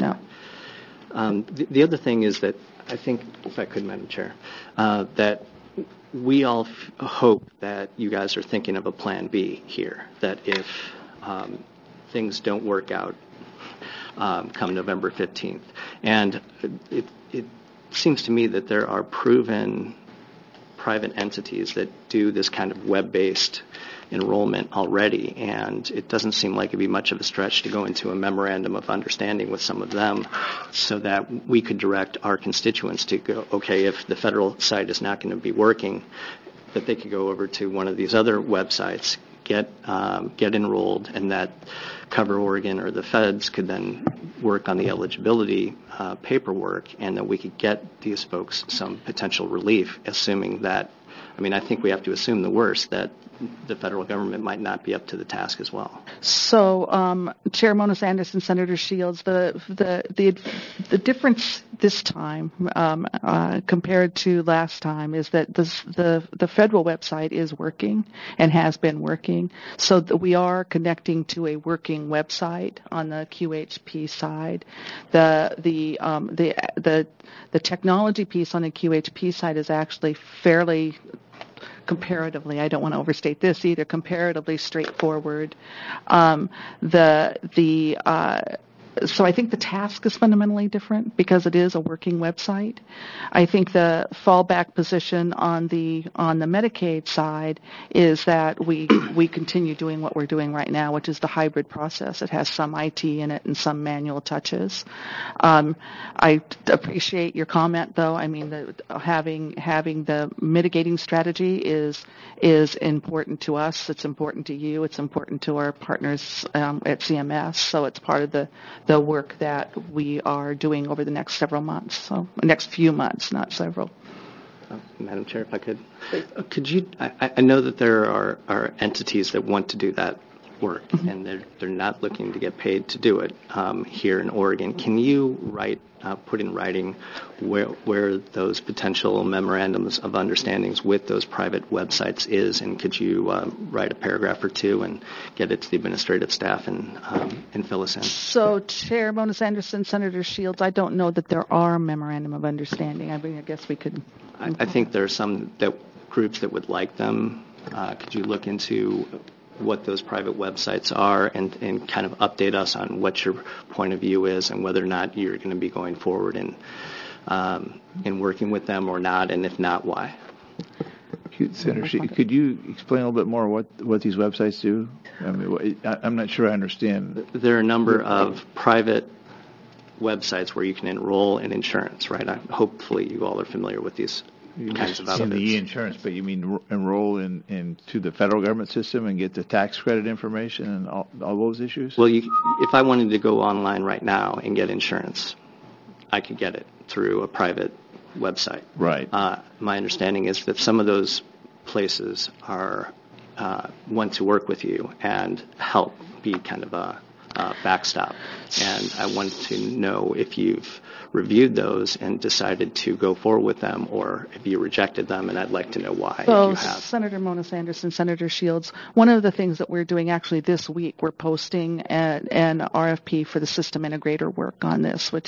The other thing is that I think, if I could, Madam Chair, that we all hope that you guys are thinking of a plan B here, that if things don't work out come November 15th. And it seems to me that there are proven private entities that do this kind of web-based enrollment already, and it doesn't seem like it'd be much of a stretch to go into a memorandum of understanding with some of them so that we could direct our constituents to go, okay, if the federal site is not going to be working, that they could go over to one of these other websites, get enrolled, and that Cover Oregon or the feds could then work on the eligibility paperwork, and that we could get these folks some potential relief, assuming that, I think we have to assume the worst, that the federal government might not be up to the task as well. So, Chair Moniz-Anderson, Senator Shields, the difference this time compared to last time is that the federal website is working and has been working, so that we are connecting to a working website on the QHP side. The technology piece on the QHP side is actually fairly comparatively, I don't want to overstate this either, comparatively straightforward. So I think the task is fundamentally different because it is a working website. I think the fallback position on the Medicaid side is that we continue doing what we're doing right now, which is the hybrid process. It has some IT in it and some manual touches. I appreciate your comment, though. Having the mitigating strategy is important to us. It's important to you. It's important to our partners at CMS. So it's part of the work that we are doing over the next several months, so next few months, not several. Madam Chair, if I could. Could you, I know that there are entities that want to do that work, and they're not looking to get paid to do it here in Oregon. Can you put in writing where those potential memorandums of understandings with those private websites is, and could you write a paragraph or two and get it to the administrative staff and fill us in? So, Chair Moniz-Anderson, Senator Shields, I don't know that there are memorandum of understanding. I guess we could. I think there are some groups that would like them. Could you look into what those private websites are and kind of update us on what your point of view is and whether or not you're going to be going forward in working with them or not, and if not, why. Senator Shi, could you explain a little bit more what these websites do? I mean, I'm not sure I understand. There are a number of private websites where you can enroll in insurance, right? Hopefully you all are familiar with these kinds of outfits. In the e-insurance, but you mean enroll into the federal government system and get the tax credit information and all those issues? Well, if I wanted to go online right now and get insurance, I could get it through a private website. Right. My understanding is that some of those places want to work with you and help be kind of a backstop. And I want to know if you've reviewed those and decided to go forward with them, or if you rejected them, and I'd like to know why. So, if you have. Senator Mona Sanderson, Senator Shields, one of the things that we're doing actually this week, we're posting an RFP for the system integrator work on this, which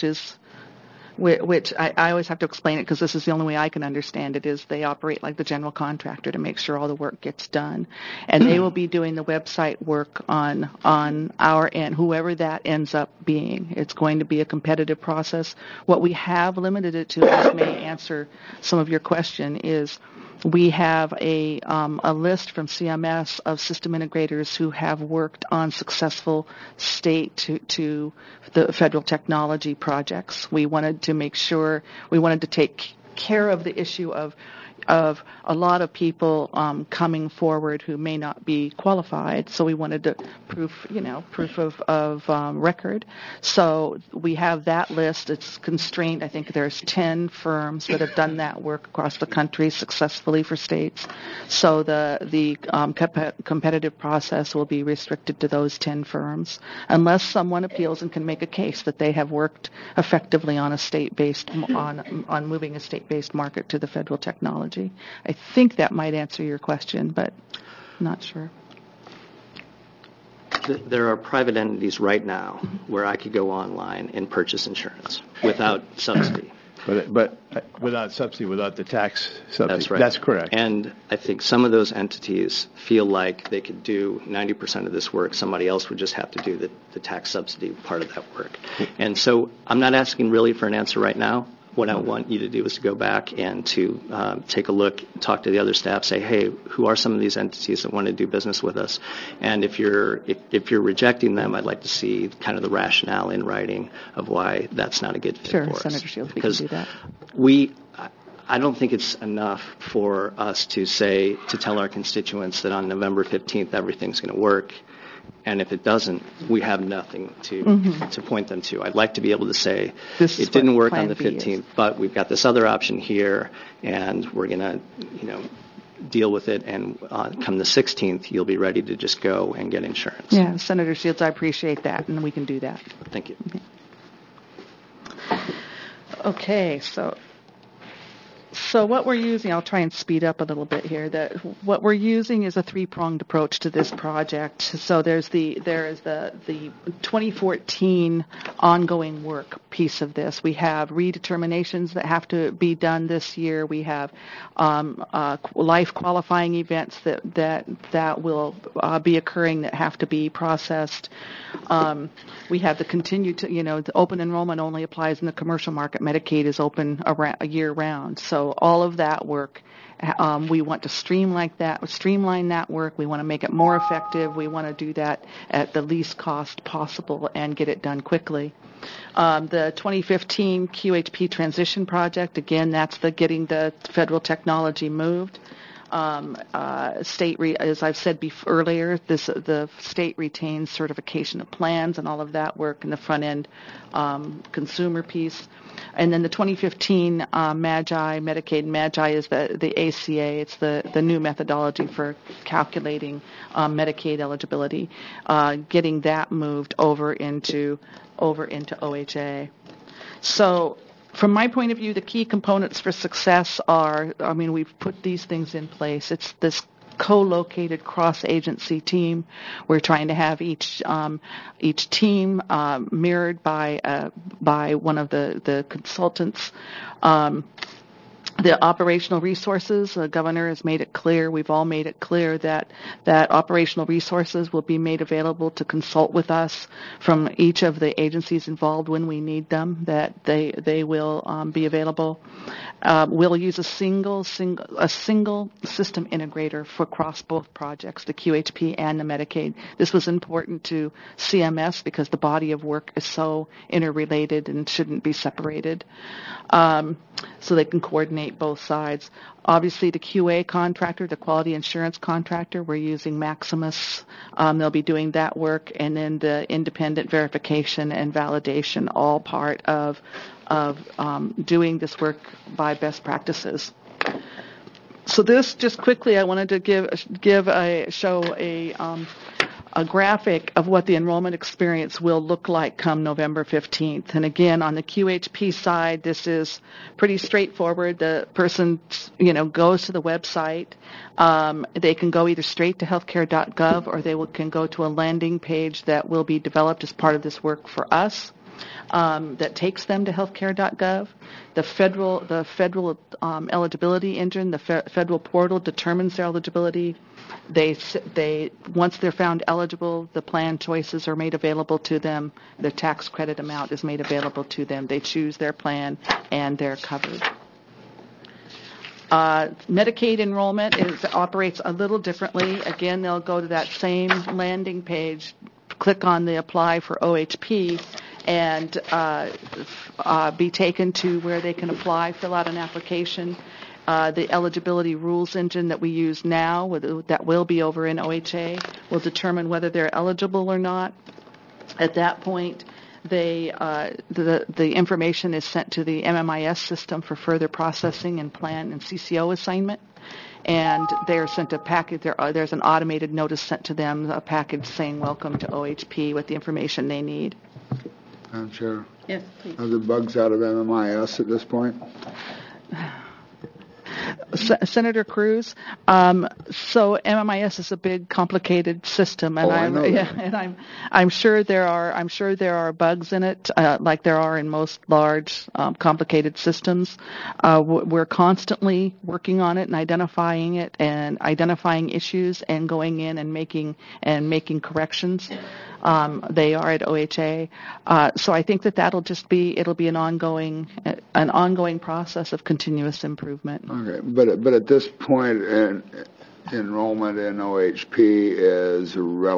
I always have to explain it because this is the only way I can understand it, is they operate like the general contractor to make sure all the work gets done. And they will be doing the website work on our end, whoever that ends up being. It's going to be a competitive process. What we have limited it to, which may answer some of your question, is we have a list from CMS of system integrators who have worked on successful state to the federal technology projects. We wanted to make sure, we wanted to take care of the issue of a lot of people coming forward who may not be qualified. So we wanted to proof of record. So we have that list. It's constrained. I think there's 10 firms that have done that work across the country successfully for states. So the competitive process will be restricted to those 10 firms, unless someone appeals and can make a case that they have worked effectively on a state-based on moving a state-based market to the federal technology. I think that might answer your question, but I'm not sure. There are private entities right now where I could go online and purchase insurance without subsidy. But without subsidy, without the tax subsidy. That's right. That's correct. And I think some of those entities feel like they could do 90% of this work. Somebody else would just have to do the tax subsidy part of that work. And so I'm not asking really for an answer right now. What I want you to do is to go back and to take a look, talk to the other staff, say, hey, who are some of these entities that want to do business with us? And if you're rejecting them, I'd like to see kind of the rationale in writing of why that's not a good fit for us. Sure, Senator Shields, we can do that. I don't think it's enough for us to tell our constituents that on November 15th everything's going to work. And if it doesn't, we have nothing to point them to. I'd like to be able to say it didn't work on the 15th, but we've got this other option here, and we're going to, deal with it. And come the 16th, you'll be ready to just go and get insurance. Yeah, Senator Shields, I appreciate that, and we can do that. Thank you. Okay, so what we're using, I'll try and speed up a little bit here, that what we're using is a three-pronged approach to this project. So there is the 2014 ongoing work piece of this. We have redeterminations that have to be done this year. We have life qualifying events that will be occurring that have to be processed. We have the continued, the open enrollment only applies in the commercial market. Medicaid is open year-round. So all of that work, we want to streamline that work. We want to make it more effective. We want to do that at the least cost possible and get it done quickly. The 2015 QHP transition project, again, that's getting the federal technology moved. As I've said earlier, the state retains certification of plans and all of that work in the front end consumer piece. And then the 2015 Medicaid MAGI is the ACA. It's the new methodology for calculating Medicaid eligibility, getting that moved over into OHA. So from my point of view, the key components for success are, we've put these things in place. It's this co-located cross-agency team. We're trying to have each team mirrored by one of the consultants. The operational resources, the governor has made it clear, we've all made it clear that operational resources will be made available to consult with us from each of the agencies involved when we need them, that they will be available. We'll use a single system integrator for across both projects, the QHP and the Medicaid. This was important to CMS because the body of work is so interrelated and shouldn't be separated. So they can coordinate both sides. Obviously, the QA contractor, the quality assurance contractor, we're using Maximus. They'll be doing that work, and then the independent verification and validation, all part of doing this work by best practices. So this, just quickly, I wanted to show a graphic of what the enrollment experience will look like come November 15th. And again, on the QHP side, this is pretty straightforward. The person, goes to the website. They can go either straight to healthcare.gov or they can go to a landing page that will be developed as part of this work for us. That takes them to healthcare.gov. The federal eligibility engine, the federal portal determines their eligibility. They once they're found eligible, the plan choices are made available to them. Their tax credit amount is made available to them. They choose their plan and they're covered. Medicaid enrollment operates a little differently. Again, they'll go to that same landing page, click on the apply for OHP, and be taken to where they can apply, fill out an application. The eligibility rules engine that we use now, that will be over in OHA, will determine whether they're eligible or not. At that point, the information is sent to the MMIS system for further processing and plan and CCO assignment. And they're sent a package. There's an automated notice sent to them, a package saying welcome to OHP with the information they need. Madam Chair. Yes, please. Are there bugs out of MMIS at this point? Senator Cruz, so MMIS is a big, complicated system, and I'm sure there are bugs in it, like there are in most large, complicated systems. We're constantly working on it and identifying issues and going in and making corrections. They are at OHA, so I think that'll be an ongoing process of continuous improvement. Okay, but at this point, enrollment in OHP is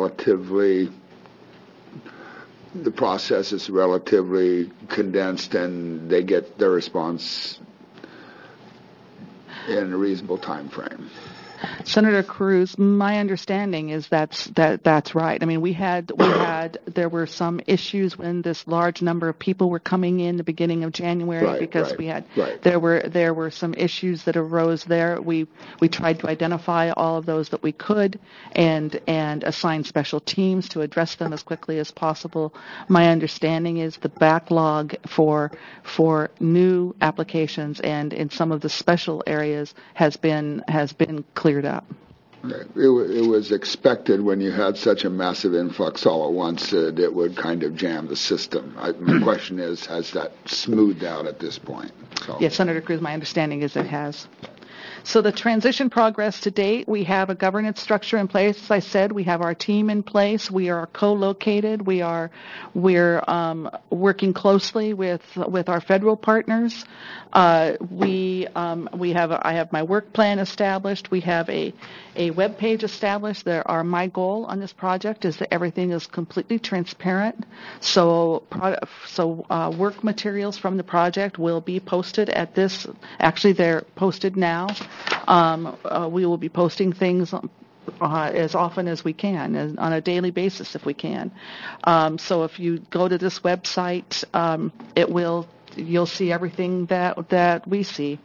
the process is relatively condensed, and they get their response in a reasonable time frame. Senator Cruz, my understanding is that's right. I mean, there were some issues when this large number of people were coming in the beginning of January there were some issues that arose there. We tried to identify all of those that we could and assign special teams to address them as quickly as possible. My understanding is the backlog for new applications and in some of the special areas has been cleared up. Okay. It was expected when you had such a massive influx all at once that it would kind of jam the system. My question is, has that smoothed out at this point? Yes, Senator Cruz, my understanding is it has. So the transition progress to date, we have a governance structure in place. As I said, we have our team in place. We are co-located. We're working closely with our federal partners. I have my work plan established. We have a web page established. My goal on this project is that everything is completely transparent. So work materials from the project will be posted at this. Actually, they're posted now. We will be posting things as often as we can, on a daily basis if we can. So if you go to this website, you'll see everything that we see.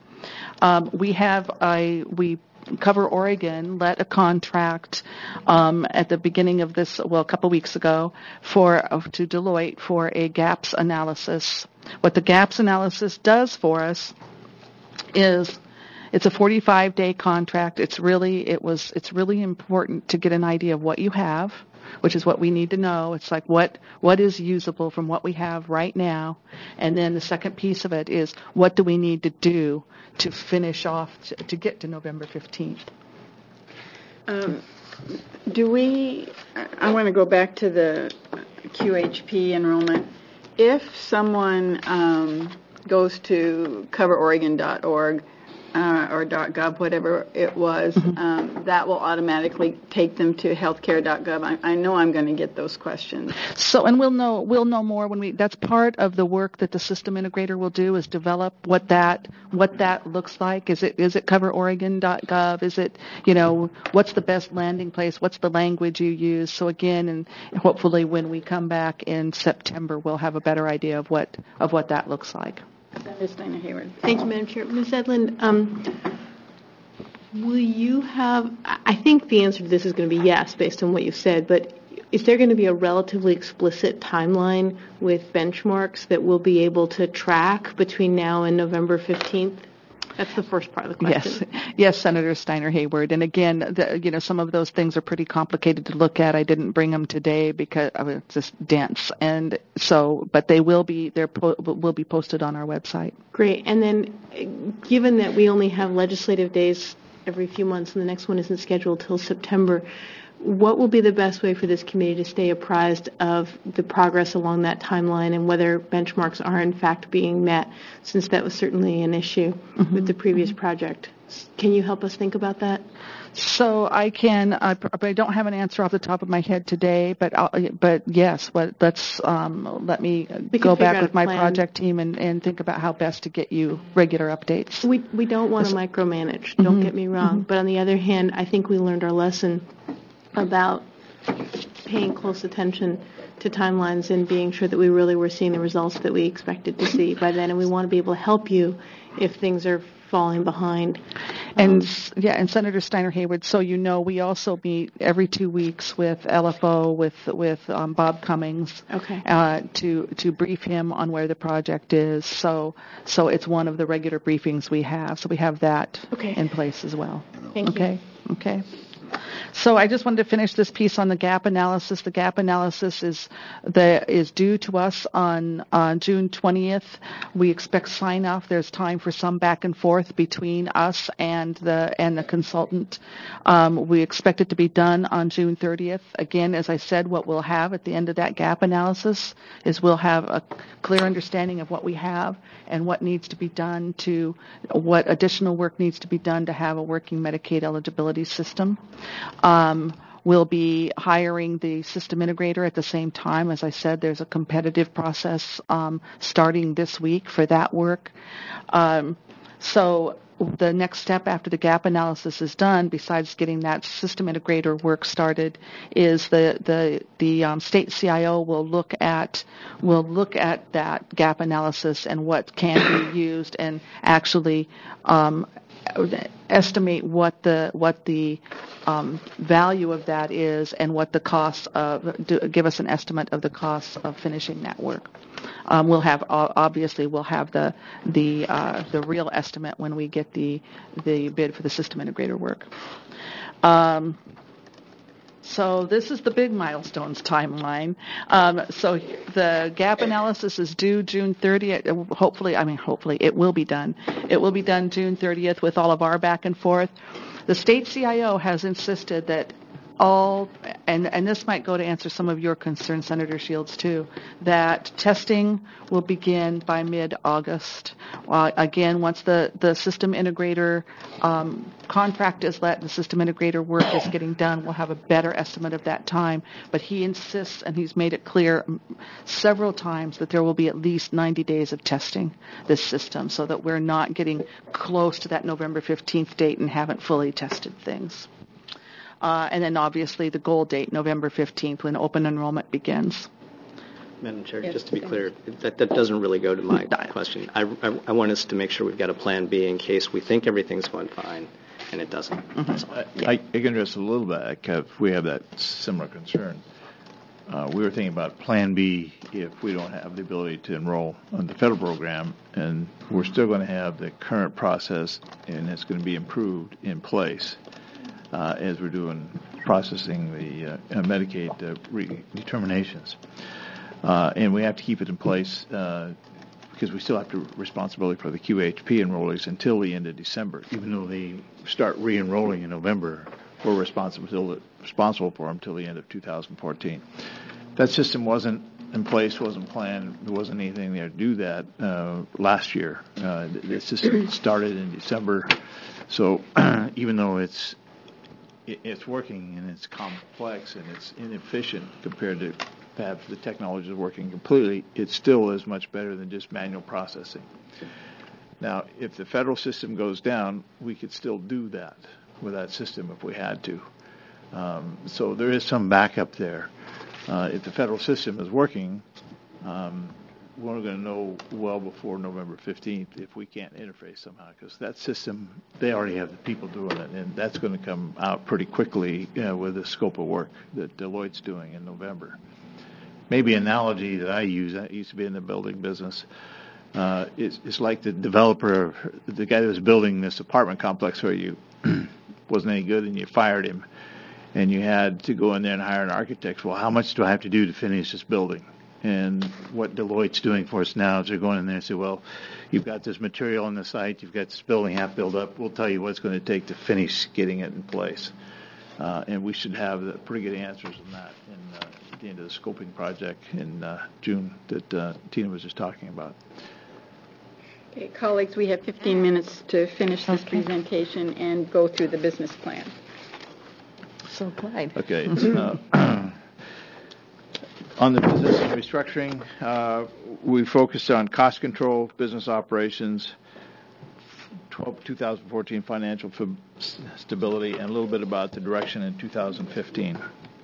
We Cover Oregon let a contract at the beginning of this, a couple weeks ago, to Deloitte for a gaps analysis. What the gaps analysis does for us is It's a 45-day contract. It's really important to get an idea of what you have, which is what we need to know. It's like what is usable from what we have right now, and then the second piece of it is what do we need to do to finish off to get to November 15th. I want to go back to the QHP enrollment. If someone goes to coveroregon.org or .gov, whatever it was, that will automatically take them to healthcare.gov. I know I'm going to get those questions. So, and we'll know more when that's part of the work that the system integrator will do, is develop what that looks like. Is it coveroregon.gov? Is it, what's the best landing place? What's the language you use? So again, and hopefully when we come back in September, we'll have a better idea of what that looks like. Ms. Steiner Hayward. Thank you, Madam Chair. Ms. Edlund, will you have, I think the answer to this is going to be yes, based on what you've said, but is there going to be a relatively explicit timeline with benchmarks that we'll be able to track between now and November 15th? That's the first part of the question. Yes, Senator Steiner Hayward. And again, some of those things are pretty complicated to look at. I didn't bring them today because it's just dense, and so, but they will be will be posted on our website. Great. And then, given that we only have legislative days every few months, and the next one isn't scheduled till September, what will be the best way for this committee to stay apprised of the progress along that timeline and whether benchmarks are in fact being met, since that was certainly an issue with the previous project? Can you help us think about that? So I can, but I don't have an answer off the top of my head today. But yes, let me go back with my project team and think about how best to get you regular updates. We don't want to micromanage. Don't get me wrong. But on the other hand, I think we learned our lesson about paying close attention to timelines and being sure that we really were seeing the results that we expected to see by then, and we want to be able to help you if things are falling behind. And Senator Steiner Hayward, so we also meet every 2 weeks with LFO with Bob Cummings, to brief him on where the project is. So it's one of the regular briefings we have. So we have that in place as well. Thank you. Okay. So I just wanted to finish this piece on the gap analysis. The gap analysis is due to us on June 20th. We expect sign off. There's time for some back and forth between us and the consultant. We expect it to be done on June 30th. Again, as I said, what we'll have at the end of that gap analysis is we'll have a clear understanding of what we have and what needs to be done what additional work needs to be done to have a working Medicaid eligibility system. We'll be hiring the system integrator at the same time. As I said, there's a competitive process starting this week for that work. So the next step after the gap analysis is done, besides getting that system integrator work started, is the state CIO will look at that gap analysis and what can be used, and actually estimate what the value of that is and what the cost give us an estimate of the cost of finishing that work. We'll have the real estimate when we get the bid for the system integrator work. So this is the big milestones timeline. So the gap analysis is due June 30th. Hopefully it will be done. It will be done June 30th with all of our back and forth. The state CIO has insisted that and this might go to answer some of your concerns, Senator Shields, too, that testing will begin by mid-August. Again, once the system integrator contract is let, the system integrator work is getting done, we'll have a better estimate of that time. But he insists, and he's made it clear several times, that there will be at least 90 days of testing this system so that we're not getting close to that November 15th date and haven't fully tested things. And then obviously the goal date, November 15th, when open enrollment begins. Madam Chair, just to be clear, that doesn't really go to my question. I want us to make sure we've got a plan B in case we think everything's going fine and it doesn't. I can address a little bit if we have that similar concern. we were thinking about Plan B if we don't have the ability to enroll on the federal program, and we're still going to have the current process, and it's going to be improved in place as we're doing processing the Medicaid redeterminations. And we have to keep it in place because we still have responsibility for the QHP enrollees until the end of December. Even though they start re-enrolling in November, we're responsible for them until the end of 2014. That system wasn't in place, wasn't planned, there wasn't anything there to do that last year. The system started in December, so even though it's working and it's complex and it's inefficient compared to perhaps the technology is working completely, it still is much better than just manual processing. Now, if the federal system goes down, we could still do that with that system if we had to. So there is some backup there. If the federal system is working, we're going to know well before November 15th if we can't interface somehow, because that system, they already have the people doing it, and that's going to come out pretty quickly with the scope of work that Deloitte's doing in November. Maybe an analogy that I used to be in the building business, it's like the developer, the guy that was building this apartment complex for you wasn't any good and you fired him, and you had to go in there and hire an architect. Well, how much do I have to do to finish this building? And what Deloitte's doing for us now is they're going in there and say, well, you've got this material on the site, you've got this building half built up, we'll tell you what it's going to take to finish getting it in place. And we should have pretty good answers on that at the end of the scoping project in June that Tina was just talking about. Okay, colleagues, we have 15 minutes to finish this presentation and go through the business plan. So Clyde. Okay. On the business and restructuring, we focused on cost control, business operations, 2014 financial stability, and a little bit about the direction in 2015.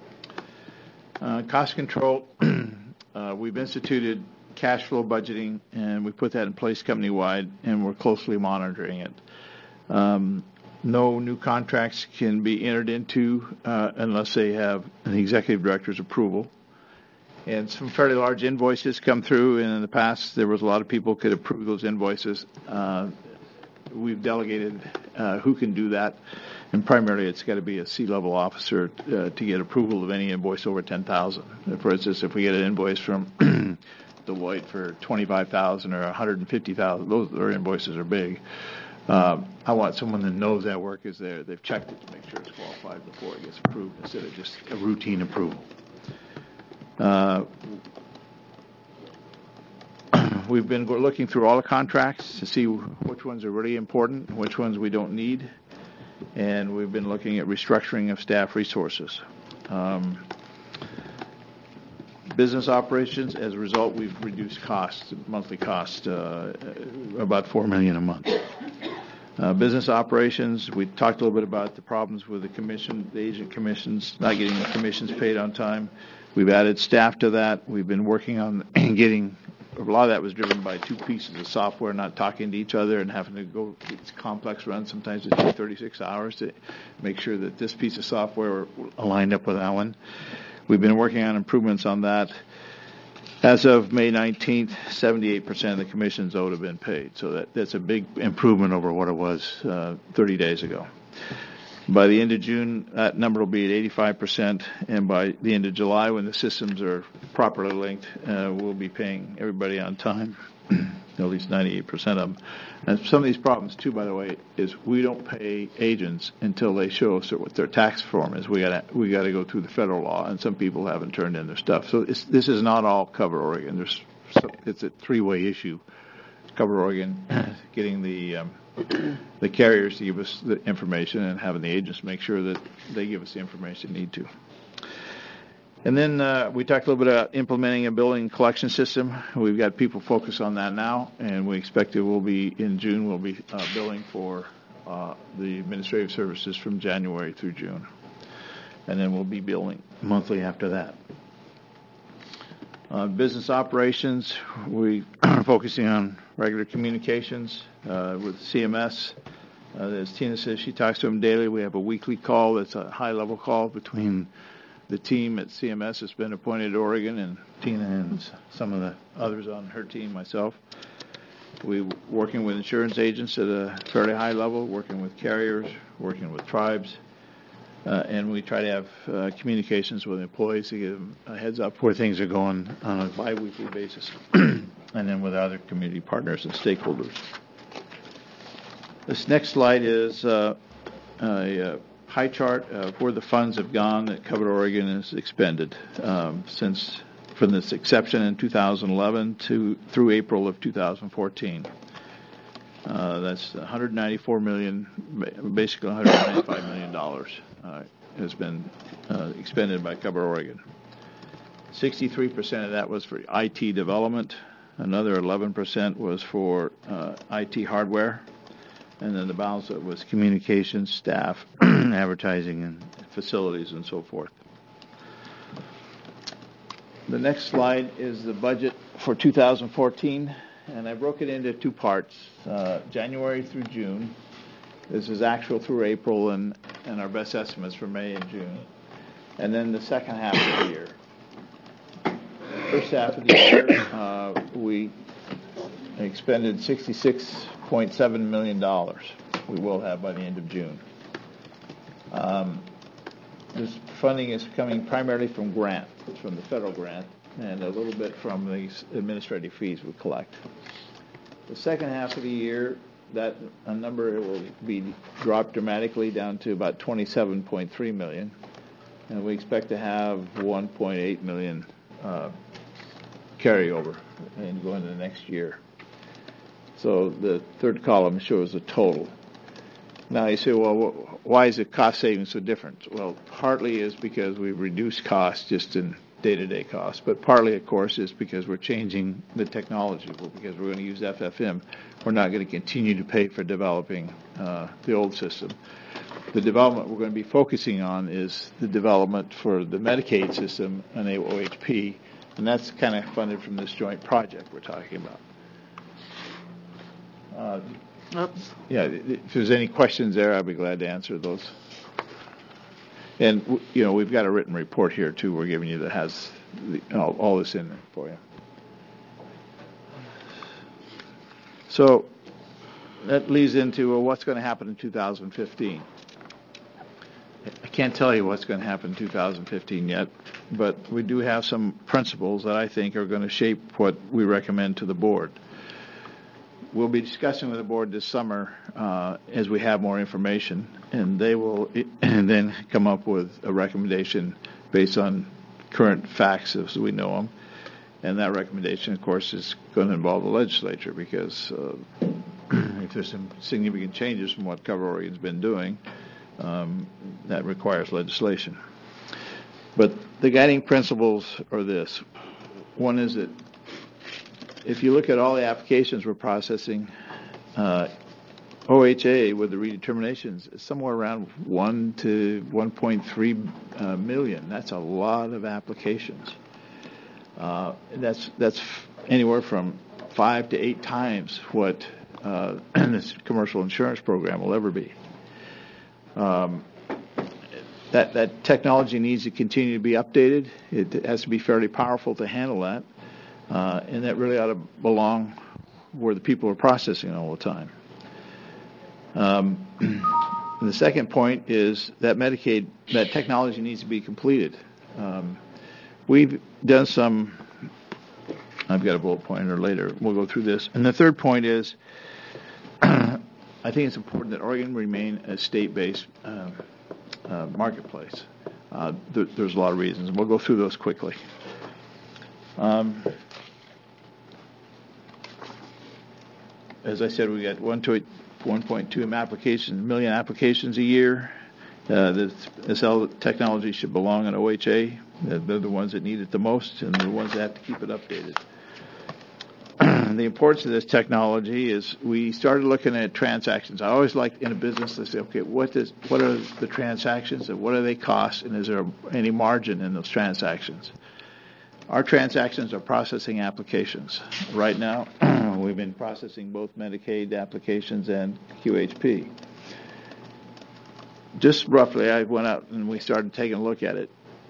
Cost control, we've instituted cash flow budgeting, and we put that in place company-wide, and we're closely monitoring it. No new contracts can be entered into unless they have an executive director's approval. And some fairly large invoices come through, and in the past there was a lot of people could approve those invoices. We've delegated who can do that, and primarily it's got to be a C-level officer to get approval of any invoice over $10,000. For instance, if we get an invoice from Deloitte for $25,000 or $150,000, those their invoices are big. I want someone that knows that work is there. They've checked it to make sure it's qualified before it gets approved instead of just a routine approval. We've been looking through all the contracts to see which ones are really important and which ones we don't need. And we've been looking at restructuring of staff resources. Business operations, as a result, we've reduced costs, monthly costs, about $4 million a month. Business operations, we talked a little bit about the problems with the agent commissions, not getting the commissions paid on time. We've added staff to that. We've been working on getting, a lot of that was driven by two pieces of software not talking to each other and having to go, it's complex runs. Sometimes it takes 36 hours to make sure that this piece of software aligned up with that one. We've been working on improvements on that. As of May 19th, 78% of the commissions owed have been paid. So that's a big improvement over what it was 30 days ago. By the end of June, that number will be at 85%, and by the end of July, when the systems are properly linked, we'll be paying everybody on time, at least 98% of them. And some of these problems, too, by the way, is we don't pay agents until they show us what their tax form is. We got to go through the federal law, and some people haven't turned in their stuff. So this is not all Cover Oregon. It's a three-way issue. Cover Oregon, getting the carriers to give us the information and having the agents make sure that they give us the information they need to. And then we talked a little bit about implementing a billing collection system. We've got people focused on that now, and we expect it will be in June. We'll be billing for the administrative services from January through June. And then we'll be billing monthly after that. Business operations, we are focusing on regular communications with CMS. As Tina says, she talks to them daily. We have a weekly call that's a high-level call between the team at CMS has been appointed to Oregon, and Tina and some of the others on her team, myself. We're working with insurance agents at a fairly high level, working with carriers, working with tribes, and we try to have communications with employees to give them a heads up where things are going on a bi-weekly basis, and then with other community partners and stakeholders. This next slide is a pie chart of where the funds have gone that Covered Oregon has expended since from this exception in 2011 through April of 2014. That's 194 million, basically 195 million dollars has been expended by Covered Oregon. 63% of that was for IT development. Another 11% was for IT hardware. And then the balance of it was communications, staff, advertising, and facilities, and so forth. The next slide is the budget for 2014, and I broke it into two parts, January through June. This is actual through April and our best estimates for May and June. And then the second half of the year. First half of the year, we expended $66.7 million. We will have by the end of June. This funding is coming primarily from grant, from the federal grant, and a little bit from the administrative fees we collect. The second half of the year, that number will be dropped dramatically down to about $27.3 million, and we expect to have $1.8 million carryover and go into the next year. So the third column shows the total. Now you say, well, why is the cost savings so different? Well, partly is because we've reduced costs just in day-to-day costs, but partly, of course, is because we're changing the technology. Because we're going to use FFM, we're not going to continue to pay for developing the old system. The development we're going to be focusing on is the development for the Medicaid system and OHP, and that's kind of funded from this joint project we're talking about. Yeah, if there's any questions there, I'd be glad to answer those. And, you know, we've got a written report here, too, we're giving you that has all this in there for you. So that leads into what's going to happen in 2015. I can't tell you what's going to happen in 2015 yet, but we do have some principles that I think are going to shape what we recommend to the board. We'll be discussing with the board this summer as we have more information, and they will then come up with a recommendation based on current facts as we know them. And that recommendation, of course, is going to involve the legislature because if there's some significant changes from what Covered Oregon's been doing, that requires legislation. But the guiding principles are this. One is that if you look at all the applications we're processing, OHA with the redeterminations is somewhere around 1 to 1.3 million. That's a lot of applications. That's anywhere from 5 to 8 times what this commercial insurance program will ever be. That technology needs to continue to be updated. It has to be fairly powerful to handle that. And that really ought to belong where the people are processing all the time. The second point is that Medicaid, that technology needs to be completed. We've done some, I've got a bullet pointer later, we'll go through this. And the third point is, I think it's important that Oregon remain a state-based marketplace. There's a lot of reasons. We'll go through those quickly. As I said, we got 1.2 million applications a year. This technology should belong in OHA. They're the ones that need it the most, and the ones that have to keep it updated. The importance of this technology is we started looking at transactions. I always like in a business to say, okay, what are the transactions and what do they cost, and is there any margin in those transactions? Our transactions are processing applications. Right now, we've been processing both Medicaid applications and QHP. Just roughly, I went out and we started taking a look at it.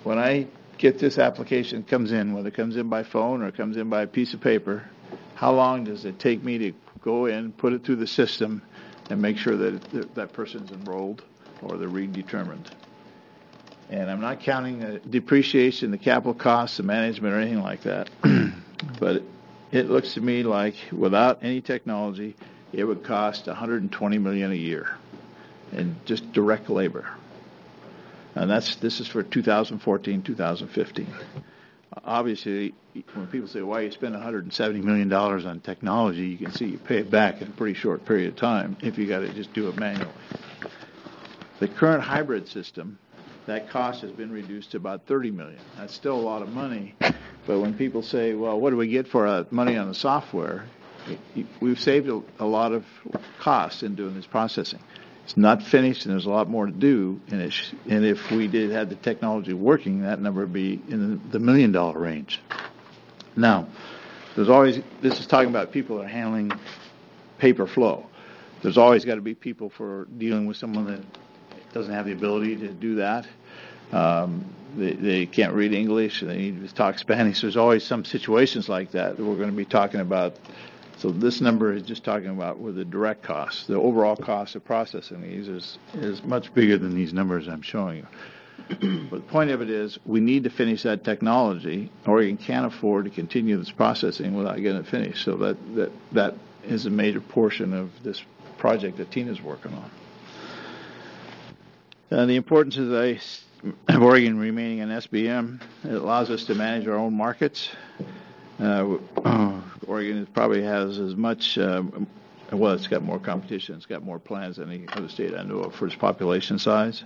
when I get this application comes in, whether it comes in by phone or it comes in by a piece of paper, how long does it take me to go in, put it through the system, and make sure that that person's enrolled or they're redetermined? And I'm not counting the depreciation, the capital costs, the management, or anything like that. But it looks to me like without any technology, it would cost $120 million a year in just direct labor. And this is for 2014, 2015. Obviously, when people say, why you spend $170 million on technology, you can see you pay it back in a pretty short period of time if you got to just do it manually. The current hybrid system, that cost has been reduced to about $30 million. That's still a lot of money, but when people say, well, what do we get for money on the software, we've saved a lot of costs in doing this processing. It's not finished, and there's a lot more to do, and if we had the technology working, that number would be in the $1 million range. Now, this is talking about people that are handling paper flow. There's always got to be people for dealing with someone that doesn't have the ability to do that. They can't read English, they need to talk Spanish. There's always some situations like that we're going to be talking about. So this number is just talking about with the direct costs. The overall cost of processing these is much bigger than these numbers I'm showing you. But the point of it is we need to finish that technology, or you can't afford to continue this processing without getting it finished. So that is a major portion of this project that Tina's working on. The importance of Oregon remaining an SBM, it allows us to manage our own markets. Oregon probably has as much, it's got more competition, it's got more plans than any other state I know of for its population size.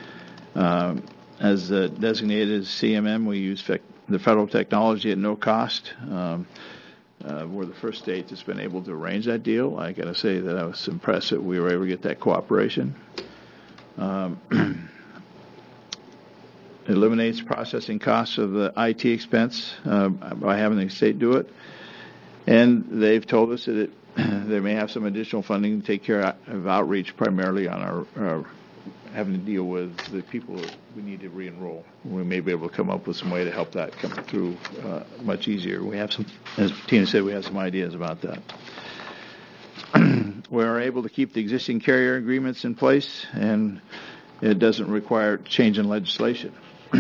As designated as CMM, we use the federal technology at no cost. We're the first state that's been able to arrange that deal. I got to say that I was impressed that we were able to get that cooperation. Eliminates processing costs of the IT expense by having the state do it. And they've told us that they may have some additional funding to take care of outreach, primarily on our having to deal with the people that we need to re-enroll. We may be able to come up with some way to help that come through much easier. We have some, as Tina said, we have some ideas about that. We're able to keep the existing carrier agreements in place, and it doesn't require change in legislation.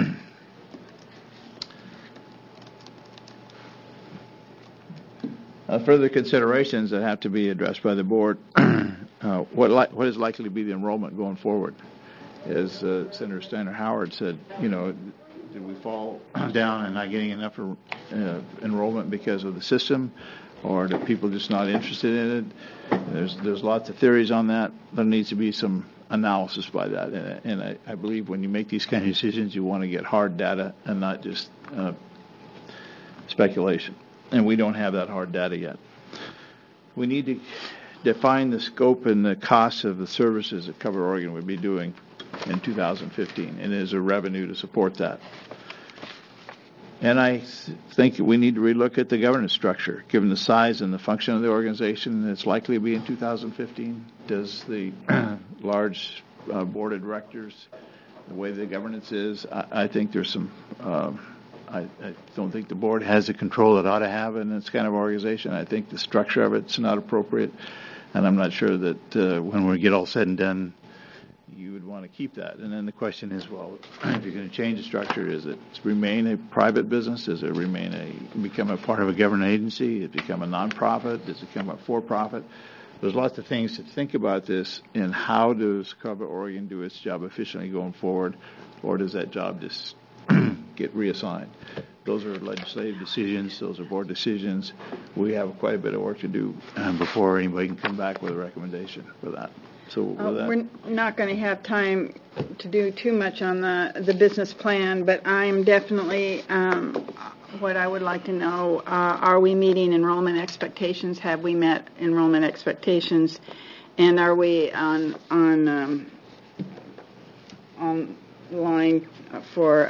Further considerations that have to be addressed by the board. What is likely to be the enrollment going forward? As Senator Steiner Howard said, did we fall down and not getting enough enrollment because of the system, or are people just not interested in it? There's lots of theories on that. There needs to be some analysis by that, and I believe when you make these kind of decisions, you want to get hard data and not just speculation. And we don't have that hard data yet. We need to define the scope and the costs of the services that Cover Oregon would be doing in 2015, and there's a revenue to support that. And I think we need to relook at the governance structure, given the size and the function of the organization that's likely to be in 2015. Does the large board of directors, the way the governance is, I think there's some... I don't think the board has the control it ought to have in this kind of organization. I think the structure of it's not appropriate, and I'm not sure that when we get all said and done, you would want to keep that. And then the question is, well, if you're going to change the structure, is it remain a private business? Does it become a part of a government agency? Does it become a nonprofit? Does it become a for-profit? There's lots of things to think about this, and how does Cover Oregon do its job efficiently going forward, or does that job just get reassigned? Those are legislative decisions. Those are board decisions. We have quite a bit of work to do before anybody can come back with a recommendation for that. So with that, we're not going to have time to do too much on the business plan, but I'm definitely what I would like to know, are we meeting enrollment expectations? Have we met enrollment expectations? And are we on line for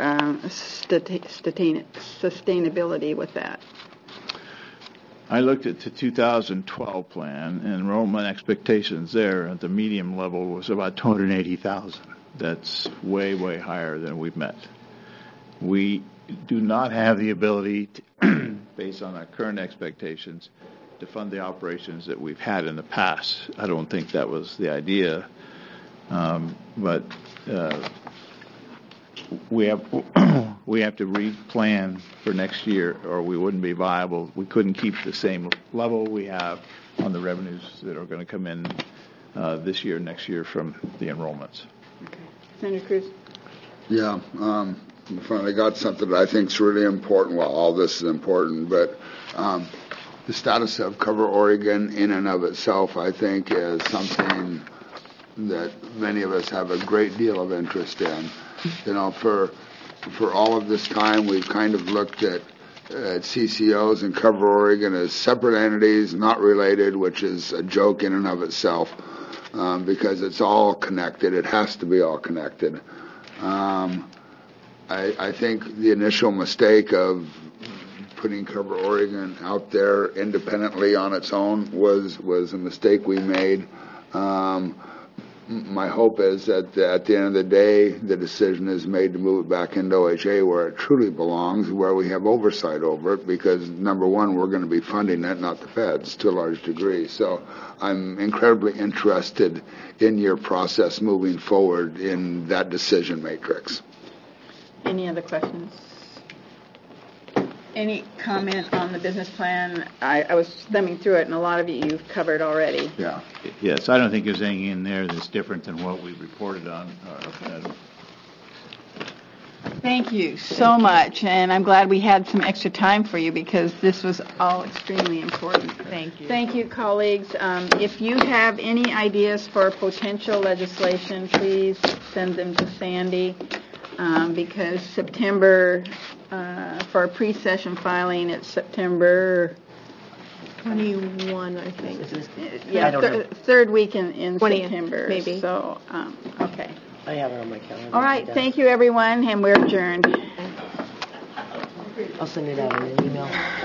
sustainability with that? I looked at the 2012 plan, and enrollment expectations there at the medium level was about 280,000. That's way, way higher than we've met. We do not have the ability, to, based on our current expectations, to fund the operations that we've had in the past. I don't think that was the idea, but we have to replan for next year, or we wouldn't be viable. We couldn't keep the same level we have on the revenues that are going to come in this year, next year from the enrollments. Okay. Senator Cruz. Yeah, we finally got something that I think is really important. Well, all this is important, but the status of Cover Oregon in and of itself, I think, is something that many of us have a great deal of interest in. You know, for all of this time, we've kind of looked at CCOs and Cover Oregon as separate entities, not related, which is a joke in and of itself, because it's all connected. It has to be all connected. I think the initial mistake of putting Cover Oregon out there independently on its own was a mistake we made. My hope is that at the end of the day, the decision is made to move it back into OHA where it truly belongs, where we have oversight over it, because, number one, we're going to be funding it, not the feds, to a large degree. So I'm incredibly interested in your process moving forward in that decision matrix. Any other questions? Any comment on the business plan? I was thumbing through it, and a lot of it you've covered already. Yeah. Yes, I don't think there's anything in there that's different than what we reported on. Thank you so much, and I'm glad we had some extra time for you because this was all extremely important. Thank you. Thank you, colleagues. If you have any ideas for potential legislation, please send them to Sandy because September, for a pre-session filing, it's September 21, I think. Yeah, third week in 20th, September. maybe. So, okay. I have it on my calendar. All right, thank you, everyone, and we're adjourned. I'll send it out in an email.